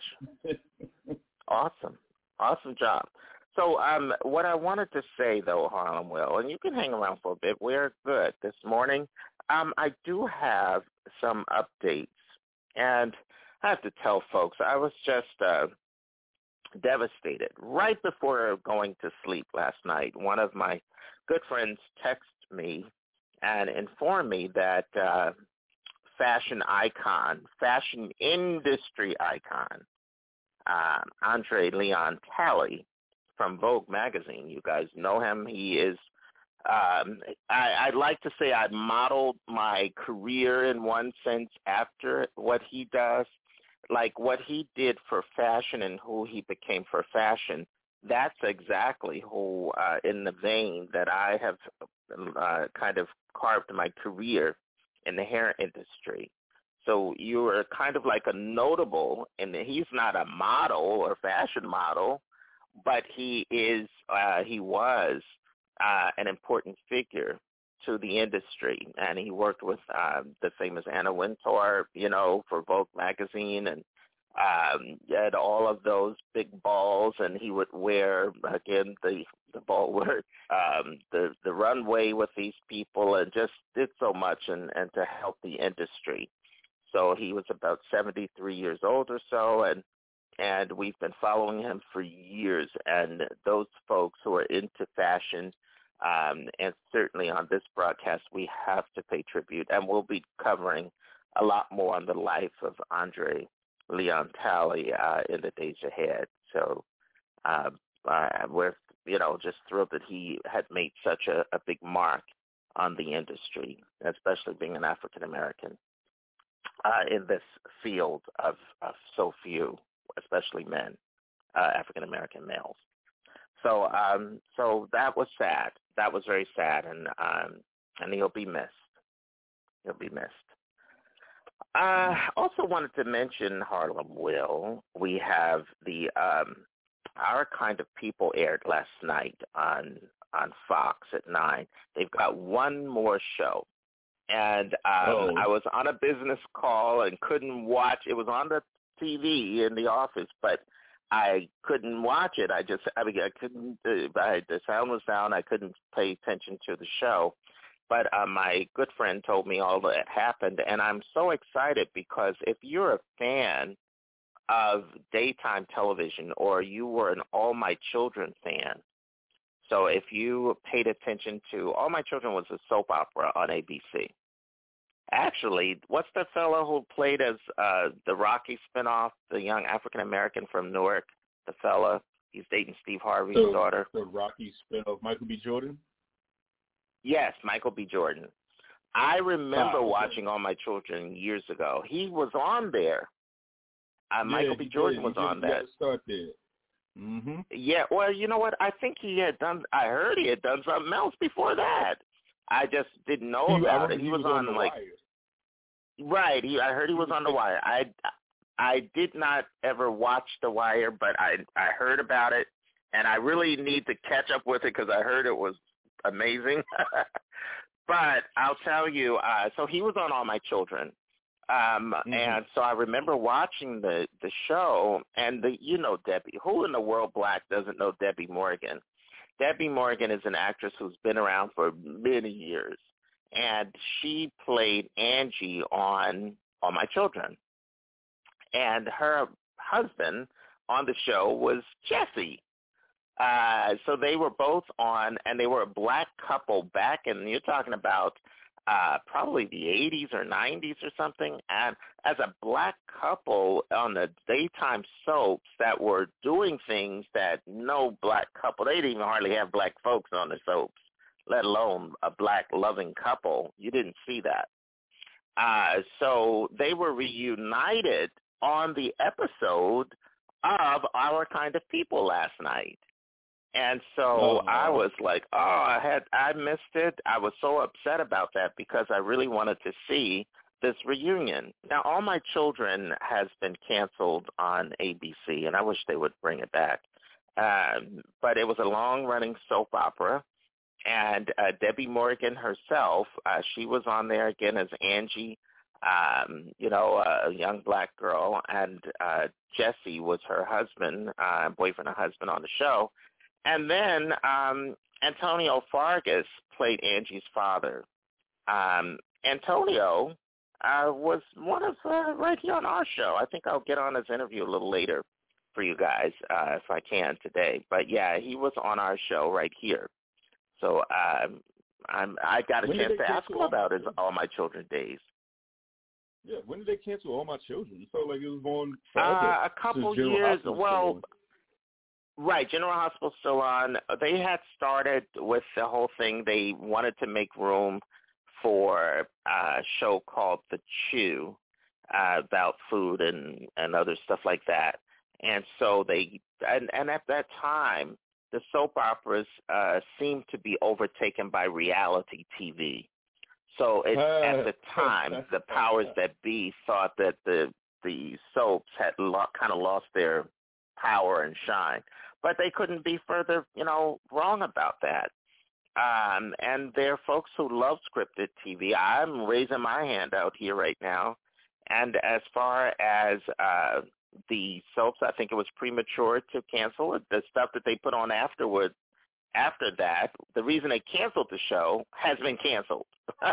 Awesome, awesome job. So um, what I wanted to say, though, Harlem Will, and you can hang around for a bit. We're good this morning. Um, I do have some updates, and I have to tell folks, I was just uh, devastated. Right before going to sleep last night, one of my good friends texted me and informed me that uh, fashion icon, fashion industry icon, uh, Andre Leon Talley, from Vogue magazine. You guys know him. He is, um, I, I'd like to say I modeled my career in one sense after what he does. Like what he did for fashion and who he became for fashion, that's exactly who, uh, in the vein that I have uh, kind of carved my career in the hair industry. So you are kind of like a notable, and he's not a model or fashion model, but he is, uh, he was uh, an important figure to the industry, and he worked with uh, the famous Anna Wintour, you know, for Vogue magazine, and um, had all of those big balls, and he would wear again the the ball word, um, the the runway with these people, and just did so much and and to help the industry. So he was about seventy-three years old or so, and and we've been following him for years. And those folks who are into fashion, um, and certainly on this broadcast, we have to pay tribute. And we'll be covering a lot more on the life of Andre Leon Talley uh, in the days ahead. So uh, uh, we're, you know, just thrilled that he had made such a, a big mark on the industry, especially being an African-American uh, in this field of, of so few, especially men, uh, African-American males. So um, so that was sad. That was very sad, and um, and he'll be missed. He'll be missed. I uh, also wanted to mention, Harlem Will, we have the um, Our Kind of People aired last night on on Fox at nine. They've got one more show. And um, oh. I was on a business call and couldn't watch. It was on the T V in the office, but I couldn't watch it. I just, I mean, I couldn't, uh, I, the sound was down. I couldn't pay attention to the show. But uh, my good friend told me all that happened, and I'm so excited because if you're a fan of daytime television or you were an All My Children fan, so if you paid attention to, All My Children was a soap opera on A B C. Actually, what's the fellow who played as uh, the Rocky spinoff, the young African-American from Newark, the fella, he's dating Steve Harvey's so, daughter. The Rocky spinoff, Michael B. Jordan? Yes, Michael B. Jordan. I remember oh, okay. watching All My Children years ago. He was on there. Uh, yeah, Michael B. Jordan did. was he on did. that. Start there. Mm-hmm. Yeah, well, you know what? I think he had done, I heard he had done something else before that. I just didn't know he, about it. He, he was, was on, on like, Wire. right. He, I heard he was on The Wire. I, I did not ever watch The Wire, but I, I heard about it, and I really need to catch up with it because I heard it was amazing. But I'll tell you, uh, so he was on All My Children. Um, mm-hmm. And so I remember watching the, the show, and the, you know Debbie. Who in the world black doesn't know Debbie Morgan? Debbie Morgan is an actress who's been around for many years, and she played Angie on All My Children. And her husband on the show was Jesse. Uh, so they were both on, and they were a black couple back in, you're talking about uh, probably the eighties or nineties or something, and as a black couple on the daytime soaps that were doing things that no black couple, they didn't even hardly have black folks on the soaps, let alone a black loving couple. You didn't see that. Uh, so they were reunited on the episode of Our Kind of People last night. And so oh, I was like, oh, I had I missed it. I was so upset about that because I really wanted to see this reunion. Now, All My Children has been canceled on A B C, and I wish they would bring it back. Um, but it was a long-running soap opera, and uh, Debbie Morgan herself, uh, she was on there again as Angie, um, you know, a young black girl, and uh, Jesse was her husband, uh, boyfriend or husband on the show. And then um, Antonio Fargas played Angie's father. Um, Antonio uh, was one of uh, right here on our show. I think I'll get on his interview a little later for you guys uh, if I can today. But, yeah, he was on our show right here. So um, I'm, I got a when chance to ask him all, about his All My Children days. Yeah, when did they cancel All My Children? It felt like it was going forever. Uh, a couple years. Well, right, General Hospital's still on. They had started with the whole thing. They wanted to make room for a show called The Chew uh, about food and, and other stuff like that. And so they, and, and at that time, the soap operas uh, seemed to be overtaken by reality T V. So it, uh, at the time, the powers that be thought that the the soaps had lo- kind of lost their power and shine. But they couldn't be further, you know, wrong about that. Um, and there are folks who love scripted T V. I'm raising my hand out here right now. And as far as uh, the soaps, I think it was premature to cancel it. The stuff that they put on afterward, after that, the reason they canceled the show has been canceled.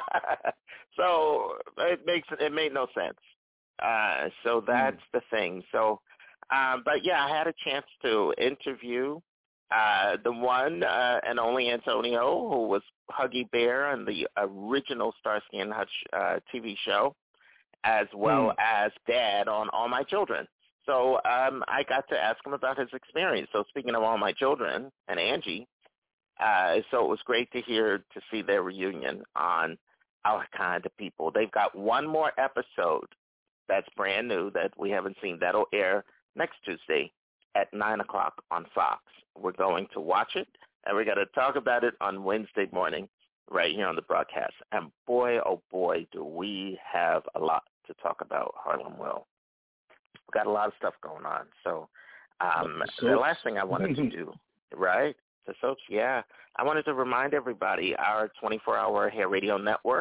So it makes it made no sense. Uh, so that's mm. the thing. So, um, but yeah, I had a chance to interview uh, the one uh, and only Antonio, who was Huggy Bear on the original Starsky and Hutch uh, T V show, as well mm. as Dad on All My Children. So um, I got to ask him about his experience. So speaking of All My Children and Angie, uh, so it was great to hear, to see their reunion on Our Kind of People. They've got one more episode that's brand new that we haven't seen. That'll air next Tuesday at nine o'clock on Fox. We're going to watch it, and we're going to talk about it on Wednesday morning right here on the broadcast. And boy, oh boy, do we have a lot to talk about, Harlem Will. We've got a lot of stuff going on. So um, the last thing I wanted to do, right, the soaps, yeah, I wanted to remind everybody our twenty-four hour Hair Radio Network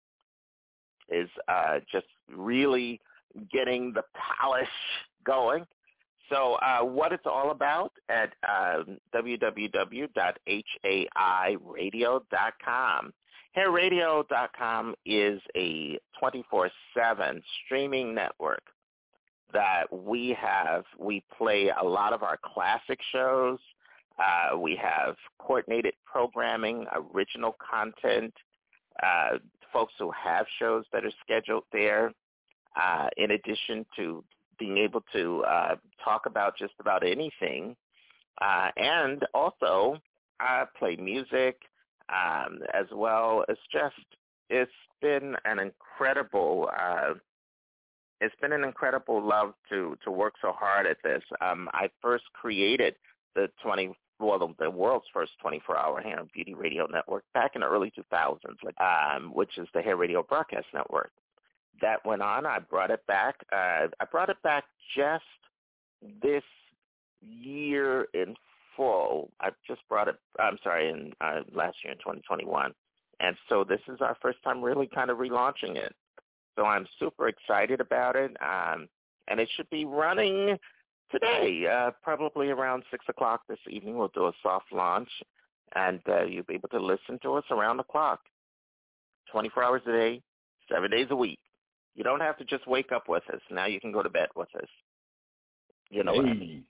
is uh, just really getting the polish going. So uh, what it's all about at um, w w w dot h a i radio dot com. hair radio dot com is a twenty-four seven streaming network that we have. We play a lot of our classic shows. Uh, we have coordinated programming, original content, uh, folks who have shows that are scheduled there, uh, in addition to being able to uh, talk about just about anything, uh, and also uh, play music um, as well. It's just, it's been an incredible, uh, it's been an incredible love to, to work so hard at this. Um, I first created the twenty, well, the, the world's first twenty-four hour hair and beauty radio network back in the early two thousands, like, um, which is the Hair Radio Broadcast Network. That went on. I brought it back. Uh, I brought it back just this year in full. I just brought it, I'm sorry, in uh, last year in twenty twenty-one. And so this is our first time really kind of relaunching it. So I'm super excited about it. Um, and it should be running today, uh, probably around six o'clock this evening. We'll do a soft launch, and uh, you'll be able to listen to us around the clock, twenty-four hours a day, seven days a week. You don't have to just wake up with us. Now you can go to bed with us. You know hey. what I mean?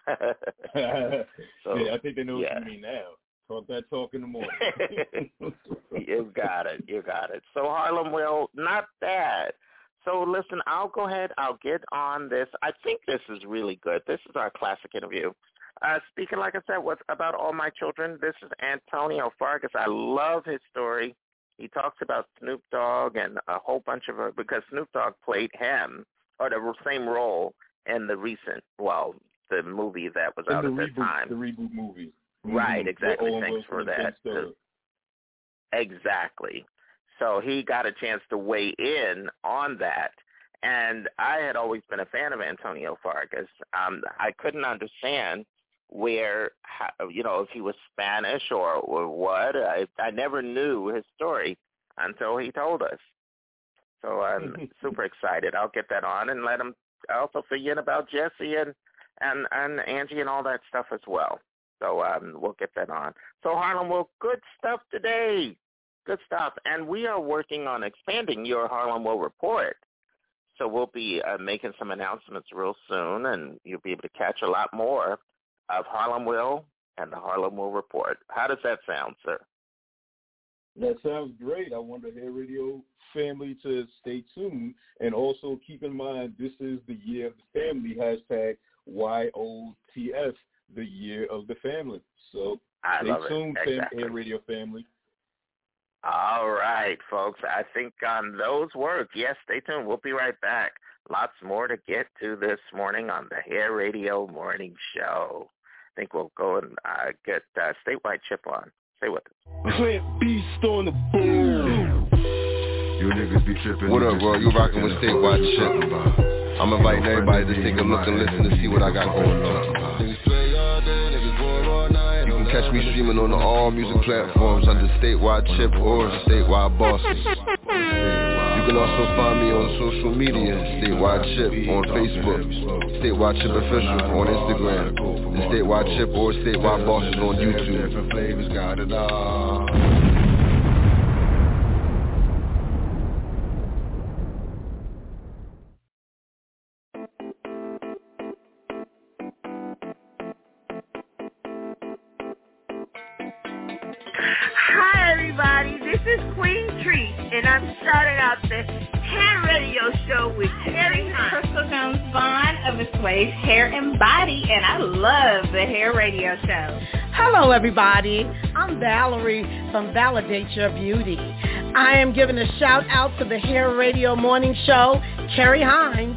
So, yeah, I think they know yeah. what you mean now. Talk that talk in the morning. You got it. You got it. So Harlem Will, not bad. So listen, I'll go ahead. I'll get on this. I think this is really good. This is our classic interview. Uh, speaking, like I said, with, about All My Children, this is Antonio Fargas. I love his story. He talks about Snoop Dogg and a whole bunch of, because Snoop Dogg played him, or the same role in the recent, well, the movie that was in out the at reboot, that time. The reboot movie. Right, Mm-hmm. exactly. Owen Thanks Wilson for and that. Ben Stiller. Exactly. So he got a chance to weigh in on that. And I had always been a fan of Antonio Fargas. Um, I couldn't understand where, how, you know, if he was Spanish or, or what. I, I never knew his story until he told us. So I'm super excited. I'll get that on and let him also fill you in about Jesse and, and, and Angie and all that stuff as well. So um, we'll get that on. So Harlem, well, good stuff today. Good stuff. And we are working on expanding your Harlem Will Report. So we'll be uh, making some announcements real soon, and you'll be able to catch a lot more of Harlem Will and the Harlem Will Report. How does that sound, sir? That sounds great. I want the Hair Radio family to stay tuned, and also keep in mind this is the year of the family, hashtag Y O T F, the year of the family. So I stay love tuned, it. fam- Exactly. Hair Radio family. All right, folks. I think on those words, yes, stay tuned. We'll be right back. Lots more to get to this morning on the Hair Radio Morning Show. I think we'll go and uh, get uh, Statewide Chip on. Stay with us. Clint Beast on the boom. You niggas be tripping. What up, bro? You rocking with Statewide Chip. I'm inviting everybody to take a look and listen to see what I got going on. Niggas play all day, niggas boy all night. You can catch me streaming on all music platforms under Statewide Chip or Statewide Bosses. You can also find me on social media, Statewide Chip on Facebook, Statewide Chip Official on Instagram, and Statewide Chip or Statewide Bosses on YouTube. Different flavors got it all. Hi, everybody. This is Queen Treat, and I'm starting out the Hair Radio Show with Terry Hunt. Crystal Jones Vaughn of the Swave Hair and Body, and I love the Hair Radio Show. Hello, everybody. I'm Valerie from Validate Your Beauty. I am giving a shout out to the Hair Radio Morning Show, Carrie Hines.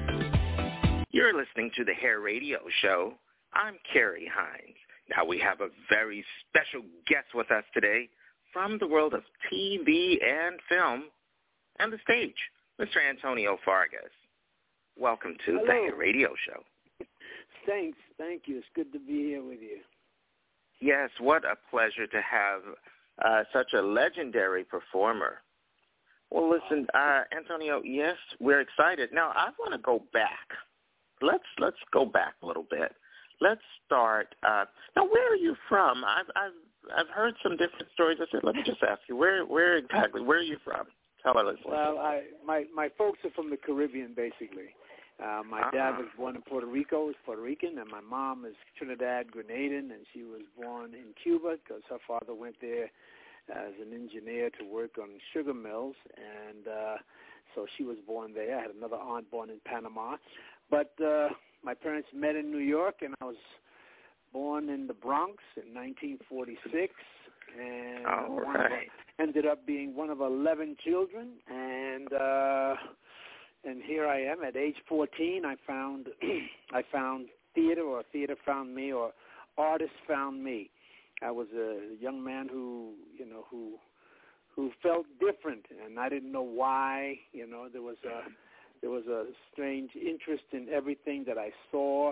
You're listening to the Hair Radio Show. I'm Carrie Hines. Now we have a very special guest with us today from the world of T V and film and the stage, Mister Antonio Fargas. Welcome to Hello. the Hair Radio Show. Thanks. Thank you. It's good to be here with you. Yes, what a pleasure to have uh, such a legendary performer. Well, listen, uh, Antonio, yes, we're excited. Now, I want to go back. Let's let's go back a little bit. Let's start. Uh, now, where are you from? I've I've I've heard some different stories. I said, let me just ask you, where where exactly? Where are you from? Tell us. Well, I my my folks are from the Caribbean, basically. Uh, my uh-huh. dad was born in Puerto Rico, is Puerto Rican, and my mom is Trinidad Grenadian, and she was born in Cuba because her father went there as an engineer to work on sugar mills, and uh, so she was born there. I had another aunt born in Panama, but uh, my parents met in New York, and I was born in the Bronx in nineteen forty-six, and All one right. of, ended up being one of eleven children, and uh, and here I am at age fourteen. I found I found theater, or theater found me, or artists found me. I was a young man who, you know, who who felt different, and I didn't know why. You know, there was a there was a strange interest in everything that I saw,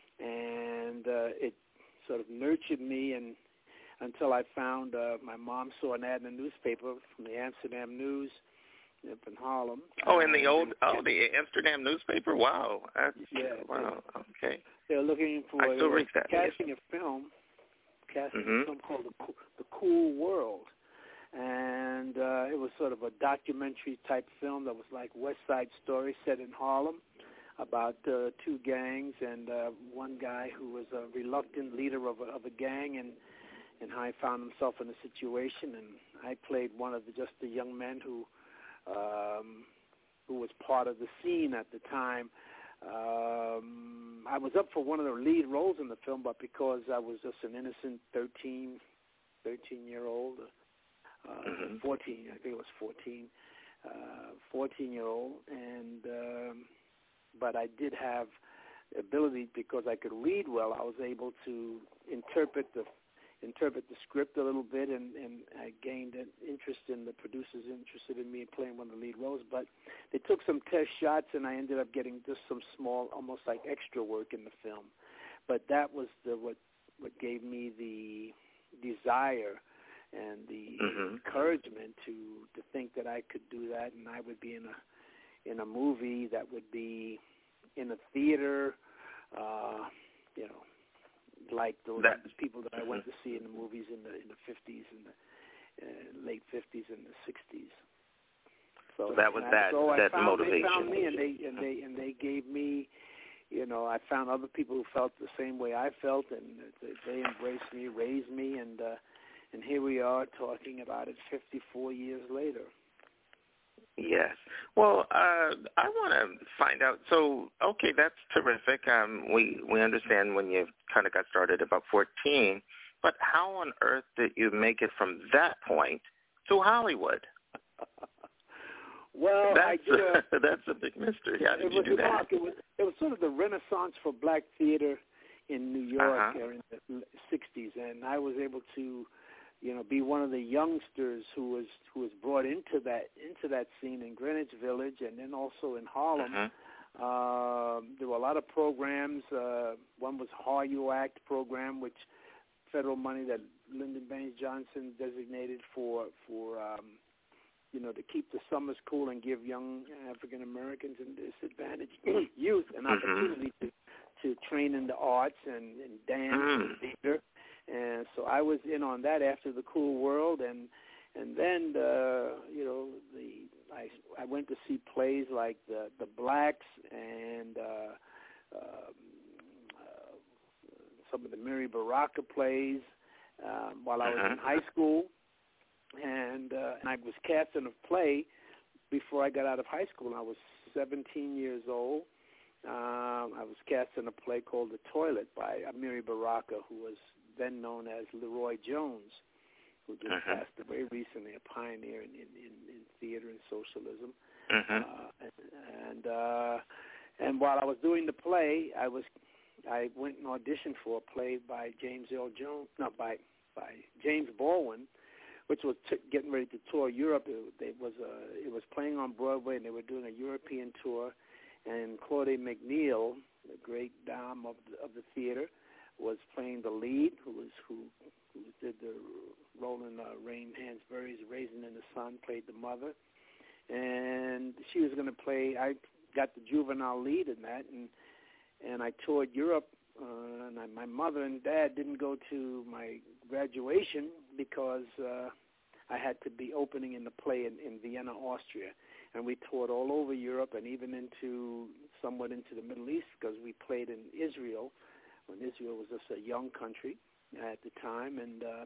and uh, it sort of nurtured me, and until I found uh, my mom saw an ad in the newspaper from the Amsterdam News up in Harlem. Oh, in the old oh the Amsterdam newspaper. Wow, that's, yeah. Wow. Okay. They were looking for I still they read that. casting a film, casting mm-hmm. a film called the, Cool, the Cool World, and uh, it was sort of a documentary type film that was like West Side Story set in Harlem, about uh, two gangs and uh, one guy who was a reluctant leader of a, of a gang, and and how he found himself in a situation, and I played one of the, just the young men who um, who was part of the scene at the time. Um, I was up for one of the lead roles in the film, but because I was just an innocent thirteen, thirteen-year-old, uh, mm-hmm. fourteen, I think it was fourteen, uh, fourteen-year-old, and um, but I did have ability because I could read well. I was able to interpret the interpret the script a little bit, and, and I gained an interest in the producers interested in me playing one of the lead roles. But they took some test shots, and I ended up getting just some small, almost like extra work in the film. But that was the what what gave me the desire and the mm-hmm. encouragement to to think that I could do that, and I would be in a in a movie that would be in a theater, uh, you know. Like those that, people that I went to see in the movies in the in the fifties and the uh, late fifties and the sixties. So, so that was that so that found, motivation. They found me and they and they and they gave me, you know, I found other people who felt the same way I felt, and they, they embraced me, raised me, and uh, and here we are talking about it fifty-four years later. Yes. Well, uh, I want to find out. So, okay, that's terrific. Um, we we understand when you kind of got started about fourteen, but how on earth did you make it from that point to Hollywood? Well, that's I did a, that's a big mystery. How did it you was do that? It was it was sort of the renaissance for black theater in New York uh-huh. in the sixties, and I was able to, you know, be one of the youngsters who was who was brought into that into that scene in Greenwich Village, and then also in Harlem. Uh-huh. Uh, there were a lot of programs. Uh, one was How You Act program, which federal money that Lyndon Baines Johnson designated for for um, you know, to keep the summers cool and give young African Americans and disadvantaged youth an mm-hmm. opportunity to to train in the arts and, and dance mm. and theater. And so I was in on that after the Cool World, and and then uh, you know the I I went to see plays like the the Blacks and uh, um, uh, some of the Mary Baraka plays um, while I was uh-huh. in high school, and uh, and I was cast in a play before I got out of high school. I was seventeen years old. Um, I was cast in a play called The Toilet by Amiri Baraka, who was then known as Leroy Jones, who just uh-huh. passed away recently, a pioneer in, in, in, in theater and socialism. Uh-huh. Uh, and and, uh, and while I was doing the play, I was I went and auditioned for a play by James Earl Jones, not by by James Baldwin, which was t- getting ready to tour Europe. It, it was uh, it was playing on Broadway, and they were doing a European tour. And Claudia McNeil, the great dame of the, of the theater, was playing the lead, who was who, who did the role in uh, Rain Hansberry's Raisin in the Sun, played the mother, and she was going to play. I got the juvenile lead in that, and and I toured Europe. Uh, and I, my mother and dad didn't go to my graduation because uh, I had to be opening in the play in, in Vienna, Austria. And we toured all over Europe and even into somewhat into the Middle East because we played in Israel when Israel was just a young country at the time. And uh,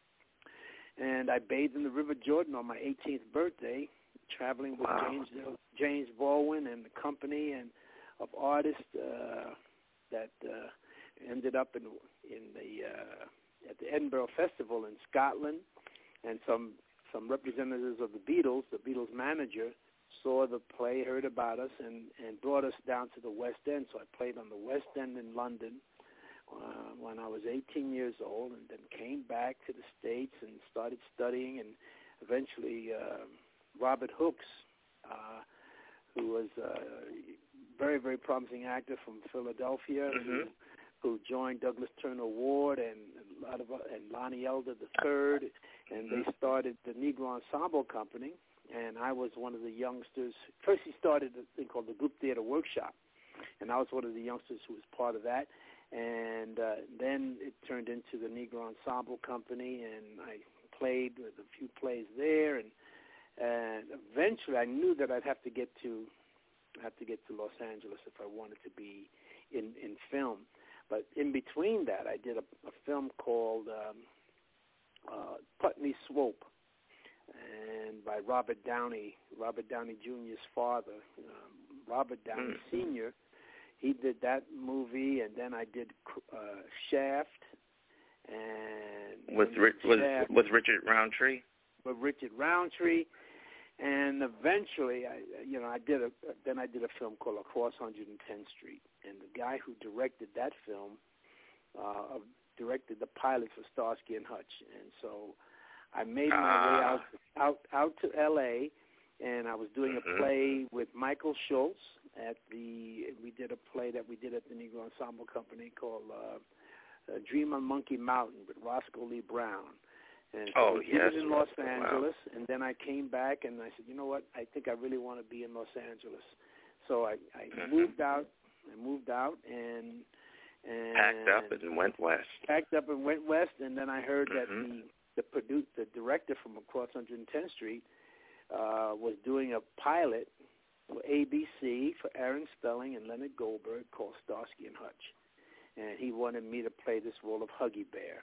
and I bathed in the River Jordan on my eighteenth birthday, traveling with wow. James James Baldwin and the company and of artists uh, that uh, ended up in in the uh, at the Edinburgh Festival in Scotland, and some some representatives of the Beatles, the Beatles manager, saw the play, heard about us, and, and brought us down to the West End. So I played on the West End in London uh, when I was eighteen years old, and then came back to the States and started studying. And eventually uh, Robert Hooks, uh, who was a very, very promising actor from Philadelphia, mm-hmm. who, who joined Douglas Turner Ward and, and, a lot of, and Lonnie Elder the Third, and mm-hmm. they started the Negro Ensemble Company. And I was one of the youngsters. First, he started a thing called the Group Theater Workshop, and I was one of the youngsters who was part of that. And uh, then it turned into the Negro Ensemble Company, and I played with a few plays there. And and eventually, I knew that I'd have to get to have to get to Los Angeles if I wanted to be in in film. But in between that, I did a, a film called um, uh, Putney Swope. And by Robert Downey, Robert Downey Junior's father, um, Robert Downey mm. Senior He did that movie, and then I did uh, Shaft, and with and Rich, was Shaft, with Richard Roundtree. With Richard Roundtree, and eventually, I you know I did a then I did a film called Across one hundred tenth Street, and the guy who directed that film, uh, directed the pilot for Starsky and Hutch, and so I made my ah. way out out out to L A, and I was doing mm-hmm. a play with Michael Schultz at the. We did a play that we did at the Negro Ensemble Company called uh, uh, Dream on Monkey Mountain with Roscoe Lee Brown. And so oh we yes, did it in Los Angeles, wow. and then I came back and I said, you know what? I think I really want to be in Los Angeles. So I, I mm-hmm. moved out. I moved out and and packed up and went west. Packed up and went west, and then I heard mm-hmm. that the the produ- the director from across one hundred tenth Street uh, was doing a pilot for A B C for Aaron Spelling and Leonard Goldberg called Starsky and Hutch, and he wanted me to play this role of Huggy Bear,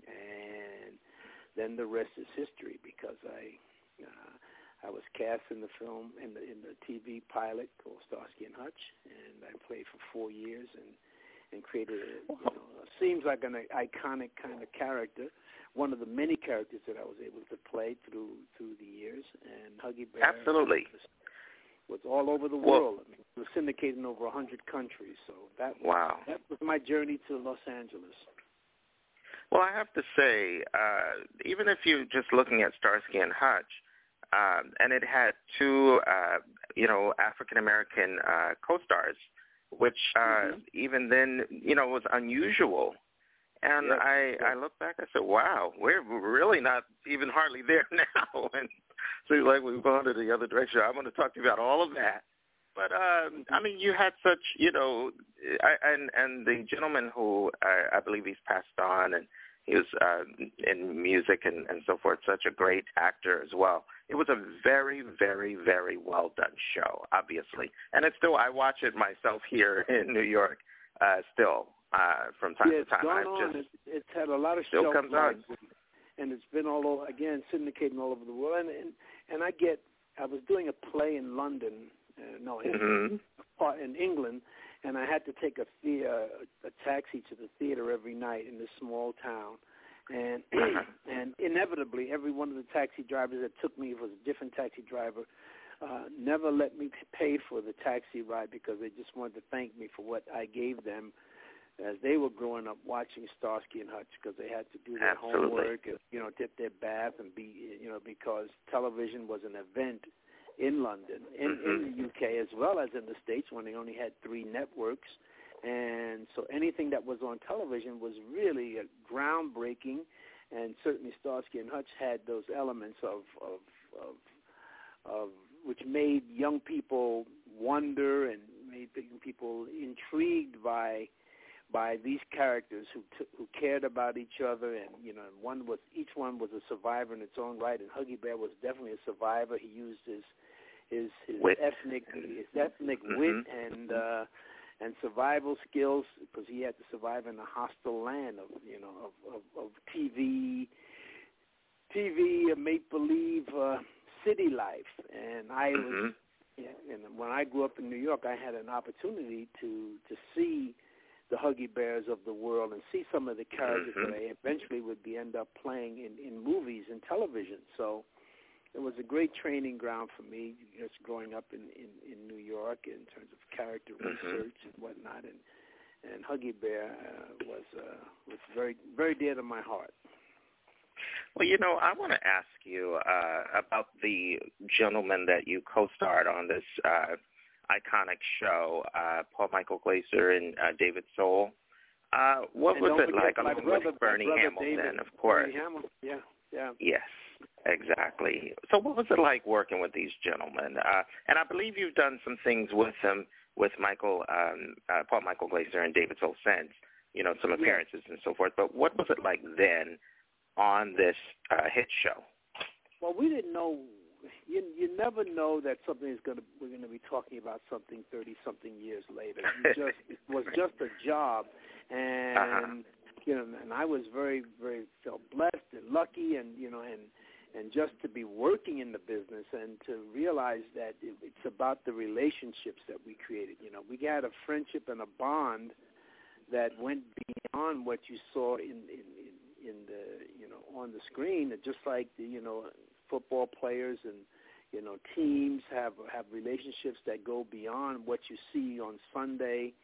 and then the rest is history because I uh, I was cast in the film in the in the T V pilot called Starsky and Hutch, and I played for four years and and created a, you know, seems like an iconic kind of character, one of the many characters that I was able to play through through the years. And Huggy Bear absolutely was, was all over the well, world. I mean, it was syndicated in over a hundred countries. So that wow, that was my journey to Los Angeles. Well, I have to say, uh, even if you're just looking at Starsky and Hutch, um, and it had two, uh, you know, African-American uh, co-stars, which uh, mm-hmm. even then, you know, was unusual. And yes. I, yes. I look back, I said, wow, we're really not even hardly there now. And so like we've gone to the other direction. I'm going to talk to you about all of that. But, um, I mean, you had such, you know, I, and and the gentleman who I, I believe he's passed on, and he was uh, in music and, and so forth, such a great actor as well. It was a very, very, very well done show, obviously. And it's still, I watch it myself here in New York uh, still uh, from time yeah, to time. It's gone I've on. just, It's, it's had a lot of still shelf comes life, on. and it's been all over, again, syndicating all over the world. And, and, and I get, I was doing a play in London, uh, no, in, mm-hmm. in England, and I had to take a, the, uh, a taxi to the theater every night in this small town. And and inevitably, every one of the taxi drivers that took me was a different taxi driver. Uh, never let me pay for the taxi ride because they just wanted to thank me for what I gave them as they were growing up watching Starsky and Hutch because they had to do their Absolutely. homework, and, you know, dip their bath and be, you know, because television was an event in London, in, mm-hmm. in the U K as well as in the States when they only had three networks. And so anything that was on television was really uh, groundbreaking, and certainly Starsky and Hutch had those elements of, of, of, of which made young people wonder and made people intrigued by by these characters who t- who cared about each other, and you know, one was each one was a survivor in its own right, and Huggy Bear was definitely a survivor. He used his his, his ethnic his ethnic mm-hmm. wit and. Uh, And survival skills, because he had to survive in a hostile land of, you know, of, of, of T V, T V, uh, make-believe uh, city life. And I mm-hmm. was, yeah, and when I grew up in New York, I had an opportunity to to see the Huggy Bears of the world and see some of the characters mm-hmm. that I eventually would be end up playing in, in movies and television. So it was a great training ground for me, just growing up in, in, in New York in terms of character mm-hmm. research and whatnot. And and Huggy Bear uh, was uh, was very very dear to my heart. Well, you know, I want to ask you uh, about the gentleman that you co-starred on this uh, iconic show, uh, Paul Michael Glaser and uh, David Soul. Uh, what and was it forget, like my along brother, with Bernie brother Hamilton, David, of course? Bernie Hamilton, yeah, yeah. Yes, exactly. So what was it like working with these gentlemen? Uh, and I believe you've done some things with them, with Michael, um, uh, Paul Michael Glaser and David Soul since, you know, some appearances yeah. and so forth. But what was it like then on this uh, hit show? Well, we didn't know. You you never know that something is going to we're going to be talking about something thirty something years later. It just it was just a job, and uh-huh. you know, and I was very very felt blessed and lucky, and you know, and and just to be working in the business and to realize that it, it's about the relationships that we created. You know, we had a friendship and a bond that went beyond what you saw in in, in, in the you know on the screen. Just like the, you know. football players and, you know, teams have have relationships that go beyond what you see on Sunday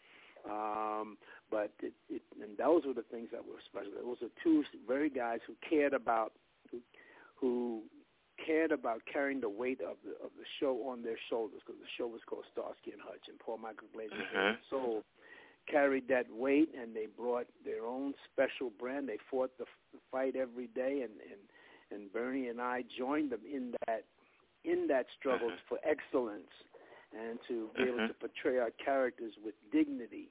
Um, but it, it, and those were the things that were special. Those were two very guys who cared about, who, who cared about carrying the weight of the of the show on their shoulders, because the show was called Starsky and Hutch, and Paul Michael Glaser's mm-hmm. soul carried that weight, and they brought their own special brand. They fought the, the fight every day, and, and and Bernie and I joined them in that in that struggle mm-hmm. for excellence, and to be mm-hmm. able to portray our characters with dignity.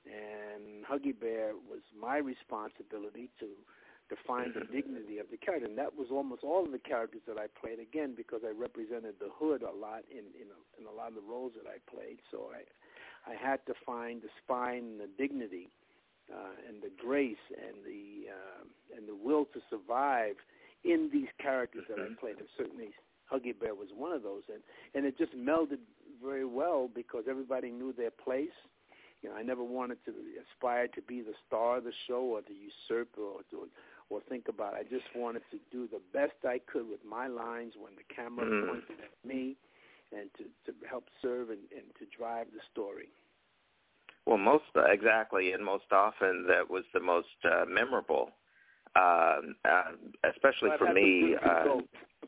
And Huggy Bear was my responsibility to to find the dignity of the character, and that was almost all of the characters that I played, again, because I represented the hood a lot in in a, in a lot of the roles that I played. So I I had to find the spine and the dignity uh, and the grace and the uh, and the will to survive in these characters that I played. And certainly Huggy Bear was one of those, and and it just melded very well because everybody knew their place. You know, I never wanted to aspire to be the star of the show or to usurp or to, or think about it. I just wanted to do the best I could with my lines when the camera mm. pointed at me, and to, to help serve and, and to drive the story. Well, most uh, exactly, and most often that was the most uh, memorable, uh, uh, especially well, for me. Uh,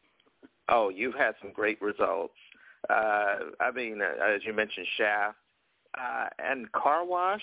oh, you've had some great results. Uh, I mean, uh, as you mentioned, Shaft. Uh, and Car Wash,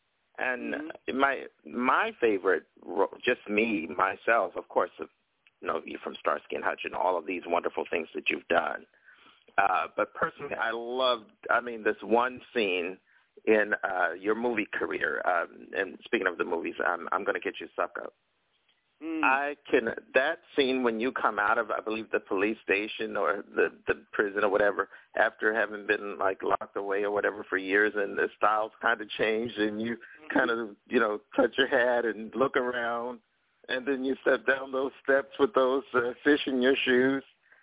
and mm-hmm. my my favorite, just me, myself, of course, you know, you from Starsky and Hutch and all of these wonderful things that you've done. Uh, but personally, I loved, I mean, this one scene in uh, your movie career, um, and speaking of the movies, I'm, I'm going to get you sucked up. Mm. I can, that scene when you come out of, I believe, the police station or the, the prison or whatever, after having been, like, locked away or whatever for years, and the styles kind of changed, and you kind of, you know, touch your hat and look around, and then you step down those steps with those uh, fish in your shoes.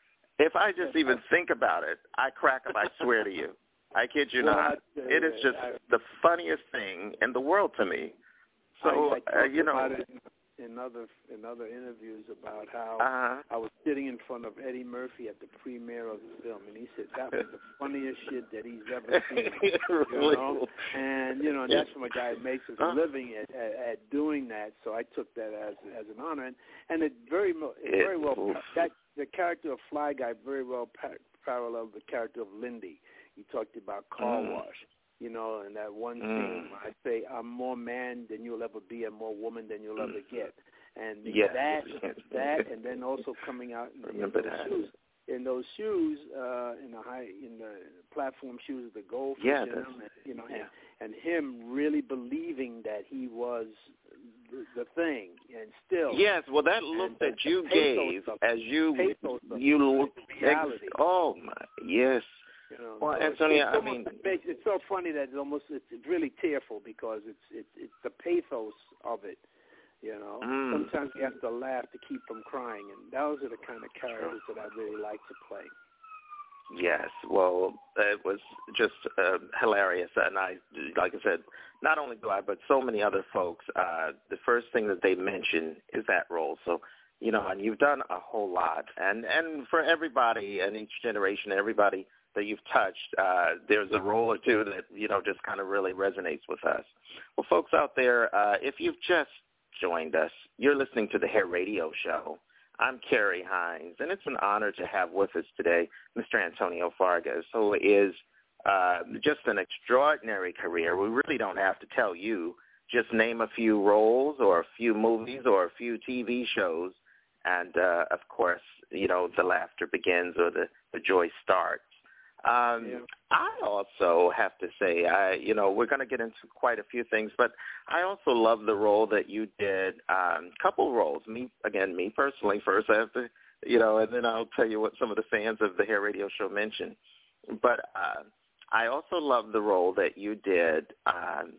If I just even think about it, I crack up, I swear to you. I kid you well, not. I, uh, it is just I, the funniest thing in the world to me. So, I, I uh, you know. In other in other interviews about how uh-huh. I was sitting in front of Eddie Murphy at the premiere of the film, and he said that was the funniest shit that he's ever seen. You know, and you know, and that's from a guy that makes his uh-huh. living at, at, at doing that. So I took that as as an honor, and, and it very it very well that the character of Fly Guy very well par- paralleled the character of Lindy. You talked about Car mm. Wash. You know, in that one mm. scene where I say, I'm more man than you'll ever be and more woman than you'll ever get. And yes. that, that, and then also coming out in, in those that. shoes, in those shoes, uh, in the high, in the platform shoes, the goldfish, yeah, in them, and, you know, yeah. and, and him really believing that he was the, the thing, and still. Yes, well, that look that you gave as you you looked, reality. Oh my, yes. You know, well, so Antonia, it's, I mean, it's, it's so funny that it almost it's, it's really tearful because it's it's it's the pathos of it. You know, mm. sometimes you have to laugh to keep from crying, and those are the kind of characters that I really like to play. Yes, well, it was just uh, hilarious, and I, like I said, not only do I, but so many other folks. Uh, the first thing that they mention is that role. So, you know, and you've done a whole lot, and and for everybody and each generation, everybody that you've touched, uh, there's a role or two that, you know, just kind of really resonates with us. Well, folks out there, uh, if you've just joined us, you're listening to the Hair Radio Show. I'm Kerry Hines, and it's an honor to have with us today Mister Antonio Fargas, who is uh, just an extraordinary career. We really don't have to tell you. Just name a few roles or a few movies or a few T V shows, and, uh, of course, you know, the laughter begins or the, the joy starts. Um, yeah. I also have to say, I, you know, we're going to get into quite a few things, but I also love the role that you did, um, couple roles. Me, again, me personally first, I have to, you know, and then I'll tell you what some of the fans of the Hair Radio Show mentioned. But uh, I also love the role that you did um,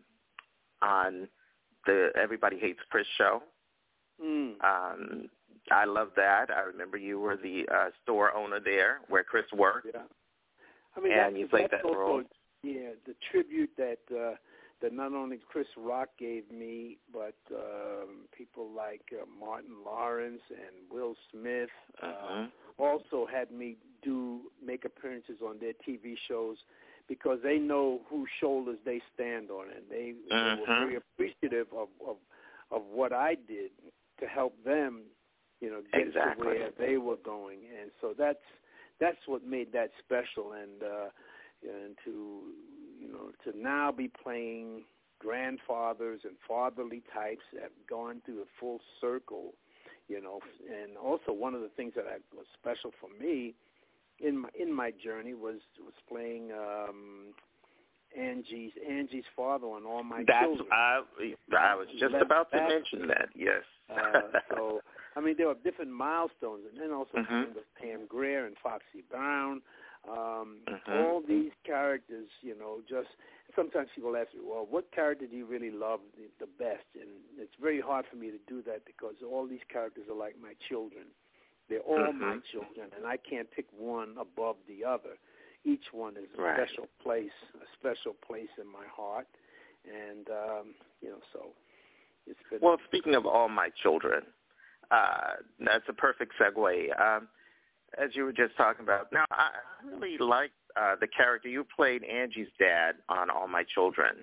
on the Everybody Hates Chris show. Mm. Um, I love that. I remember you were the uh, store owner there where Chris worked. Yeah. I mean, and that's, you played that's that also, role. Yeah, the tribute that uh, that not only Chris Rock gave me, but um, people like uh, Martin Lawrence and Will Smith uh-huh. uh, also had me do make appearances on their T V shows because they know whose shoulders they stand on, and they, mm-hmm. they were very appreciative of, of of what I did to help them, you know, get exactly. to where they were going. And so that's that's what made that special. And uh, and to you know to now be playing grandfathers and fatherly types that have gone through a full circle, you know. And also one of the things that I, was special for me in my in my journey was was playing um, Angie's Angie's father on All My That's, Children. I, I was just Les about to Baxter. mention that, yes. uh, so, I mean, there were different milestones, and then also mm-hmm. playing with Pam Grier and Foxy Brown. Um, mm-hmm. All these characters, you know, just sometimes people ask me, well, what character do you really love the, the best? And it's very hard for me to do that because all these characters are like my children. They're all mm-hmm. my children, and I can't pick one above the other. Each one is a right. special place, a special place in my heart, and um, you know, so it's been. Well, speaking of All My Children, uh, that's a perfect segue. Um, as you were just talking about, now I really liked uh, the character you played, Angie's dad, on All My Children.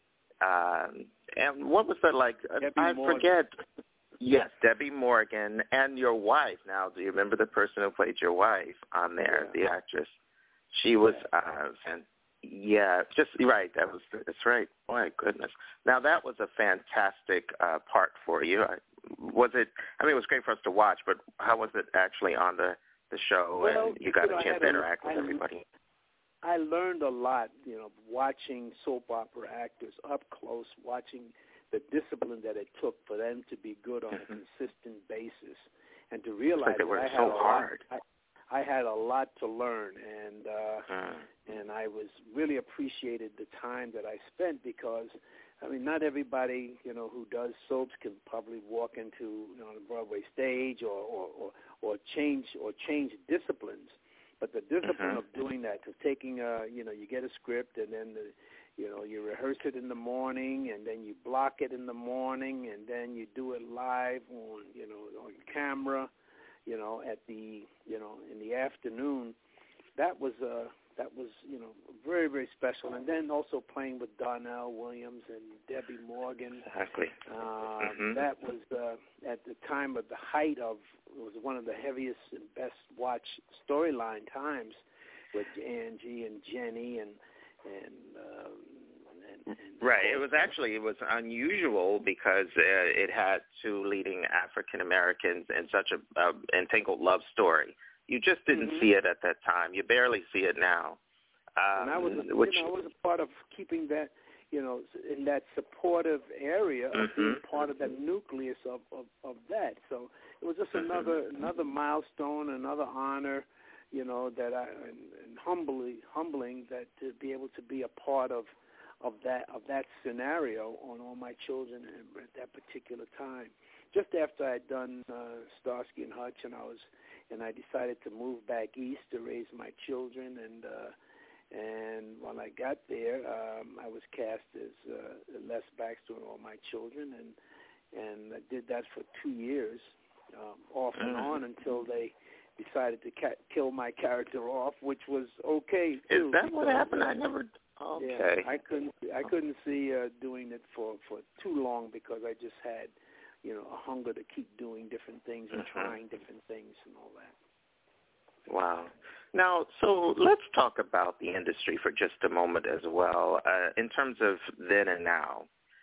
Um, and what was that like? Debbie I Morgan. forget. Yes, Debbie Morgan, and your wife. Now, do you remember the person who played your wife on there, yeah. the actress? She was, uh, fan- yeah, just right. That was that's right. My goodness. Now that was a fantastic uh, part for you. I, was it? I mean, it was great for us to watch, but how was it actually on the the show? Well, and you got you know, a chance to a, interact with I, everybody. I learned a lot, you know, watching soap opera actors up close, watching the discipline that it took for them to be good on mm-hmm. a consistent basis, and to realize like they that were I had so a hard. lot, I, I had a lot to learn, and uh, mm. and I was really appreciated the time that I spent because, I mean, not everybody, you know, who does soaps can probably walk into, you know, the Broadway stage or or, or, or change or change disciplines. But the discipline mm-hmm. of doing that, of taking a, you know, you get a script and then, the, you know, you rehearse it in the morning and then you block it in the morning and then you do it live on, you know, on camera, you know, at the, you know, in the afternoon. That was, uh, that was, you know, very, very special. And then also playing with Donnell Williams and Debbie Morgan. Exactly. Uh, mm-hmm. That was uh, at the time of the height of, it was one of the heaviest and best watched storyline times with Angie and Jenny and, and, um, and, and right. It was actually, it was unusual because uh, it had two leading African Americans in such a uh, entangled love story. You just didn't mm-hmm. see it at that time. You barely see it now. Um, and I was, a, which, you know, I was a part of keeping that, you know, in that supportive area of mm-hmm. being part of that nucleus of, of, of that. So it was just mm-hmm. another another milestone, another honor, you know, that I and, and humbly humbling that to be able to be a part of of that of that scenario on All My Children at that particular time. Just after I had done uh, Starsky and Hutch, and I was. And I decided to move back east to raise my children. And uh, and when I got there, um, I was cast as uh, Les Baxter on All My Children, and and I did that for two years, um, off and mm. on, until they decided to ca- kill my character off, which was okay too. Is that what because, happened? Uh, I never. Okay. Yeah, I couldn't. I couldn't see uh, doing it for, for too long because I just had, you know, a hunger to keep doing different things and mm-hmm. trying different things and all that. Wow. Now, so let's talk about the industry for just a moment as well. Uh, in terms of then and now,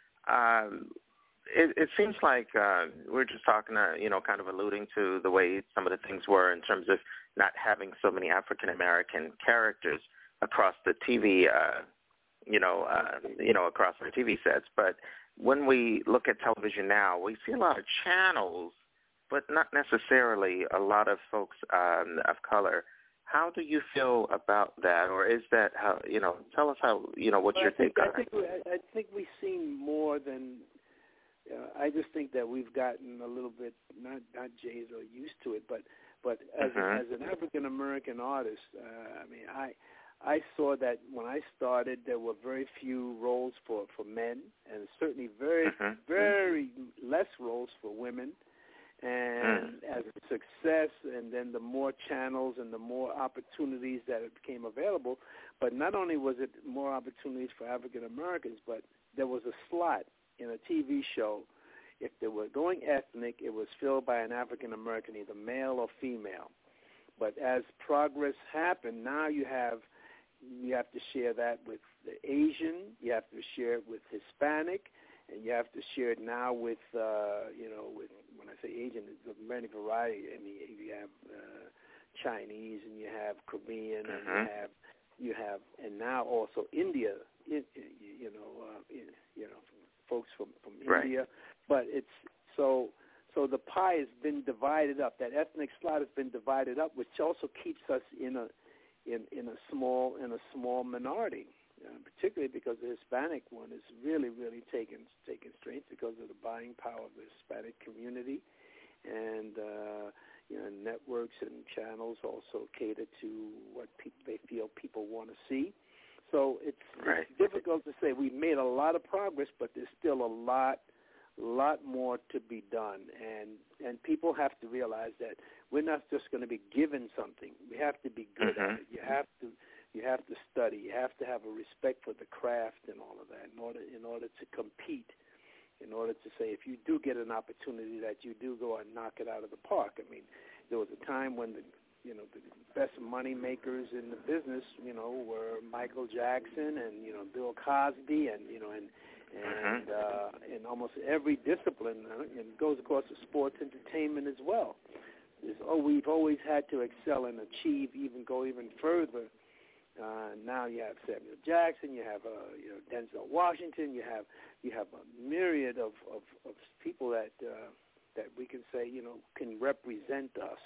um, it, it seems like uh, we're just talking, uh, you know, kind of alluding to the way some of the things were in terms of not having so many African American characters across the T V, uh, you know, uh, you know, across the T V sets. But when we look at television now, we see a lot of channels, but not necessarily a lot of folks um, of color. How do you feel about that, or is that how, you know, tell us how, you know, what's well, your I think, take on I think, it? I think we've seen more than, uh, I just think that we've gotten a little bit, not not Jay's or used to it, but but as, mm-hmm. as an African-American artist, uh, I mean, I I saw that when I started, there were very few roles for, for men, and certainly very, mm-hmm. very less roles for women. And as a success, and then the more channels and the more opportunities that it became available, but not only was it more opportunities for African Americans, but there was a slot in a T V show. If they were going ethnic, it was filled by an African American, either male or female. But as progress happened, now you have you have to share that with the Asian, you have to share it with Hispanic, and you have to share it now with, uh, you know, with, when I say Asian, it's many variety. I mean, you have uh, Chinese, and you have Korean, and mm-hmm. you have, you have, and now also India, you know, uh, you know, folks from, from right. India. But it's, so, so the pie has been divided up. That ethnic slot has been divided up, which also keeps us in a, in, in a small, in a small minority. Uh, particularly because the Hispanic one is really, really taking taking strength because of the buying power of the Hispanic community, and uh, you know, networks and channels also cater to what people they feel people want to see. So it's, right. it's difficult to say. We've made a lot of progress, but there's still a lot, lot more to be done, and and people have to realize that we're not just going to be given something. We have to be good mm-hmm. at it. You have to. You have to study. You have to have a respect for the craft and all of that in order in order to compete, in order to say if you do get an opportunity that you do go and knock it out of the park. I mean, there was a time when the you know the best money makers in the business, you know, were Michael Jackson and you know Bill Cosby and you know and and mm-hmm. uh, in almost every discipline, uh, and it goes across the sports entertainment as well. There's, oh, we've always had to excel and achieve, even go even further. Uh, now you have Samuel Jackson, you have uh, you know Denzel Washington, you have you have a myriad of, of, of people that uh, that we can say you know can represent us,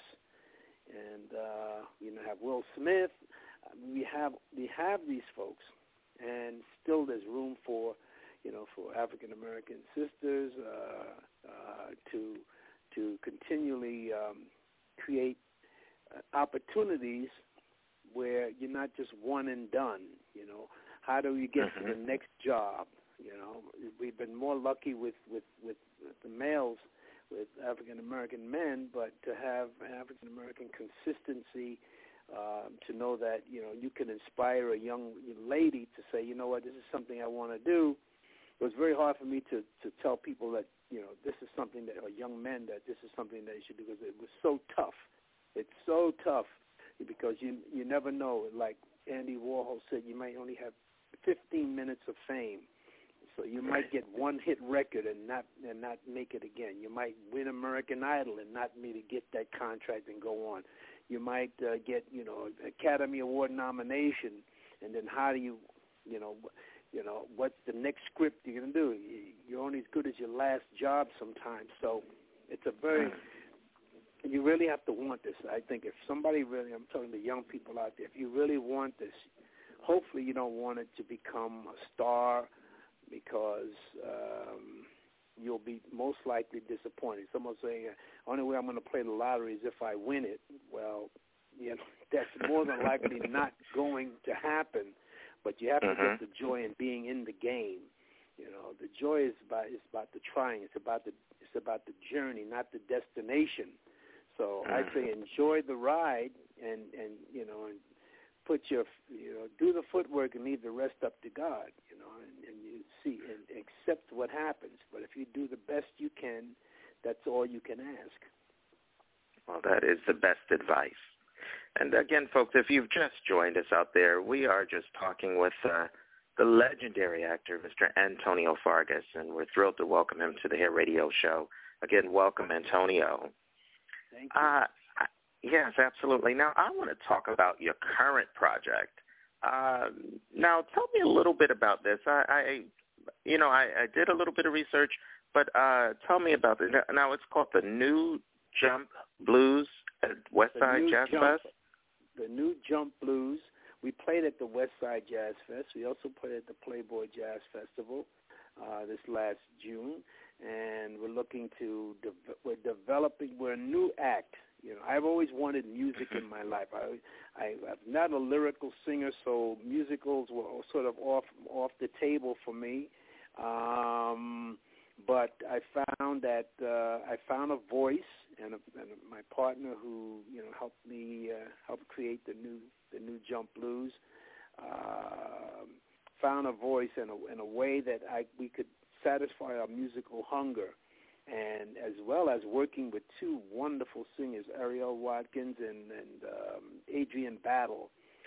and uh, you know have Will Smith. We have we have these folks, and still there's room for you know for African American sisters uh, uh, to to continually um, create uh, opportunities where you're not just one and done, you know. How do you get mm-hmm. to the next job, you know? We've been more lucky with, with, with the males, with African-American men, but to have African-American consistency, um, to know that, you know, you can inspire a young lady to say, you know what, this is something I want to do. It was very hard for me to, to tell people that, you know, this is something that, or young men, that this is something that you should do, because it was so tough. It's so tough. Because you you never know. Like Andy Warhol said, you might only have fifteen minutes of fame, so you right. might get one hit record and not and not make it again. You might win American Idol and not maybe get that contract and go on. You might uh, get you know Academy Award nomination, and then how do you you know you know what's the next script you're gonna do? You're only as good as your last job sometimes. So it's a very you really have to want this. I think if somebody really, I'm talking to young people out there, if you really want this, hopefully you don't want it to become a star, because um, you'll be most likely disappointed. Someone saying, uh, only way I'm going to play the lottery is if I win it. Well, you know, that's more than likely not going to happen, but you have mm-hmm. to get the joy in being in the game. You know, the joy is about, is about the trying. It's about the, it's about the journey, not the destination. So I say enjoy the ride, and, and you know, and put your, you know, do the footwork and leave the rest up to God, you know, and, and you see and accept what happens. But if you do the best you can, that's all you can ask. Well, that is the best advice. And again, folks, if you've just joined us out there, we are just talking with uh, the legendary actor, Mister Antonio Fargas, and we're thrilled to welcome him to the Hair Radio Show. Again, welcome, Antonio. Thank you. Uh, yes, absolutely. Now, I want to talk about your current project. Uh, now, tell me a little bit about this. I, I you know, I, I did a little bit of research, but uh, tell me about this. Now, it's called the New Jump Blues at Westside Jazz Jump, Fest. The New Jump Blues. We played at the Westside Jazz Fest. We also played at the Playboy Jazz Festival uh, this last June. And we're looking to, de- we're developing, we're a new act. You know, I've always wanted music in my life. I, I, I'm not a lyrical singer, so musicals were sort of off off the table for me. Um, but I found that uh, I found a voice and, a, and my partner who you know helped me uh, help create the new the new Jump Blues. Uh, found a voice in a, in a way that I we could satisfy our musical hunger, and as well as working with two wonderful singers, Ariel Watkins and, and um, Adrian Battle.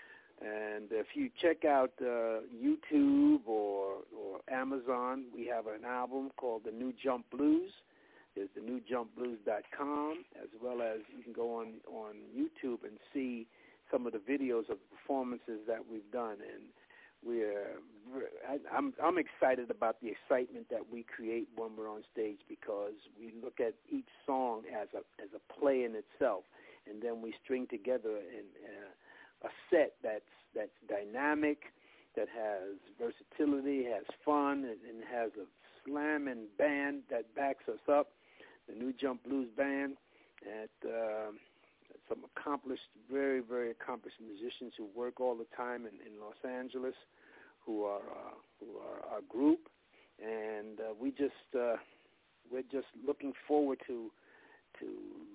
And if you check out uh, YouTube or, or Amazon, we have an album called The New Jump Blues. There's the new jump blues dot com, as well as you can go on, on YouTube and see some of the videos of the performances that we've done. And we're, I, I'm, I'm excited about the excitement that we create when we're on stage, because we look at each song as a as a play in itself, and then we string together in, uh, a set that's that's dynamic, that has versatility, has fun, and, and has a slamming band that backs us up. The New Jump Blues Band, at uh, some accomplished, very, very accomplished musicians who work all the time in, in Los Angeles, who are uh, who are our group, and uh, we just uh, we're just looking forward to to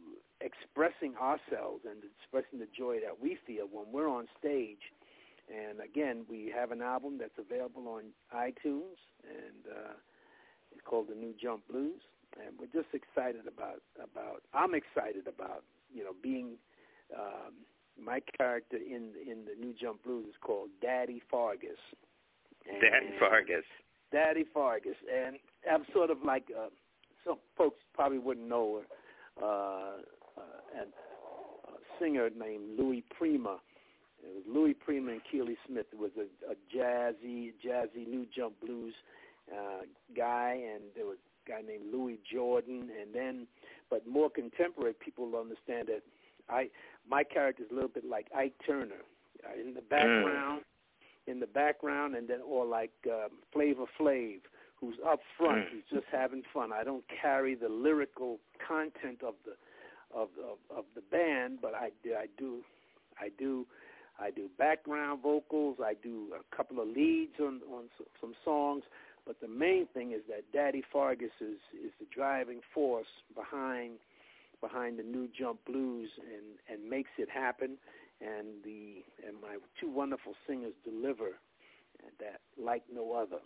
expressing ourselves and expressing the joy that we feel when we're on stage. And again, we have an album that's available on iTunes, and uh, it's called The New Jump Blues. And we're just excited about about. I'm excited about you know being. Um, my character in in the New Jump Blues is called Daddy Fargus. And Daddy Fargus. Daddy Fargus, and I'm sort of like uh, some folks probably wouldn't know her, uh, uh, and a singer named Louis Prima. It was Louis Prima and Keely Smith. It was a, a jazzy, jazzy New Jump Blues uh, guy, and there was a guy named Louis Jordan, and then, but more contemporary people will understand that I my character is a little bit like Ike Turner uh, in the background. Mm. in the background, and then or like um, Flavor Flav, who's up front, mm. who's just having fun. I don't carry the lyrical content of the of of, of the band, but I, I do I do I do background vocals. I do a couple of leads on on some songs. But the main thing is that Daddy Fargus is is the driving force behind behind the New Jump Blues, and and makes it happen. And the and my two wonderful singers deliver that like no other.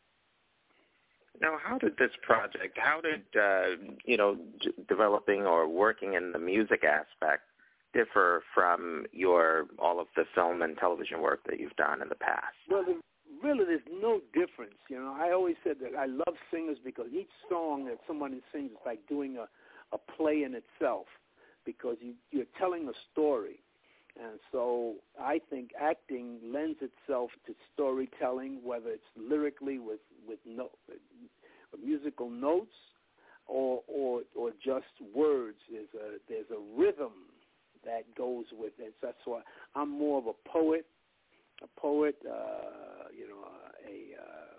Now, how did this project, how did, uh, you know, d- developing or working in the music aspect differ from your, all of the film and television work that you've done in the past? Well, the, really there's no difference. You know, I always said that I love singers because each song that somebody sings is like doing a, a play in itself, because you, you're telling a story. And so I think acting lends itself to storytelling, whether it's lyrically with with, no, with musical notes or or or just words. There's a there's a rhythm that goes with it. So that's why I'm more of a poet. A poet, uh, you know, a uh,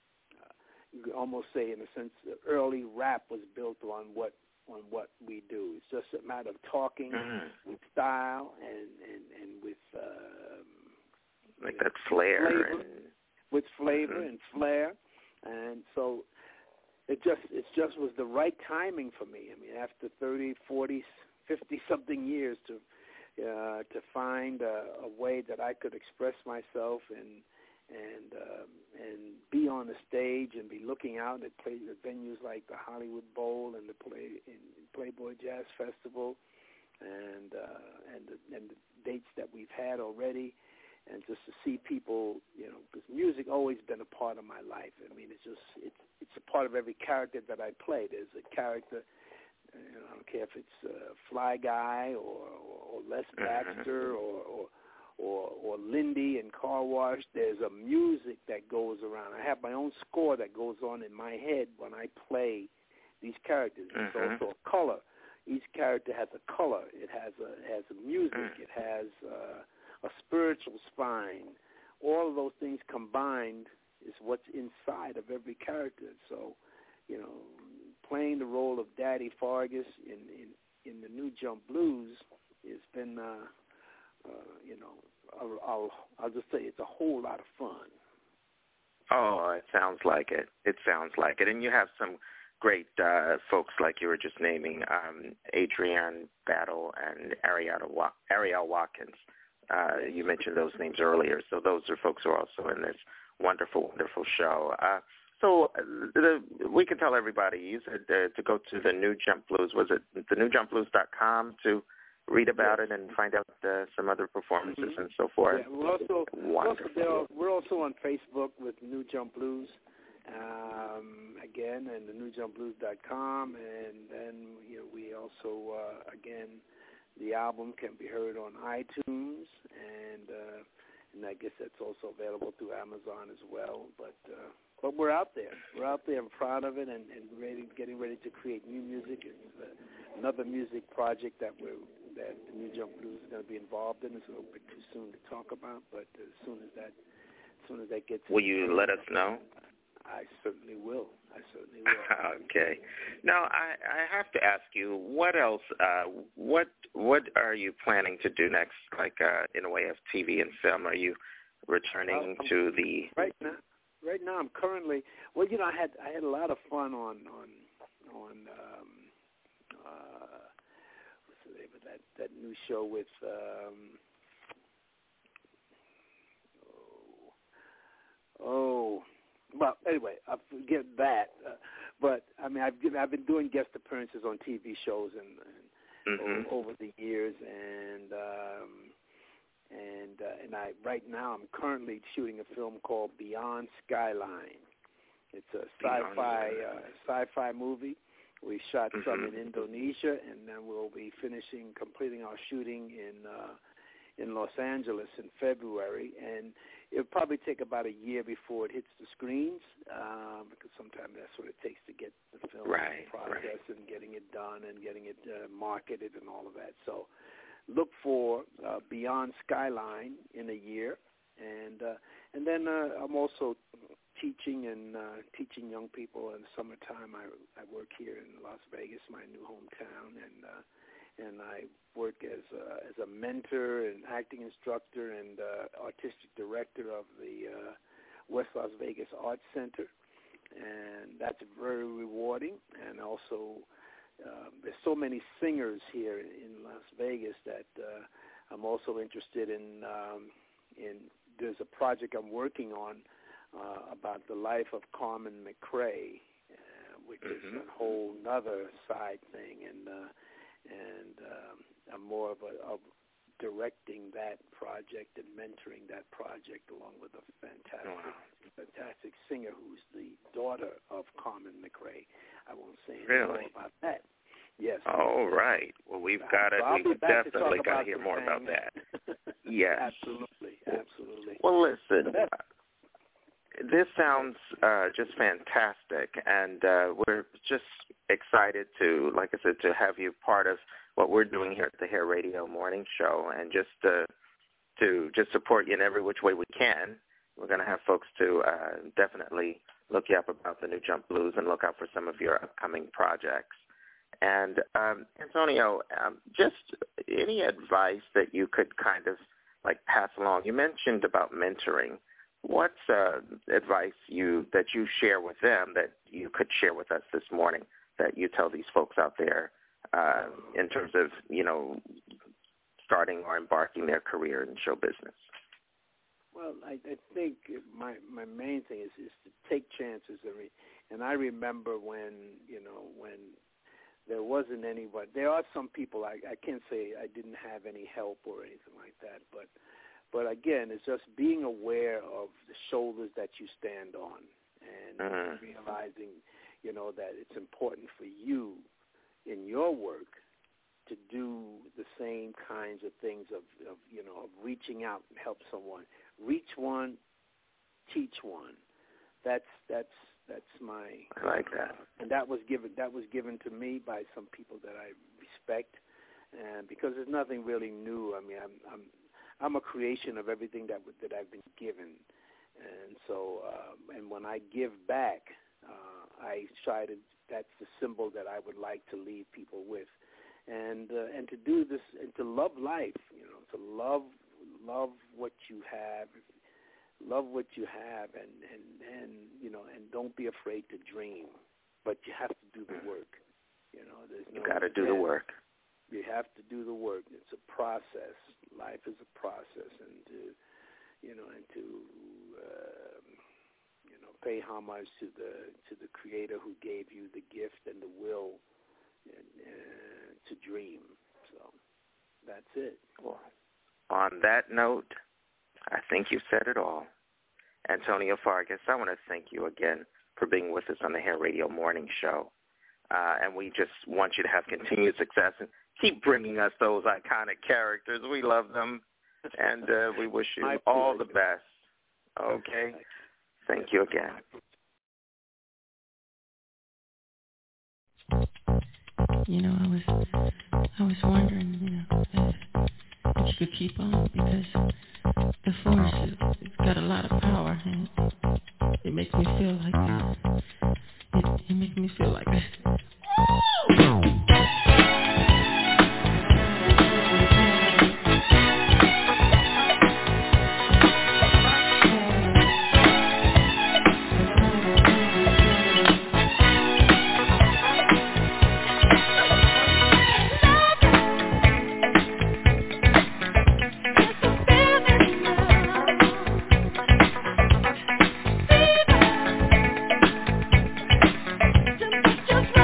you could almost say in a sense the early rap was built on what. on what we do. It's just a matter of talking mm-hmm. with style and, and, and with um, like that flair. Flavor, and... with flavor mm-hmm. and flair. And so it just it just was the right timing for me. I mean, after thirty, forty, fifty-something years to uh, to find a, a way that I could express myself and and um, and be on the stage and be looking out at play, at venues like the Hollywood Bowl and the Play in Playboy Jazz Festival, and uh, and the, and the dates that we've had already, and just to see people, you know, because music always been a part of my life. I mean, it's just it's it's a part of every character that I play. There's a character. You know, I don't care if it's uh, Fly Guy or, or, or Les Baxter or, or Or, or Lindy and Car Wash. There's a music that goes around. I have my own score that goes on in my head when I play these characters. It's mm-hmm. also a color. Each character has a color. It has a it has a music. Mm. It has uh, a spiritual spine. All of those things combined is what's inside of every character. So, you know, playing the role of Daddy Fargus in in, in the New Jump Blues has been. Uh, Uh, you know, I'll, I'll, I'll just say it's a whole lot of fun. Oh, it sounds like it. It sounds like it. And you have some great uh, folks like you were just naming, um, Adrienne Battle and Ariel, Wa- Ariel Watkins. Uh, you mentioned those names earlier, so those are folks who are also in this wonderful, wonderful show. Uh, so the, we can tell everybody, you said uh, to go to the New Jump Blues. Was it the new jump blues dot com to read about it and find out uh, some other performances mm-hmm. and so forth? Yeah, we're also, wonderful. We're also, we're also on Facebook with New Jump Blues. Um, again, and the new jump blues dot com, and then you know, we also, uh, again, the album can be heard on iTunes, and uh, and I guess that's also available through Amazon as well. But uh, but we're out there. We're out there. I'm proud of it, and, and ready, getting ready to create new music. It's uh, another music project that we're that the New Jump Blues is going to be involved in. It's a little bit too soon to talk about, but as soon as that, as soon as that gets, will you let us know? I certainly will. I certainly will. Okay. Now, I, I have to ask you, what else, uh, what what are you planning to do next, like uh, in a way of T V and film? Are you returning uh, to the... Right now, right now I'm currently, well, you know, I had I had a lot of fun on, on, on um, uh, what's the name of that, that new show with... Um, oh, oh Well, anyway, I forget that. Uh, but I mean, I've given, I've been doing guest appearances on T V shows and, and mm-hmm. over, over the years, and um, and uh, and I right now I'm currently shooting a film called Beyond Skyline. It's a sci-fi uh, sci-fi movie. We shot mm-hmm. some in Indonesia, and then we'll be finishing, completing our shooting in uh, in Los Angeles in February, and it'll probably take about a year before it hits the screens, um, because sometimes that's what it takes to get the film right, process right. and getting it done and getting it uh, marketed and all of that. So look for uh, Beyond Skyline in a year, and uh, and then uh, I'm also teaching and uh, teaching young people in the summertime. I I work here in Las Vegas, my new hometown, and uh, and I work as a, as a mentor and acting instructor and uh, artistic director of the uh, West Las Vegas Arts Center, and that's very rewarding. And also, uh, there's so many singers here in Las Vegas that uh, I'm also interested in. Um, in there's a project I'm working on uh, about the life of Carmen McRae, uh, which mm-hmm. is a whole nother side thing, and uh, and um, I'm more of a of directing that project and mentoring that project along with a fantastic, wow. fantastic singer who's the daughter of Carmen McRae. I won't say anything really? more about that. Yes. All right. Well, we've got to. So we've definitely got to hear more about that. Yes. Absolutely. Absolutely. Well, listen. This sounds uh, just fantastic, and uh, we're just excited to, like I said, to have you part of what we're doing here at the Hair Radio Morning Show, and just uh, to just support you in every which way we can. We're going to have folks to uh, definitely look you up about the New Jump Blues and look out for some of your upcoming projects. And um, Antonio, um, just any advice that you could kind of like pass along? You mentioned about mentoring. What's uh, advice you that you share with them that you could share with us this morning that you tell these folks out there uh, in terms of, you know, starting or embarking their career in show business? Well, I, I think my my main thing is, is to take chances. I mean, and I remember when, you know, when there wasn't anyone. There are some people, I, I can't say I didn't have any help or anything like that, but But again, it's just being aware of the shoulders that you stand on, and uh-huh. realizing, you know, that it's important for you in your work to do the same kinds of things of, of you know, of reaching out and help someone. Reach one, teach one. That's that's that's my. I like that. Uh, and that was given that was given to me by some people that I respect, and because there's nothing really new. I mean, I'm. I'm I'm a creation of everything that that I've been given, and so um, and when I give back, uh, I try to. That's the symbol that I would like to leave people with, and uh, and to do this and to love life. You know, to love love what you have, love what you have, and and and you know, and don't be afraid to dream. but you have to do the work. You know, there's no you got to do the work. You have to do the work. It's a process. Life is a process, and to, you know, and to uh, you know, pay homage to the to the Creator who gave you the gift and the will and, uh, to dream. So that's it. Well, on that note, I think you said it all. Antonio Fargas, I want to thank you again for being with us on the Hair Radio Morning Show. Uh, and we just want you to have continued success and keep bringing us those iconic characters. We love them, and uh, we wish you all the best. Okay? Thank you again. You know, I was, I was wondering, you know, if, if you could keep on, because the force, it, it's got a lot of power, and it, it makes me feel like this. It, it makes me feel like this. Just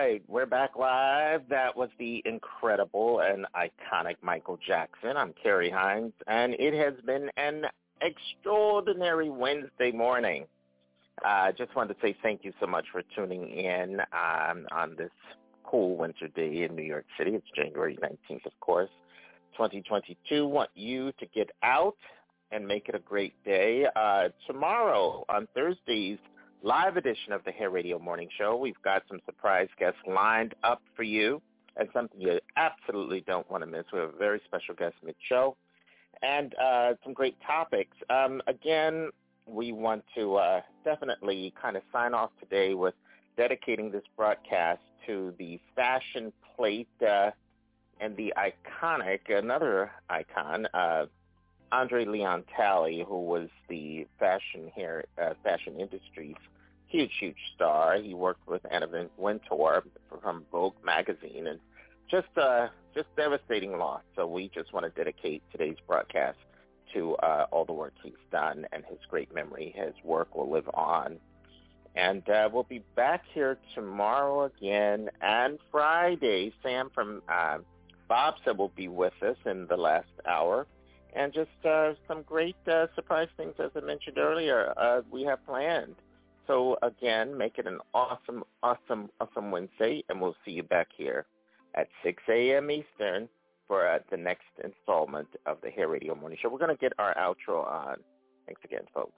right, we're back live. That was the incredible and iconic Michael Jackson. I'm Carrie Hines, and it has been an extraordinary Wednesday morning. I uh, just wanted to say thank you so much for tuning in um, on this cool winter day in New York City. It's January nineteenth, of course, twenty twenty-two. Want you to get out and make it a great day. Uh, tomorrow, on Thursday's live edition of the Hair Radio Morning Show, we've got some surprise guests lined up for you and something you absolutely don't want to miss. We have a very special guest mid-show and uh, some great topics. Um, again, we want to uh, definitely kind of sign off today with dedicating this broadcast to the fashion plate uh, and the iconic, another icon, uh, Andre Leon Talley, who was the fashion hair, uh, fashion industry's huge, huge star. He worked with Anna Wintour from Vogue magazine, and just, uh, just devastating loss. So we just want to dedicate today's broadcast to uh, all the work he's done and his great memory. His work will live on. And uh, we'll be back here tomorrow again and Friday. Sam from uh, Bobsa will be with us in the last hour. And just uh, some great uh, surprise things, as I mentioned earlier, uh, we have planned. So, again, make it an awesome, awesome, awesome Wednesday, and we'll see you back here at six a.m. Eastern for uh, the next installment of the Hair Radio Morning Show. We're going to get our outro on. Thanks again, folks.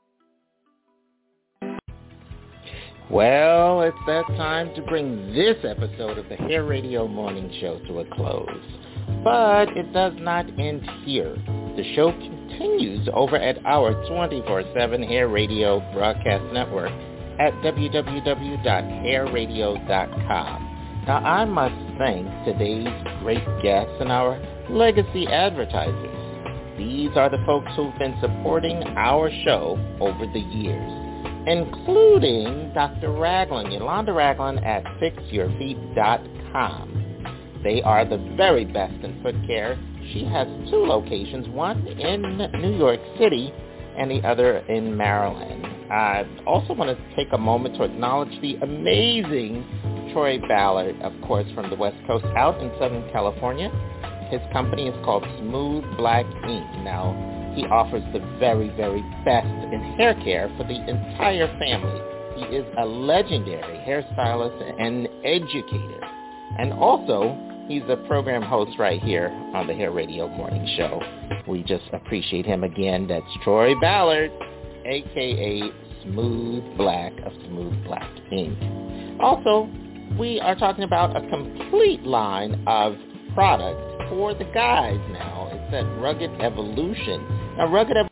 Well, it's that time to bring this episode of the Hair Radio Morning Show to a close. But it does not end here. The show continues over at our twenty-four seven Hair Radio broadcast network at w w w dot hair radio dot com. Now, I must thank today's great guests and our legacy advertisers. These are the folks who've been supporting our show over the years, including Doctor Raglan, Yolanda Raglan at fix your feet dot com. They are the very best in foot care. She has two locations, one in New York City and the other in Maryland. I also want to take a moment to acknowledge the amazing Troy Ballard, of course, from the West Coast out in Southern California. His company is called Smooth Black Ink. Now, he offers the very, very best in hair care for the entire family. He is a legendary hairstylist and educator. And also, he's a program host right here on the Hair Radio Morning Show. We just appreciate him again. That's Troy Ballard, a k a. Smooth Black of Smooth Black Ink. Also, we are talking about a complete line of products for the guys now. It's that Rugged Evolution. Now, Rugged Evolution